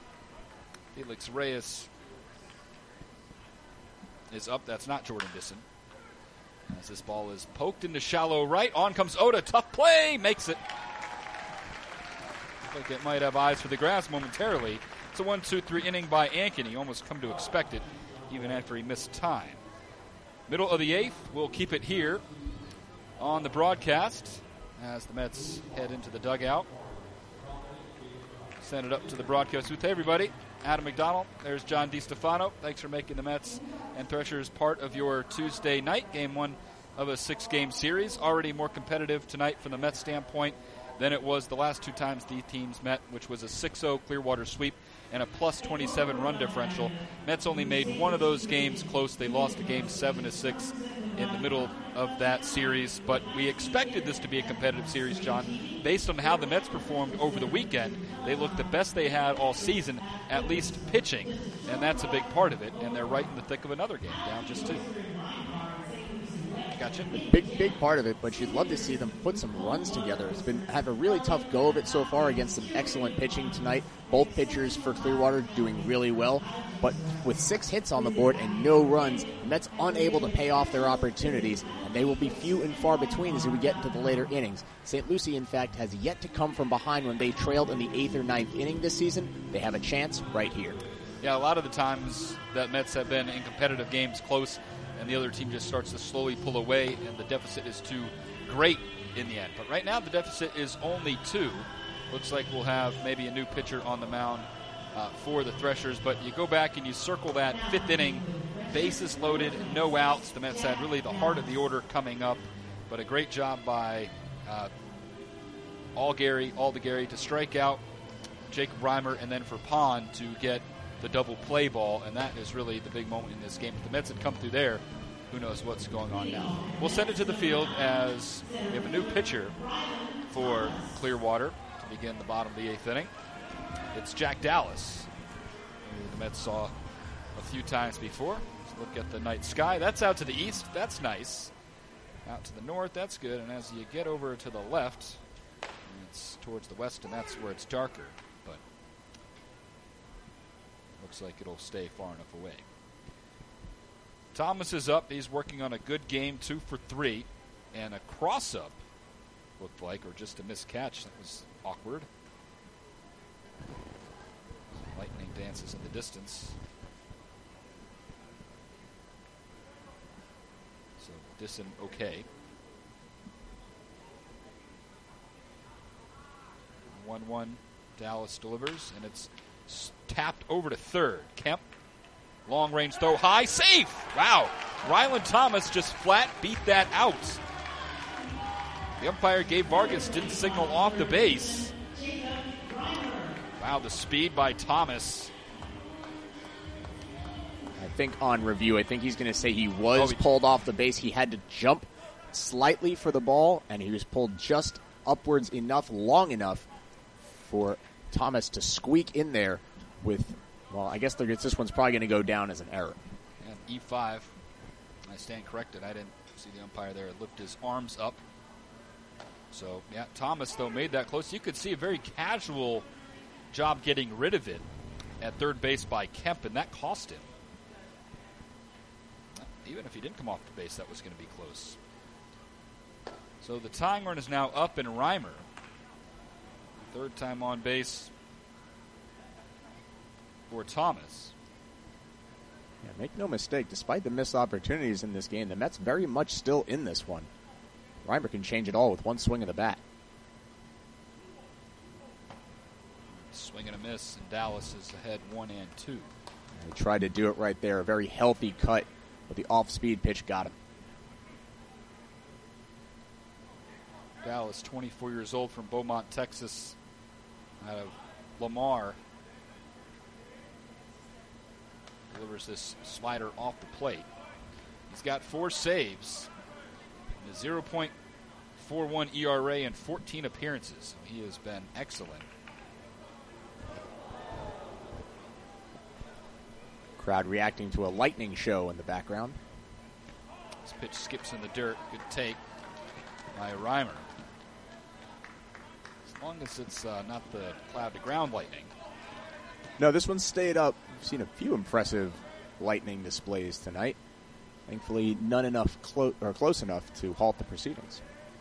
Felix Reyes is up. That's not Jordan Disson. As this ball is poked into shallow right. On comes Oda. Tough play. Makes it. Looks like it might have eyes for the grass momentarily. It's a 1-2-3 inning by Ankeny. You almost come to expect it, even after he missed time. Middle of the 8th. We'll keep it here on the broadcast as the Mets head into the dugout. Send it up to the broadcast booth. Hey, everybody. Adam McDonald. There's John DiStefano. Thanks for making the Mets and Threshers part of your Tuesday night. Game 1 of a 6-game series. Already more competitive tonight from the Mets standpoint than it was the last 2 times the teams met, which was a 6-0 Clearwater sweep and a plus 27 run differential. Mets only made one of those games close. They lost a game 7-6 in the middle of that series. But we expected this to be a competitive series, John, based on how the Mets performed over the weekend. They looked the best they had all season, at least pitching, and that's a big part of it. And they're right in the thick of another game, down just 2. Gotcha. Big part of it, but you'd love to see them put some runs together. It's been have a really tough go of it so far against some excellent pitching tonight. Both pitchers for Clearwater doing really well, but with 6 hits on the board and no runs, the Mets unable to pay off their opportunities, and they will be few and far between as we get into the later innings. St. Lucie, in fact, has yet to come from behind when they trailed in the 8th or 9th inning this season. They have a chance right here. Yeah, a lot of the times that Mets have been in competitive games close, and the other team just starts to slowly pull away, and the deficit is too great in the end. But right now the deficit is only 2. Looks like we'll have maybe a new pitcher on the mound for the Threshers. But you go back and you circle that 5th inning, bases loaded, no outs. The Mets had really the heart of the order coming up, but a great job by Aldegary to strike out Jacob Reimer, and then for Pond to get the double play ball, and that is really the big moment in this game. If the Mets had come through there, who knows what's going on now. We'll send it to the field as we have a new pitcher for Clearwater to begin the bottom of the 8th inning. It's Jack Dallas, who the Mets saw a few times before. Let's look at the night sky. That's out to the east. That's nice. Out to the north. That's good. And as you get over to the left, it's towards the west, and that's where it's darker. But looks like it'll stay far enough away. Thomas is up. He's working on a good game, 2 for 3. And a cross-up, looked like, or just a missed catch. That was awkward. Lightning dances in the distance. So Disson okay. 1-1, Dallas delivers, and it's tapped over to third. Kemp, long range throw, high, safe! Wow, Ryland Thomas just flat beat that out. The umpire, Gabe Vargas, didn't signal off the base. Wow, the speed by Thomas. I think on review, I think he's going to say he was pulled off the base. He had to jump slightly for the ball, and he was pulled just upwards enough, long enough for Thomas to squeak in there with, well, I guess this one's probably going to go down as an error. And E5, I stand corrected. I didn't see the umpire there. Lift his arms up. So, yeah, Thomas, though, made that close. You could see a very casual job getting rid of it at third base by Kemp, and that cost him. Even if he didn't come off the base, that was going to be close. So the tying run is now up in Reimer. Third time on base for Thomas. Yeah, make no mistake, despite the missed opportunities in this game, the Mets very much still in this one. Reimer can change it all with one swing of the bat. Swing and a miss, and Dallas is ahead 1-2. He tried to do it right there. A very healthy cut, but the off-speed pitch got him. Dallas, 24 years old, from Beaumont, Texas, out of Lamar. Delivers this slider off the plate. He's got 4 saves, and a 0.41 ERA in 14 appearances. He has been excellent. Crowd reacting to a lightning show in the background. This pitch skips in the dirt. Good take by Reimer. As long as it's not the cloud to ground lightning. No, this one stayed up. We've seen a few impressive lightning displays tonight. Thankfully, none enough close enough to halt the proceedings.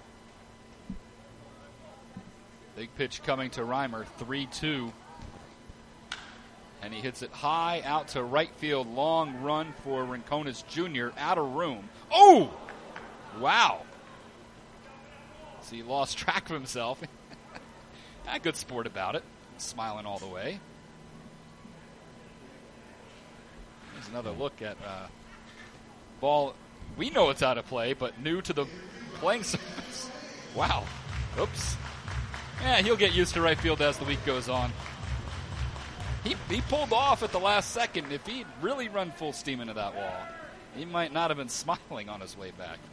Big pitch coming to Reimer, 3-2. And he hits it high out to right field. Long run for Rincones Jr. out of room. Oh! Wow. So he lost track of himself. A good sport about it. Smiling all the way. Here's another look at ball. We know it's out of play, but new to the playing surface. Wow. Oops. Yeah, he'll get used to right field as the week goes on. He pulled off at the last second. If he'd really run full steam into that wall, he might not have been smiling on his way back.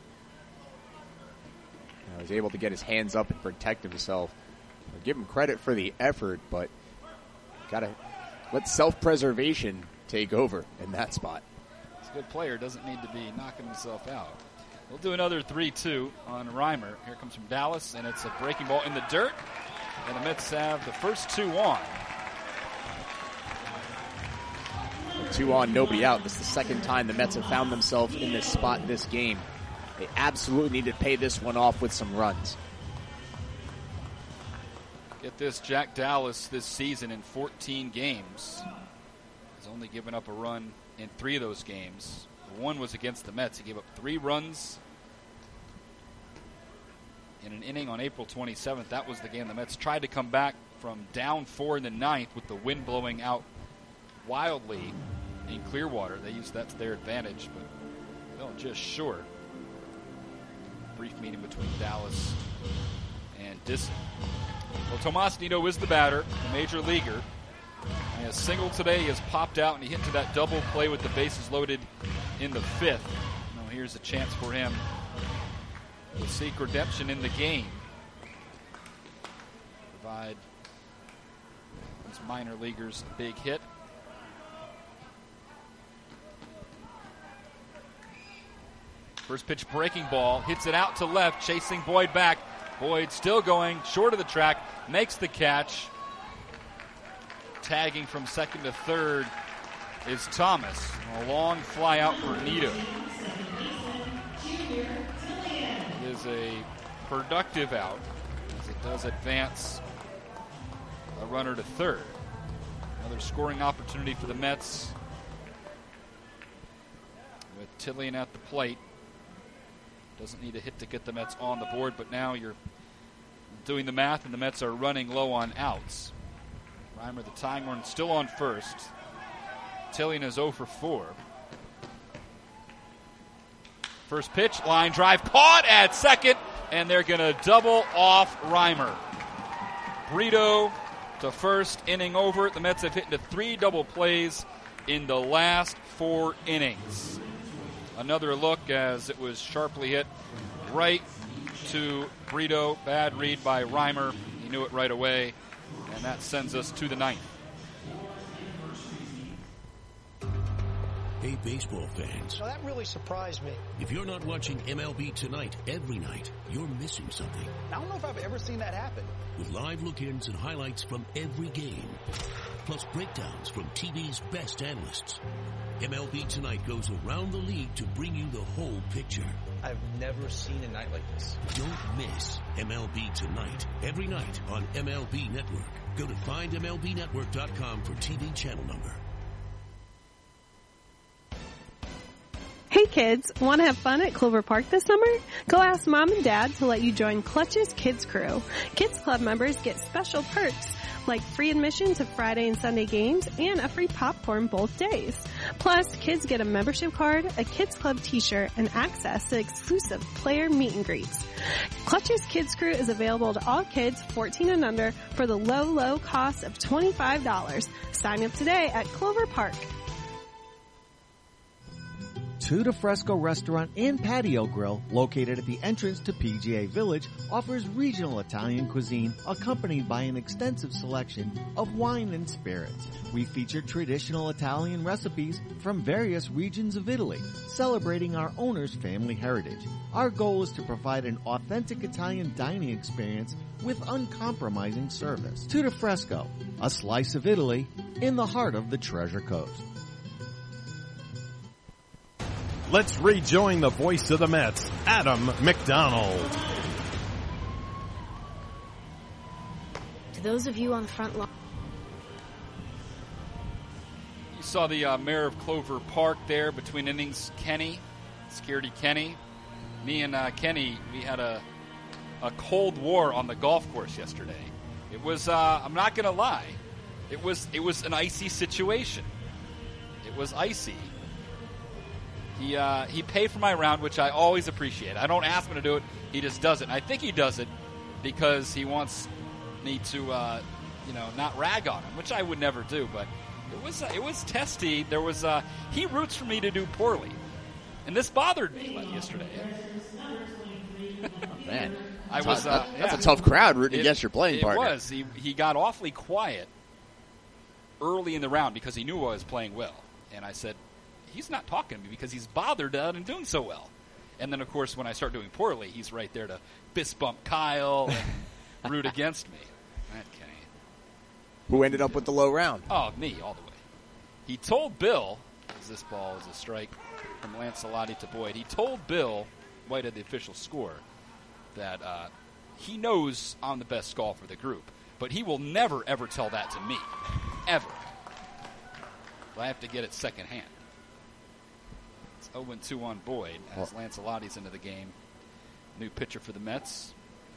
He was able to get his hands up and protect himself. I'll give him credit for the effort, but got to let self-preservation take over in that spot. He's a good player. Doesn't need to be knocking himself out. We'll do another 3-2 on Reimer. Here comes from Dallas, and it's a breaking ball in the dirt. And the Mets have the first two on. 2 on, nobody out. This is the second time the Mets have found themselves in this spot this game. They absolutely need to pay this one off with some runs. Get this, Jack Dallas this season in 14 games has only given up a run in 3 of those games. One was against the Mets. He gave up 3 runs in an inning on April 27th. That was the game the Mets tried to come back from down 4 in the 9th with the wind blowing out wildly in Clearwater. They used that to their advantage, but fell just short. Brief meeting between Dallas and Disson. Well, Tomas Nido is the batter, the major leaguer. And a single today, he has popped out and he hit to that double play with the bases loaded in the 5th. Now here's a chance for him to seek redemption in the game. Provide these minor leaguers a big hit. First pitch breaking ball, hits it out to left, chasing Boyd back. Boyd still going, short of the track, makes the catch. Tagging from second to third is Thomas. A long fly out for Nido. It is a productive out as it does advance a runner to third. Another scoring opportunity for the Mets with Tillian at the plate. Doesn't need a hit to get the Mets on the board, but now you're doing the math and the Mets are running low on outs. Reimer, the tying run, still on first. Tillian is 0 for 4. First pitch, line drive, caught at second, and they're going to double off Reimer. Brito to first, inning over. The Mets have hit into 3 double plays in the last 4 innings. Another look as it was sharply hit right to Brito. Bad read by Reimer. He knew it right away. And that sends us to the 9th. Hey, baseball fans. Now that really surprised me. If you're not watching MLB Tonight every night, you're missing something. I don't know if I've ever seen that happen. With live look-ins and highlights from every game, plus breakdowns from TV's best analysts. MLB Tonight goes around the league to bring you the whole picture. I've never seen a night like this. Don't miss MLB Tonight every night on MLB Network. Go to findmlbnetwork.com for TV channel number. Hey kids, want to have fun at Clover Park this summer? Go ask Mom and Dad to let you join Clutch's Kids Crew. Kids Club members get special perks like free admission to Friday and Sunday games and a free popcorn both days. Plus, kids get a membership card, a Kids Club t-shirt, and access to exclusive player meet and greets. Clutch's Kids Crew is available to all kids 14 and under for the low, low cost of $25. Sign up today at Clover Park. Tuda Fresco Restaurant and Patio Grill, located at the entrance to PGA Village, offers regional Italian cuisine accompanied by an extensive selection of wine and spirits. We feature traditional Italian recipes from various regions of Italy, celebrating our owner's family heritage. Our goal is to provide an authentic Italian dining experience with uncompromising service. Tutto Fresco, a slice of Italy in the heart of the Treasure Coast. Let's rejoin the voice of the Mets, Adam McDonald. To those of you on the front line. You saw the mayor of Clover Park there between innings, Kenny, Scaredy Kenny. Me and Kenny, we had a cold war on the golf course yesterday. It was, I'm not going to lie, it was an icy situation. It was icy. He paid for my round, which I always appreciate. I don't ask him to do it; he just does it. And I think he does it because he wants me to, not rag on him, which I would never do. But it was testy. There was he roots for me to do poorly, and this bothered me yesterday. Oh, man, that's a tough crowd rooting against your playing partner. It was. He got awfully quiet early in the round because he knew I was playing well, and I said, he's not talking to me because he's bothered out and doing so well. And then, of course, when I start doing poorly, he's right there to fist bump Kyle and root against me. That Kenny. Who ended up with the low round? Oh, me, all the way. He told Bill, as this ball is a strike from Lancelotti to Boyd, he told Bill, White of the official score, that he knows I'm the best golfer of the group, but he will never, ever tell that to me. Ever. I have to get it secondhand. 0-2 on Boyd as Lancelotti's into the game. New pitcher for the Mets.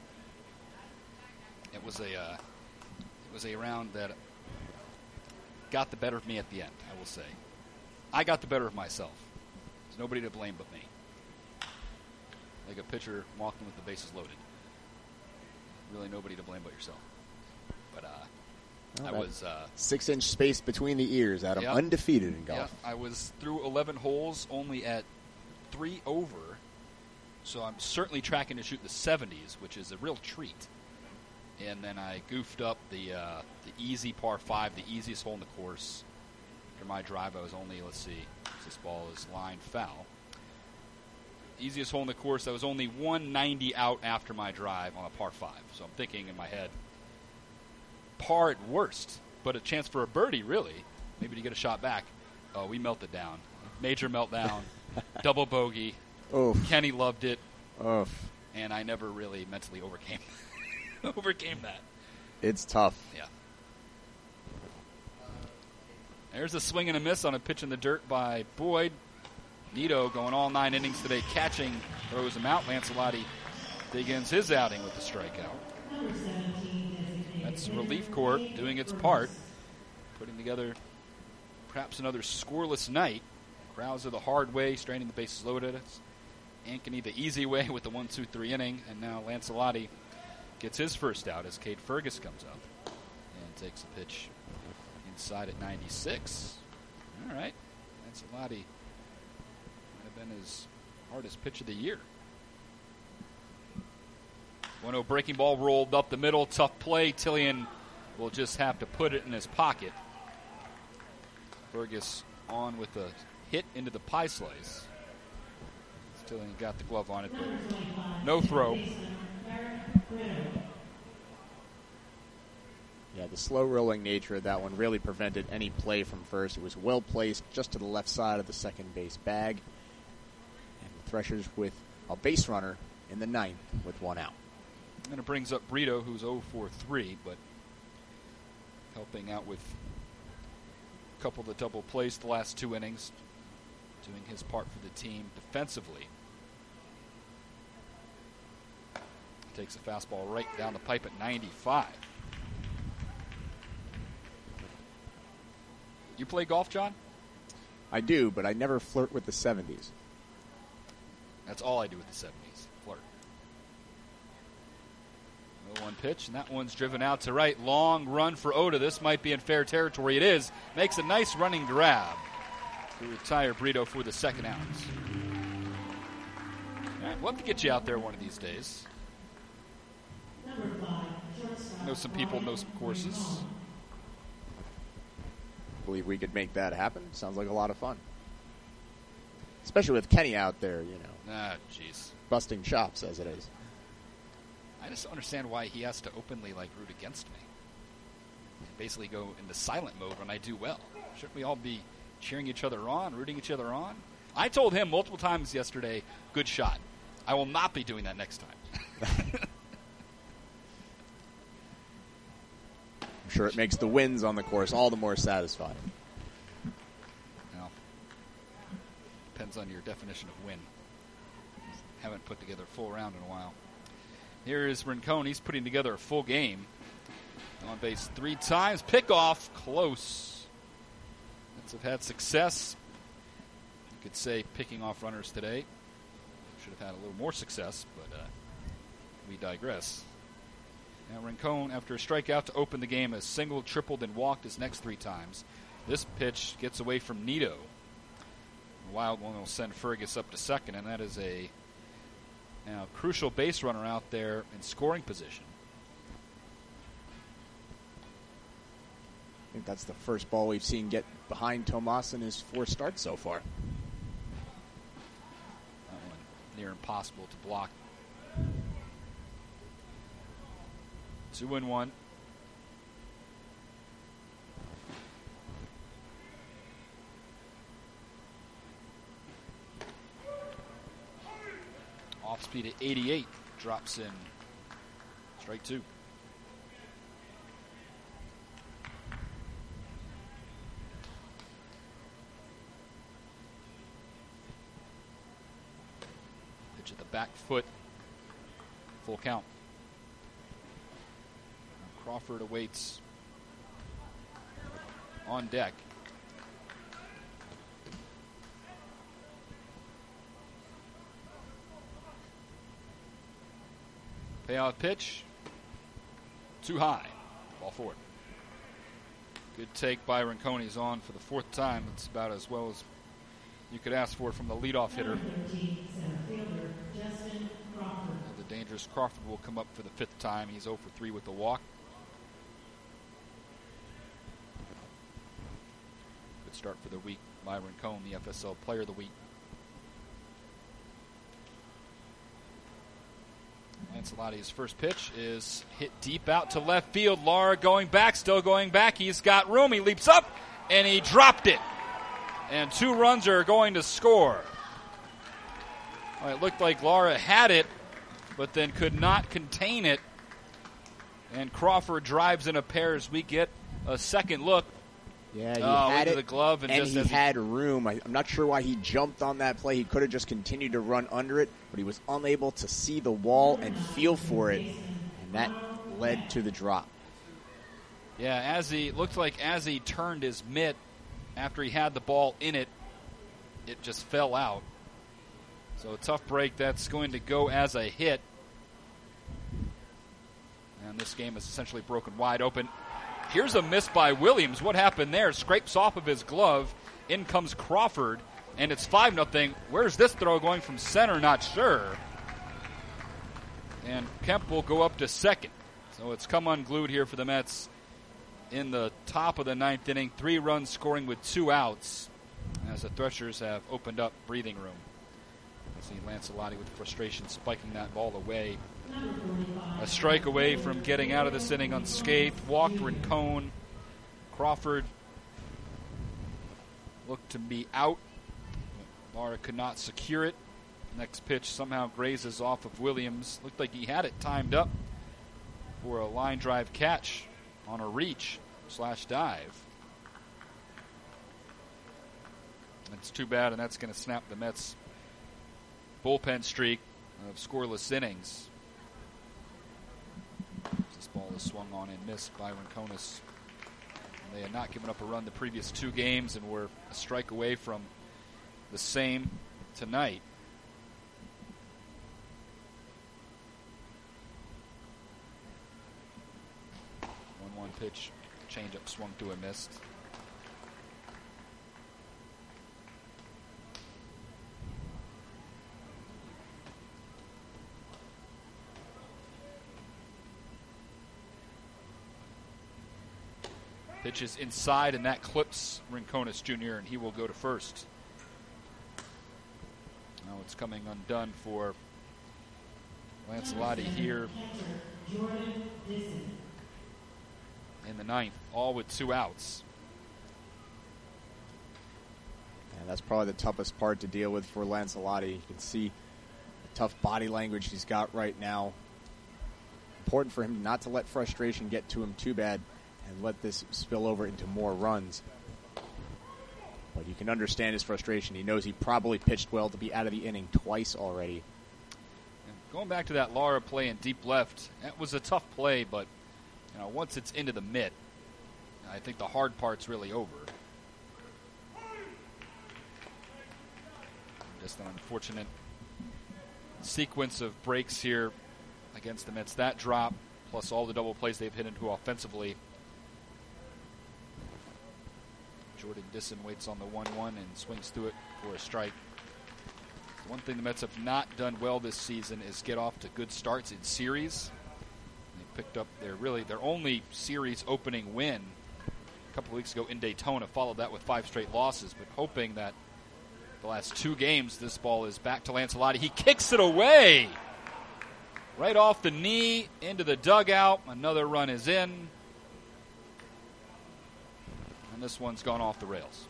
It was a round that got the better of me at the end, I will say. I got the better of myself. There's nobody to blame but me. Like a pitcher walking with the bases loaded. Really nobody to blame but yourself. But I was 6-inch space between the ears, Adam. Yep. Undefeated in golf. Yep. I was through 11 holes, only at 3 over. So I'm certainly tracking to shoot the 70s, which is a real treat. And then I goofed up the easy par 5, the easiest hole in the course. After my drive, I was only, this ball is line foul. Easiest hole in the course, I was only 190 out after my drive on a par 5. So I'm thinking in my head, par at worst, but a chance for a birdie, really. Maybe to get a shot back. Oh, we melted down. Major meltdown. Double bogey. Oof. Kenny loved it. Oof. And I never really mentally overcame that. It's tough. Yeah. There's a swing and a miss on a pitch in the dirt by Boyd. Nito going all 9 innings today, catching, throws him out. Lancelotti begins his outing with the strikeout. That's Relief Corps doing its part, putting together perhaps another scoreless night. Krause the hard way, straining the bases loaded. It's Ankeny the easy way with the 1-2-3 inning, and now Lancelotti gets his first out as Cade Fergus comes up and takes a pitch inside at 96. All right, Lancelotti might have been his hardest pitch of the year. 1-0 breaking ball rolled up the middle. Tough play. Tillian will just have to put it in his pocket. Fergus on with a hit into the pie slice. Tillian got the glove on it, but no throw. Yeah, the slow-rolling nature of that one really prevented any play from first. It was well placed just to the left side of the second base bag. And the Threshers with a base runner in the 9th with 1 out. And it brings up Brito, who's 0-for-3, but helping out with a couple of the double plays the last 2 innings, doing his part for the team defensively. Takes a fastball right down the pipe at 95. You play golf, John? I do, but I never flirt with the 70s. That's all I do with the 70s, flirt. 0-1 pitch, and that one's driven out to right. Long run for Oda. This might be in fair territory. It is. Makes a nice running grab to retire Brito for the second out. All right, we'll have to get you out there one of these days. Know some people, know some courses. Believe we could make that happen. Sounds like a lot of fun. Especially with Kenny out there, Ah, jeez. busting chops as it is. I just don't understand why he has to openly root against me. And basically go into silent mode when I do well. Shouldn't we all be cheering each other on, rooting each other on? I told him multiple times yesterday, good shot. I will not be doing that next time. I'm sure it makes the wins on the course all the more satisfying. Well, depends on your definition of win. Haven't put together a full round in a while. Here is Rincon. He's putting together a full game. On base 3 times. Pickoff, close. Mets have had success. You could say picking off runners today. Should have had a little more success, but we digress. Now Rincon, after a strikeout to open the game, has singled, tripled, and walked his next 3 times. This pitch gets away from Nito. The wild one will send Fergus up to second, and that is a crucial base runner out there in scoring position. I think that's the first ball we've seen get behind Tomas in his 4 starts so far. That one near impossible to block. 2-1. Off speed at 88. Drops in. Strike 2. Pitch at the back foot. Full count. Crawford awaits on deck. Payoff pitch. Too high. Ball 4. Good take by Rincon. He's on for the 4th time. That's about as well as you could ask for from the leadoff hitter. The dangerous Crawford will come up for the 5th time. He's 0 for 3 with the walk. Good start for the week by Rincon, the FSL Player of the Week. Lancelotti's first pitch is hit deep out to left field. Lara going back, still going back. He's got room. He leaps up, and he dropped it. And 2 runs are going to score. Well, it looked like Lara had it, but then could not contain it. And Crawford drives in a pair as we get a second look. Yeah, he had into it, the glove, and just he had room. I'm not sure why he jumped on that play. He could have just continued to run under it, but he was unable to see the wall and feel for it, and that led to the drop. Yeah, as he turned his mitt after he had the ball in it, it just fell out. So a tough break. That's going to go as a hit. And this game is essentially broken wide open. Here's a miss by Williams. What happened there? Scrapes off of his glove. In comes Crawford, and it's 5-0. Where's this throw going from center? Not sure. And Kemp will go up to second. So it's come unglued here for the Mets in the top of the 9th inning. 3 runs scoring with 2 outs as the Threshers have opened up breathing room. I see Lancelotti with frustration spiking that ball away. A strike away from getting out of this inning unscathed. Walked Rincon. Crawford looked to be out. Lara could not secure it. Next pitch somehow grazes off of Williams. Looked like he had it timed up for a line drive catch on a reach/dive. It's too bad, and that's going to snap the Mets' bullpen streak of scoreless innings. This ball is swung on and missed by Rinconis. They had not given up a run the previous 2 games and were a strike away from the same tonight. One pitch, changeup swung through and missed. Pitches inside, and that clips Rinconis Jr., and he will go to first. Now it's coming undone for Lancelotti here in the ninth, all with 2 outs. And that's probably the toughest part to deal with for Lancelotti. You can see the tough body language he's got right now. Important for him not to let frustration get to him too bad and let this spill over into more runs. But you can understand his frustration. He knows he probably pitched well to be out of the inning twice already. And going back to that Lara play in deep left, that was a tough play, but once it's into the mitt, I think the hard part's really over. Just an unfortunate sequence of breaks here against the Mets. That drop, plus all the double plays they've hit into offensively. Jordan Disson waits on the 1-1 and swings through it for a strike. One thing the Mets have not done well this season is get off to good starts in series. They picked up their only series opening win a couple of weeks ago in Daytona, followed that with 5 straight losses, but hoping that the last 2 games this ball is back to Lancelotti. He kicks it away! Right off the knee, into the dugout. Another run is in. And this one's gone off the rails.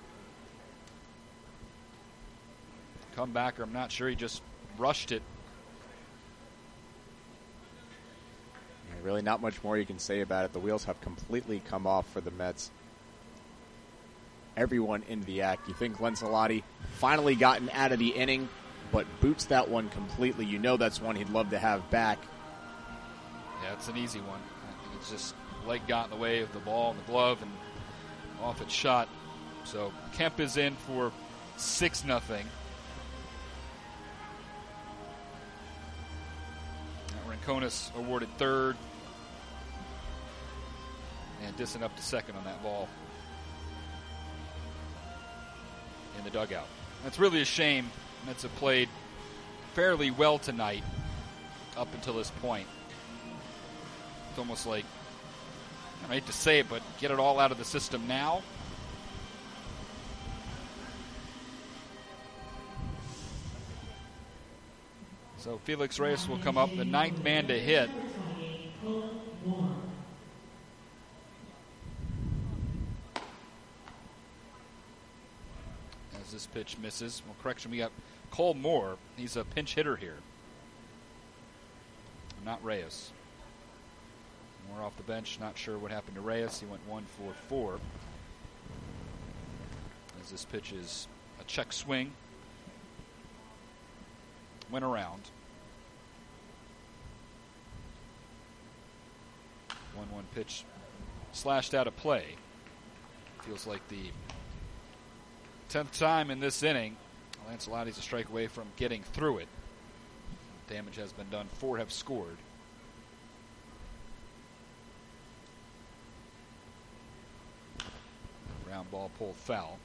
Comebacker, I'm not sure. He just rushed it. Yeah, really not much more you can say about it. The wheels have completely come off for the Mets. Everyone in the act. You think Lancelotti finally gotten out of the inning, but boots that one completely. You know that's one he'd love to have back. Yeah, it's an easy one. I think it's just leg got in the way of the ball and the glove and off its shot. So Kemp is in for 6-0. Rincones awarded third. And Disson up to second on that ball in the dugout. That's really a shame. Mets have played fairly well tonight up until this point. It's almost like, I hate to say it, but get it all out of the system now. So Felix Reyes will come up, the 9th man to hit. As this pitch misses. Well, correction, we got Cole Moore. He's a pinch hitter here. Not Reyes. Moore off the bench. Not sure what happened to Reyes. He went 1 for 4. As this pitch is a check swing. Went around. 1-1 pitch slashed out of play. Feels like the 10th time in this inning. Lancelotti's a strike away from getting through it. Damage has been done. 4 have scored. Ground ball pulled foul.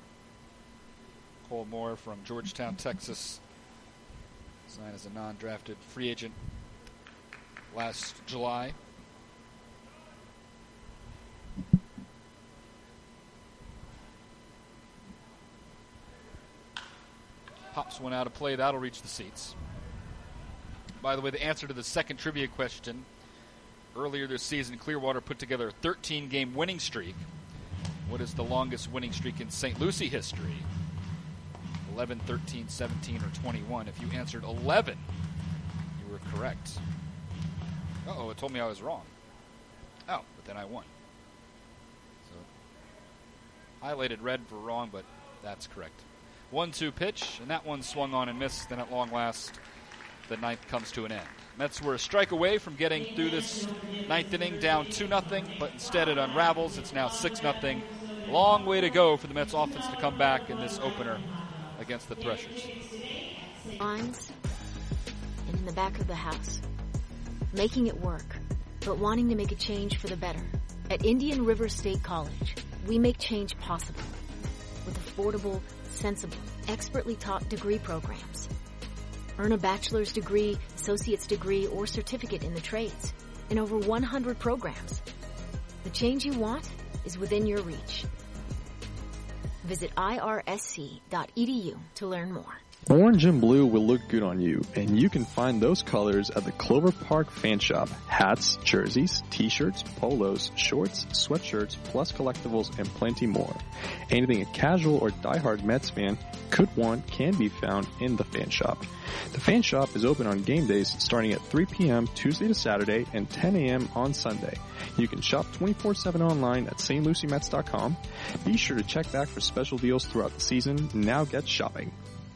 Cole Moore from Georgetown, Texas. Signed as a non-drafted free agent last July. Pops one out of play. That'll reach the seats. By the way, the answer to the second trivia question. Earlier this season, Clearwater put together a 13-game winning streak. What is the longest winning streak in St. Lucie history? 11, 13, 17, or 21. If you answered 11, you were correct. Uh-oh, it told me I was wrong. Oh, but then I won. So, highlighted red for wrong, but that's correct. 1-2 pitch, and that one swung on and missed. Then at long last, the 9th comes to an end. Mets were a strike away from getting through this 9th inning down 2-0, but instead it unravels. It's now 6-0. Long way to go for the Mets offense to come back in this opener against the Threshers. Lines and in the back of the house. Making it work, but wanting to make a change for the better. At Indian River State College, we make change possible with affordable, sensible, expertly taught degree programs. Earn a bachelor's degree, associate's degree, or certificate in the trades in over 100 programs. The change you want is within your reach. Visit irsc.edu to learn more. Orange and blue will look good on you, and you can find those colors at the Clover Park Fan Shop. Hats, jerseys, t-shirts, polos, shorts, sweatshirts, plus collectibles, and plenty more. Anything a casual or diehard Mets fan could want can be found in the Fan Shop. The Fan Shop is open on game days starting at 3 p.m. Tuesday to Saturday and 10 a.m. on Sunday. You can shop 24/7 online at stlucymets.com. Be sure to check back for special deals throughout the season. Now get shopping.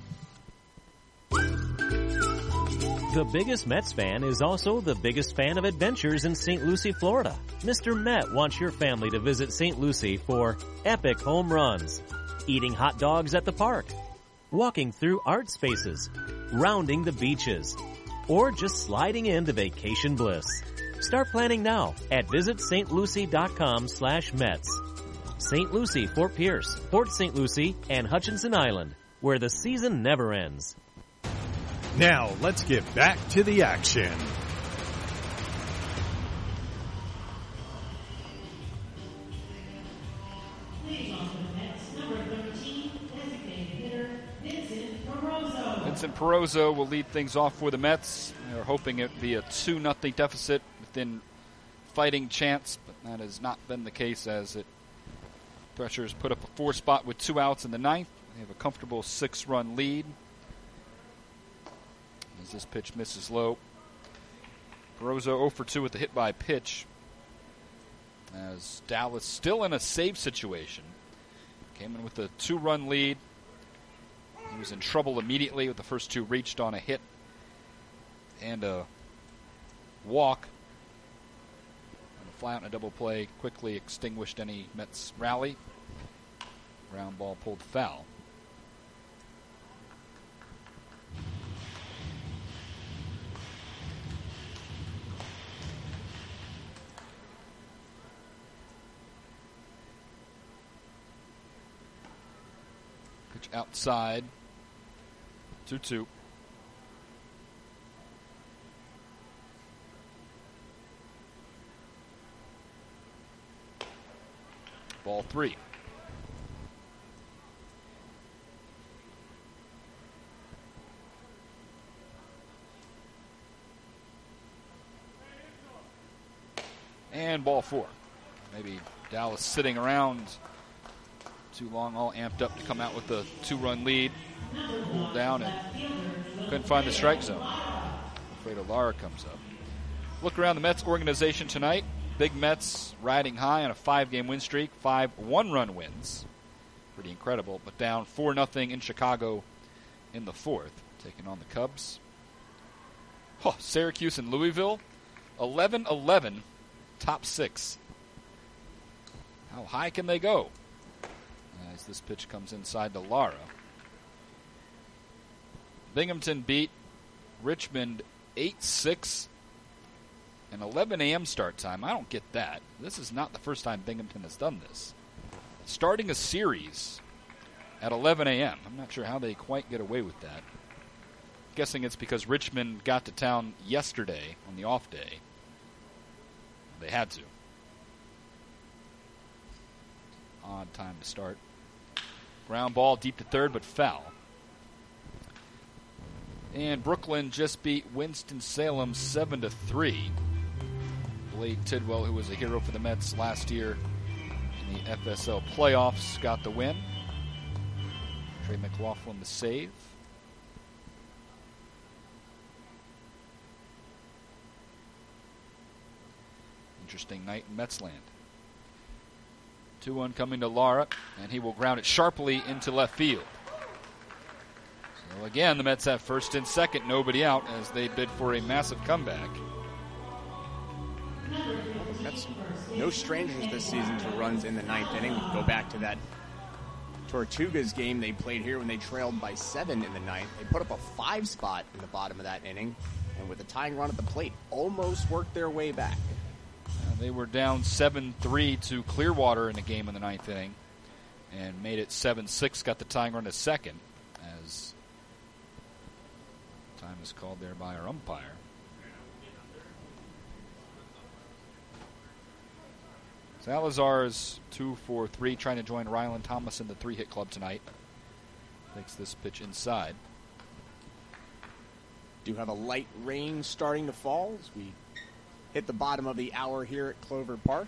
The biggest Mets fan is also the biggest fan of adventures in St. Lucie, Florida. Mr. Met wants your family to visit St. Lucie for epic home runs, eating hot dogs at the park, walking through art spaces, rounding the beaches, or just sliding into vacation bliss. Start planning now at visitstlucie.com/Mets. St. Lucie, Fort Pierce, Port St. Lucie, and Hutchinson Island, where the season never ends. Now, let's get back to the action. Vincent Perozo will lead things off for the Mets. They're hoping it be a 2-0 deficit within fighting chance, but that has not been the case as it Threshers put up a 4 spot with 2 outs in the 9th. They have a comfortable 6-run lead. As this pitch misses low. Perozo 0 for 2 with the hit by pitch. As Dallas still in a save situation. Came in with a 2-run lead. He was in trouble immediately with the first 2 reached on a hit and a walk. And a fly out and a double play quickly extinguished any Mets rally. Ground ball pulled foul. Outside, 2-2. Ball 3. And ball 4. Maybe Dallas sitting around too long, all amped up to come out with a 2-run lead. Cooled down and couldn't find the strike zone. Fredo Lara comes up. Look around the Mets organization tonight. Big Mets riding high on a 5-game win streak. 5 one-run wins. Pretty incredible, but down 4-0 in Chicago in the 4th, taking on the Cubs. Oh, Syracuse and Louisville, 11-11, top 6. How high can they go? As this pitch comes inside to Lara. Binghamton beat Richmond 8-6. An 11 a.m. start time. I don't get that. This is not the first time Binghamton has done this. Starting a series at 11 a.m. I'm not sure how they quite get away with that. Guessing it's because Richmond got to town yesterday on the off day. They had to. Odd time to start. Ground ball deep to third, but foul. And Brooklyn just beat Winston-Salem 7-3. Blade Tidwell, who was a hero for the Mets last year in the FSL playoffs, got the win. Trey McLaughlin the save. Interesting night in Metsland. 2-1 coming to Lara, and he will ground it sharply into left field. So again, the Mets have first and second, nobody out, as they bid for a massive comeback. Mets, no strangers this season to runs in the 9th inning. We can go back to that Tortugas game they played here when they trailed by 7 in the 9th. They put up a 5 spot in the bottom of that inning, and with a tying run at the plate, almost worked their way back. They were down 7-3 to Clearwater in a game in the 9th inning and made it 7-6, got the tying run to second as time is called there by our umpire. Salazar is 2 for 3, trying to join Ryland Thomas in the 3-hit club tonight. Takes this pitch inside. Do have a light rain starting to fall as we hit the bottom of the hour here at Clover Park.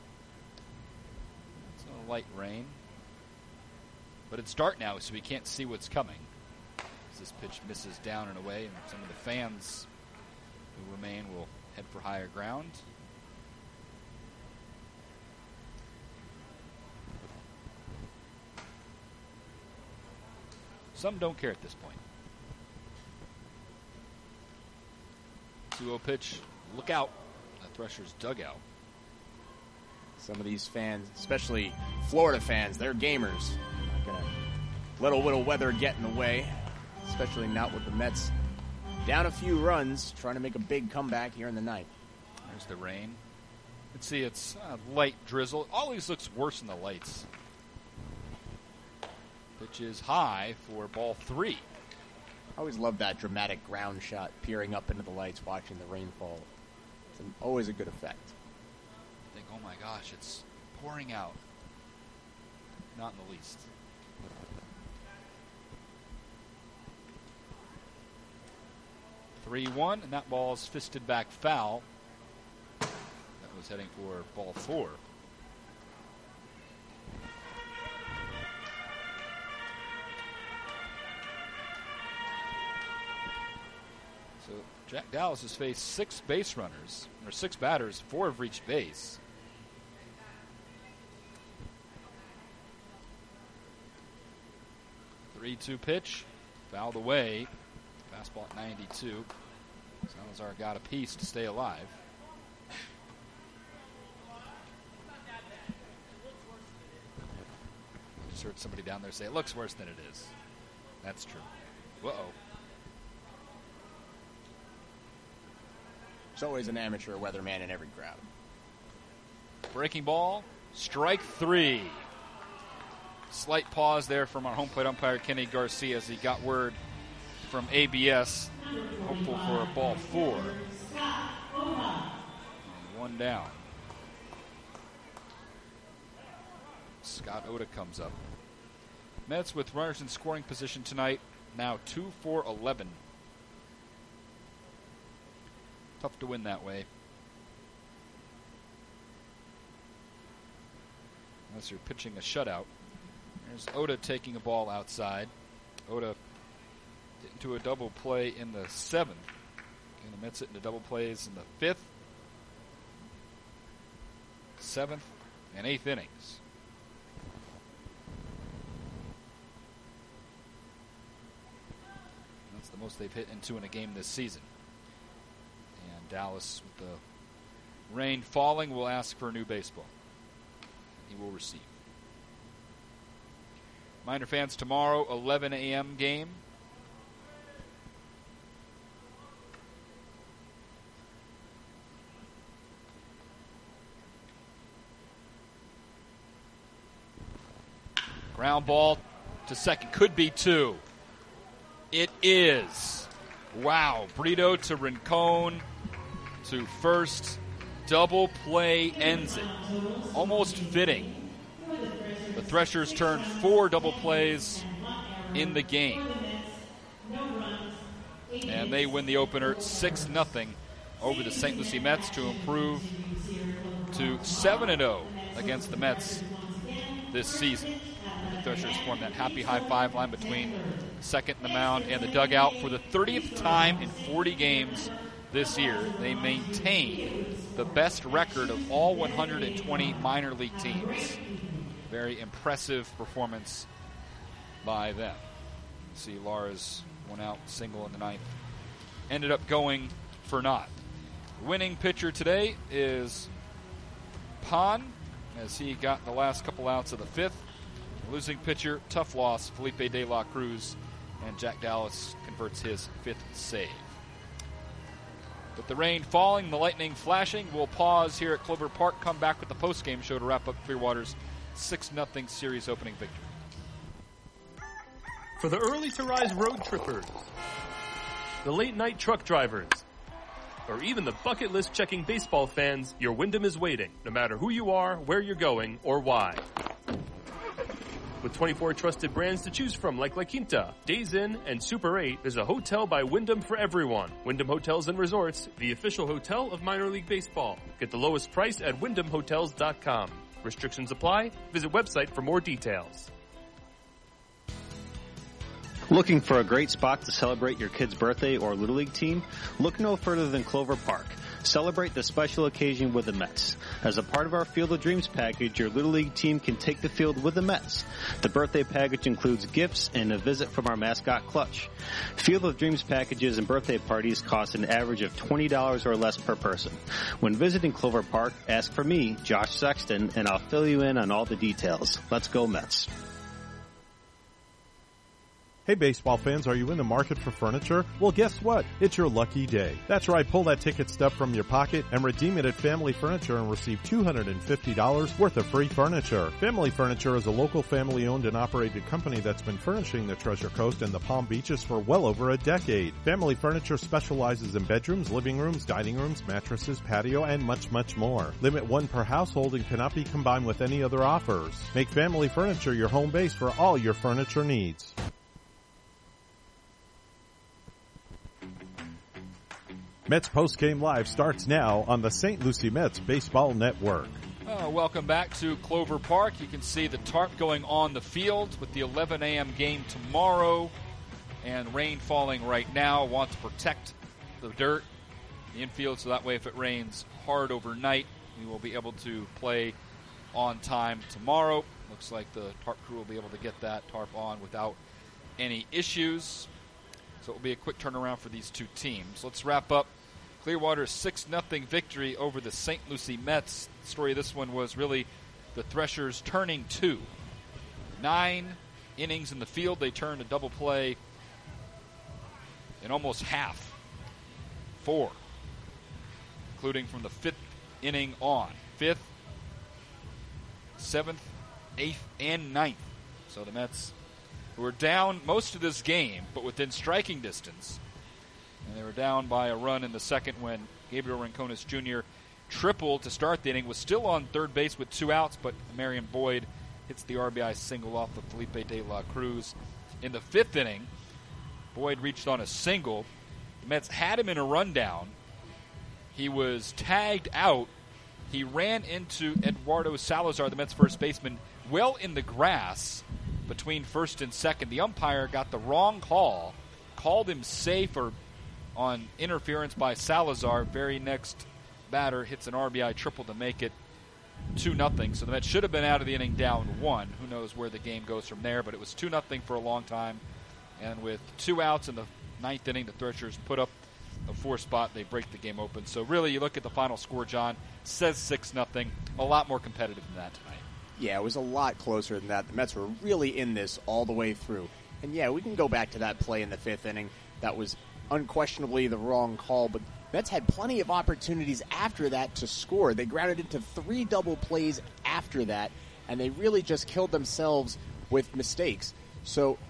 It's a light rain. But it's dark now, so we can't see what's coming. As this pitch misses down and away, and some of the fans who remain will head for higher ground. Some don't care at this point. 2-0 pitch. Look out. The Threshers dugout. Some of these fans, especially Florida fans, they're gamers. Not going to let a little weather get in the way, especially not with the Mets down a few runs, trying to make a big comeback here in the ninth. There's the rain. Let's see, it's light drizzle. Always looks worse in the lights. Pitch is high for ball 3. I always love that dramatic ground shot, peering up into the lights, watching the rainfall. It's always a good effect. I think, oh my gosh, it's pouring out. Not in the least. (3-1), and that ball is fisted back foul. That was heading for ball 4. So Jack Dallas has faced 6 base runners, or 6 batters. 4 have reached base. (3-2) pitch, fouled away. Fastball at 92. Salazar got a piece to stay alive. Just heard somebody down there say it looks worse than it is. That's true. Uh-oh. There's always an amateur weatherman in every crowd. Breaking ball, strike 3. Slight pause there from our home plate umpire, Kenny Garcia, as he got word from ABS, hopeful for a ball 4. And 1 down. Scott Oda comes up. Mets with runners in scoring position tonight, now 2 for 11. Tough to win that way. Unless you're pitching a shutout. There's Oda taking a ball outside. Oda into a double play in the 7th. And the Mets it into double plays in the 5th, 7th, and 8th innings. That's the most they've hit into in a game this season. And Dallas, with the rain falling, will ask for a new baseball. He will receive. Reminder fans, tomorrow, 11 a.m. game. Ground ball to second. Could be 2. It is. Wow. Brito to Rincon to first. Double play ends it. Almost fitting. The Threshers turned 4 double plays in the game. And they win the opener 6-0 over the St. Lucie Mets to improve to 7-0 against the Mets this season. The Threshers form that happy high-five line between second and the mound and the dugout. For the 30th time in 40 games this year, they maintain the best record of all 120 minor league teams. Very impressive performance by them. See Lara's 1-out single in the 9th. Ended up going for naught. Winning pitcher today is Pan, as he got the last couple outs of the 5th. Losing pitcher, tough loss, Felipe De La Cruz, and Jack Dallas converts his 5th save. With the rain falling, the lightning flashing, we'll pause here at Clover Park, come back with the postgame show to wrap up Clearwater's 6-0 series opening victory. For the early-to-rise road trippers, the late-night truck drivers, or even the bucket list checking baseball fans, your Wyndham is waiting, no matter who you are, where you're going, or why. With 24 trusted brands to choose from like La Quinta, Days Inn, and Super 8, there's a hotel by Wyndham for everyone. Wyndham Hotels and Resorts, the official hotel of minor league baseball. Get the lowest price at wyndhamhotels.com. Restrictions apply. Visit website for more details. Looking for a great spot to celebrate your kid's birthday or Little League team? Look no further than Clover Park. Celebrate the special occasion with the Mets. As a part of our Field of Dreams package, your Little League team can take the field with the Mets. The birthday package includes gifts and a visit from our mascot, Clutch. Field of Dreams packages and birthday parties cost an average of $20 or less per person. When visiting Clover Park, ask for me, Josh Sexton, and I'll fill you in on all the details. Let's go Mets. Hey baseball fans, are you in the market for furniture? Well, guess what? It's your lucky day. That's right, pull that ticket stub from your pocket and redeem it at Family Furniture and receive $250 worth of free furniture. Family Furniture is a local family-owned and operated company that's been furnishing the Treasure Coast and the Palm Beaches for well over a decade. Family Furniture specializes in bedrooms, living rooms, dining rooms, mattresses, patio, and much, much more. Limit one per household and cannot be combined with any other offers. Make Family Furniture your home base for all your furniture needs. Mets Postgame Live starts now on the St. Lucie Mets Baseball Network. Welcome back to Clover Park. You can see the tarp going on the field with the 11 a.m. game tomorrow and rain falling right now. Want to protect the dirt, the infield, so that way if it rains hard overnight, we will be able to play on time tomorrow. Looks like the tarp crew will be able to get that tarp on without any issues. So it will be a quick turnaround for these two teams. Let's wrap up Clearwater's 6-0 victory over the St. Lucie Mets. The story of this one was really the Threshers turning two. 9 innings in the field. They turned a double play in almost half. 4, including from the 5th inning on. 5th, 7th, 8th, and 9th. So the Mets were down most of this game, but within striking distance. And they were down by a run in the second when Gabriel Rincones Jr. tripled to start the inning. Was still on third base with 2 outs, but Marion Boyd hits the RBI single off of Felipe De La Cruz. In the 5th inning, Boyd reached on a single. The Mets had him in a rundown. He was tagged out. He ran into Eduardo Salazar, the Mets first baseman, well in the grass between first and second. The umpire got the wrong call, called him safe or on interference by Salazar. Very next batter hits an RBI triple to make it 2-0. So the Mets should have been out of the inning down 1. Who knows where the game goes from there, but it was 2-0 for a long time. And with 2 outs in the 9th inning, the Threshers put up a 4 spot. They break the game open. So really, you look at the final score, John, says 6-0. A lot more competitive than that tonight. Yeah, it was a lot closer than that. The Mets were really in this all the way through. And yeah, we can go back to that play in the 5th inning. That was unquestionably the wrong call, but Mets had plenty of opportunities after that to score. They grounded into 3 double plays after that, and they really just killed themselves with mistakes. So,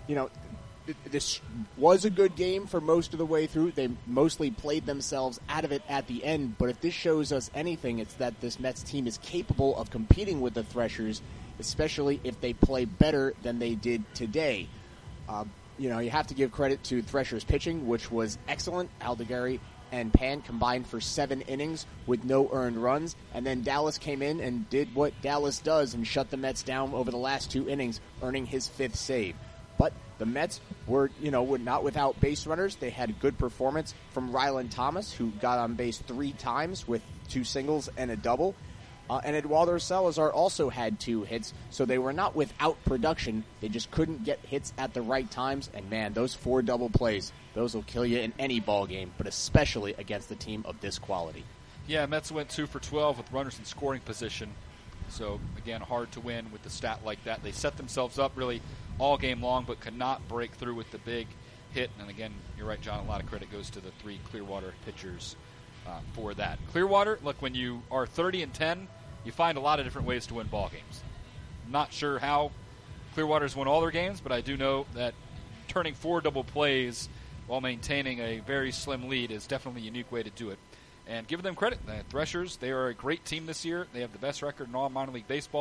this was a good game for most of the way through. They mostly played themselves out of it at the end, but if this shows us anything, it's that this Mets team is capable of competing with the Threshers, especially if they play better than they did today. You have to give credit to Threshers pitching, which was excellent. Aldegari and Pan combined for 7 innings with no earned runs, and then Dallas came in and did what Dallas does and shut the Mets down over the last 2 innings, earning his 5th save. But the Mets were not without base runners. They had a good performance from Ryland Thomas, who got on base 3 times with 2 singles and a double. And Eduardo Salazar also had 2 hits, so they were not without production. They just couldn't get hits at the right times. And man, those 4 double plays, those will kill you in any ball game, but especially against a team of this quality. Yeah, Mets went 2 for 12 with runners in scoring position. So again, hard to win with the stat like that. They set themselves up really all game long, but could not break through with the big hit. And again, you're right, John, a lot of credit goes to the 3 Clearwater pitchers for that. Clearwater, look, when you are 30-10, you find a lot of different ways to win ball games. I'm not sure how Clearwater's won all their games, but I do know that turning 4 double plays while maintaining a very slim lead is definitely a unique way to do it. And give them credit. The Threshers, they are a great team this year. They have the best record in all minor league baseball.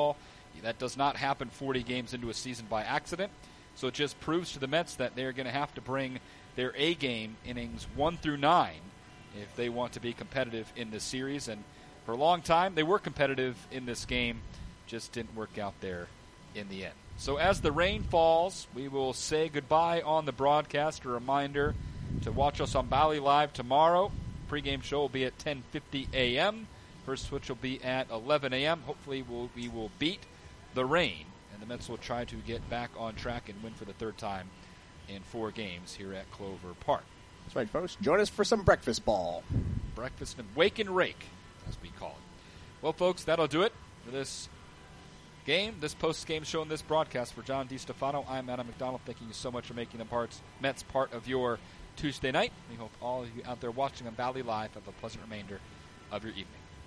That does not happen 40 games into a season by accident. So it just proves to the Mets that they're going to have to bring their A game innings 1 through 9 if they want to be competitive in this series. And for a long time, they were competitive in this game, just didn't work out there in the end. So as the rain falls, we will say goodbye on the broadcast. A reminder to watch us on Bally Live tomorrow. Pre-game show will be at 10:50 a.m. First switch will be at 11 a.m. Hopefully we will beat the rain, and the Mets will try to get back on track and win for the third time in 4 games here at Clover Park. That's right, folks. Join us for some breakfast ball. Breakfast and wake and rake, as we call it. Well, folks, that'll do it for this game, this post-game show, and this broadcast. For John DiStefano, I'm Adam McDonald. Thanking you so much for making the Mets part of your Tuesday night. We hope all of you out there watching on Bally Live have a pleasant remainder of your evening.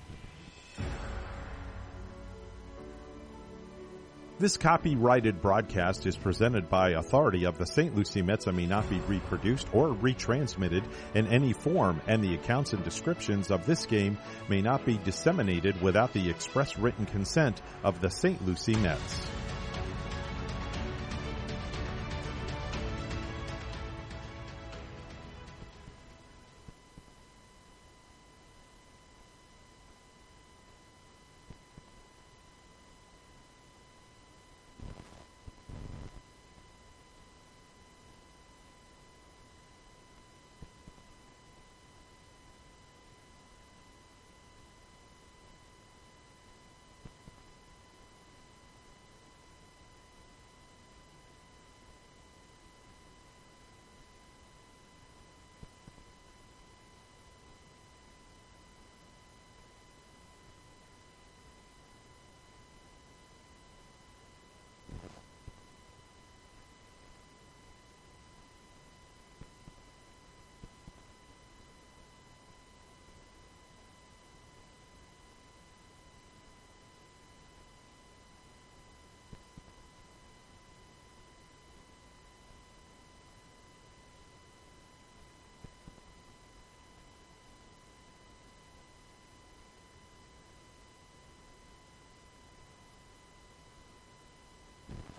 This copyrighted broadcast is presented by authority of the St. Lucie Mets and may not be reproduced or retransmitted in any form, and the accounts and descriptions of this game may not be disseminated without the express written consent of the St. Lucie Mets.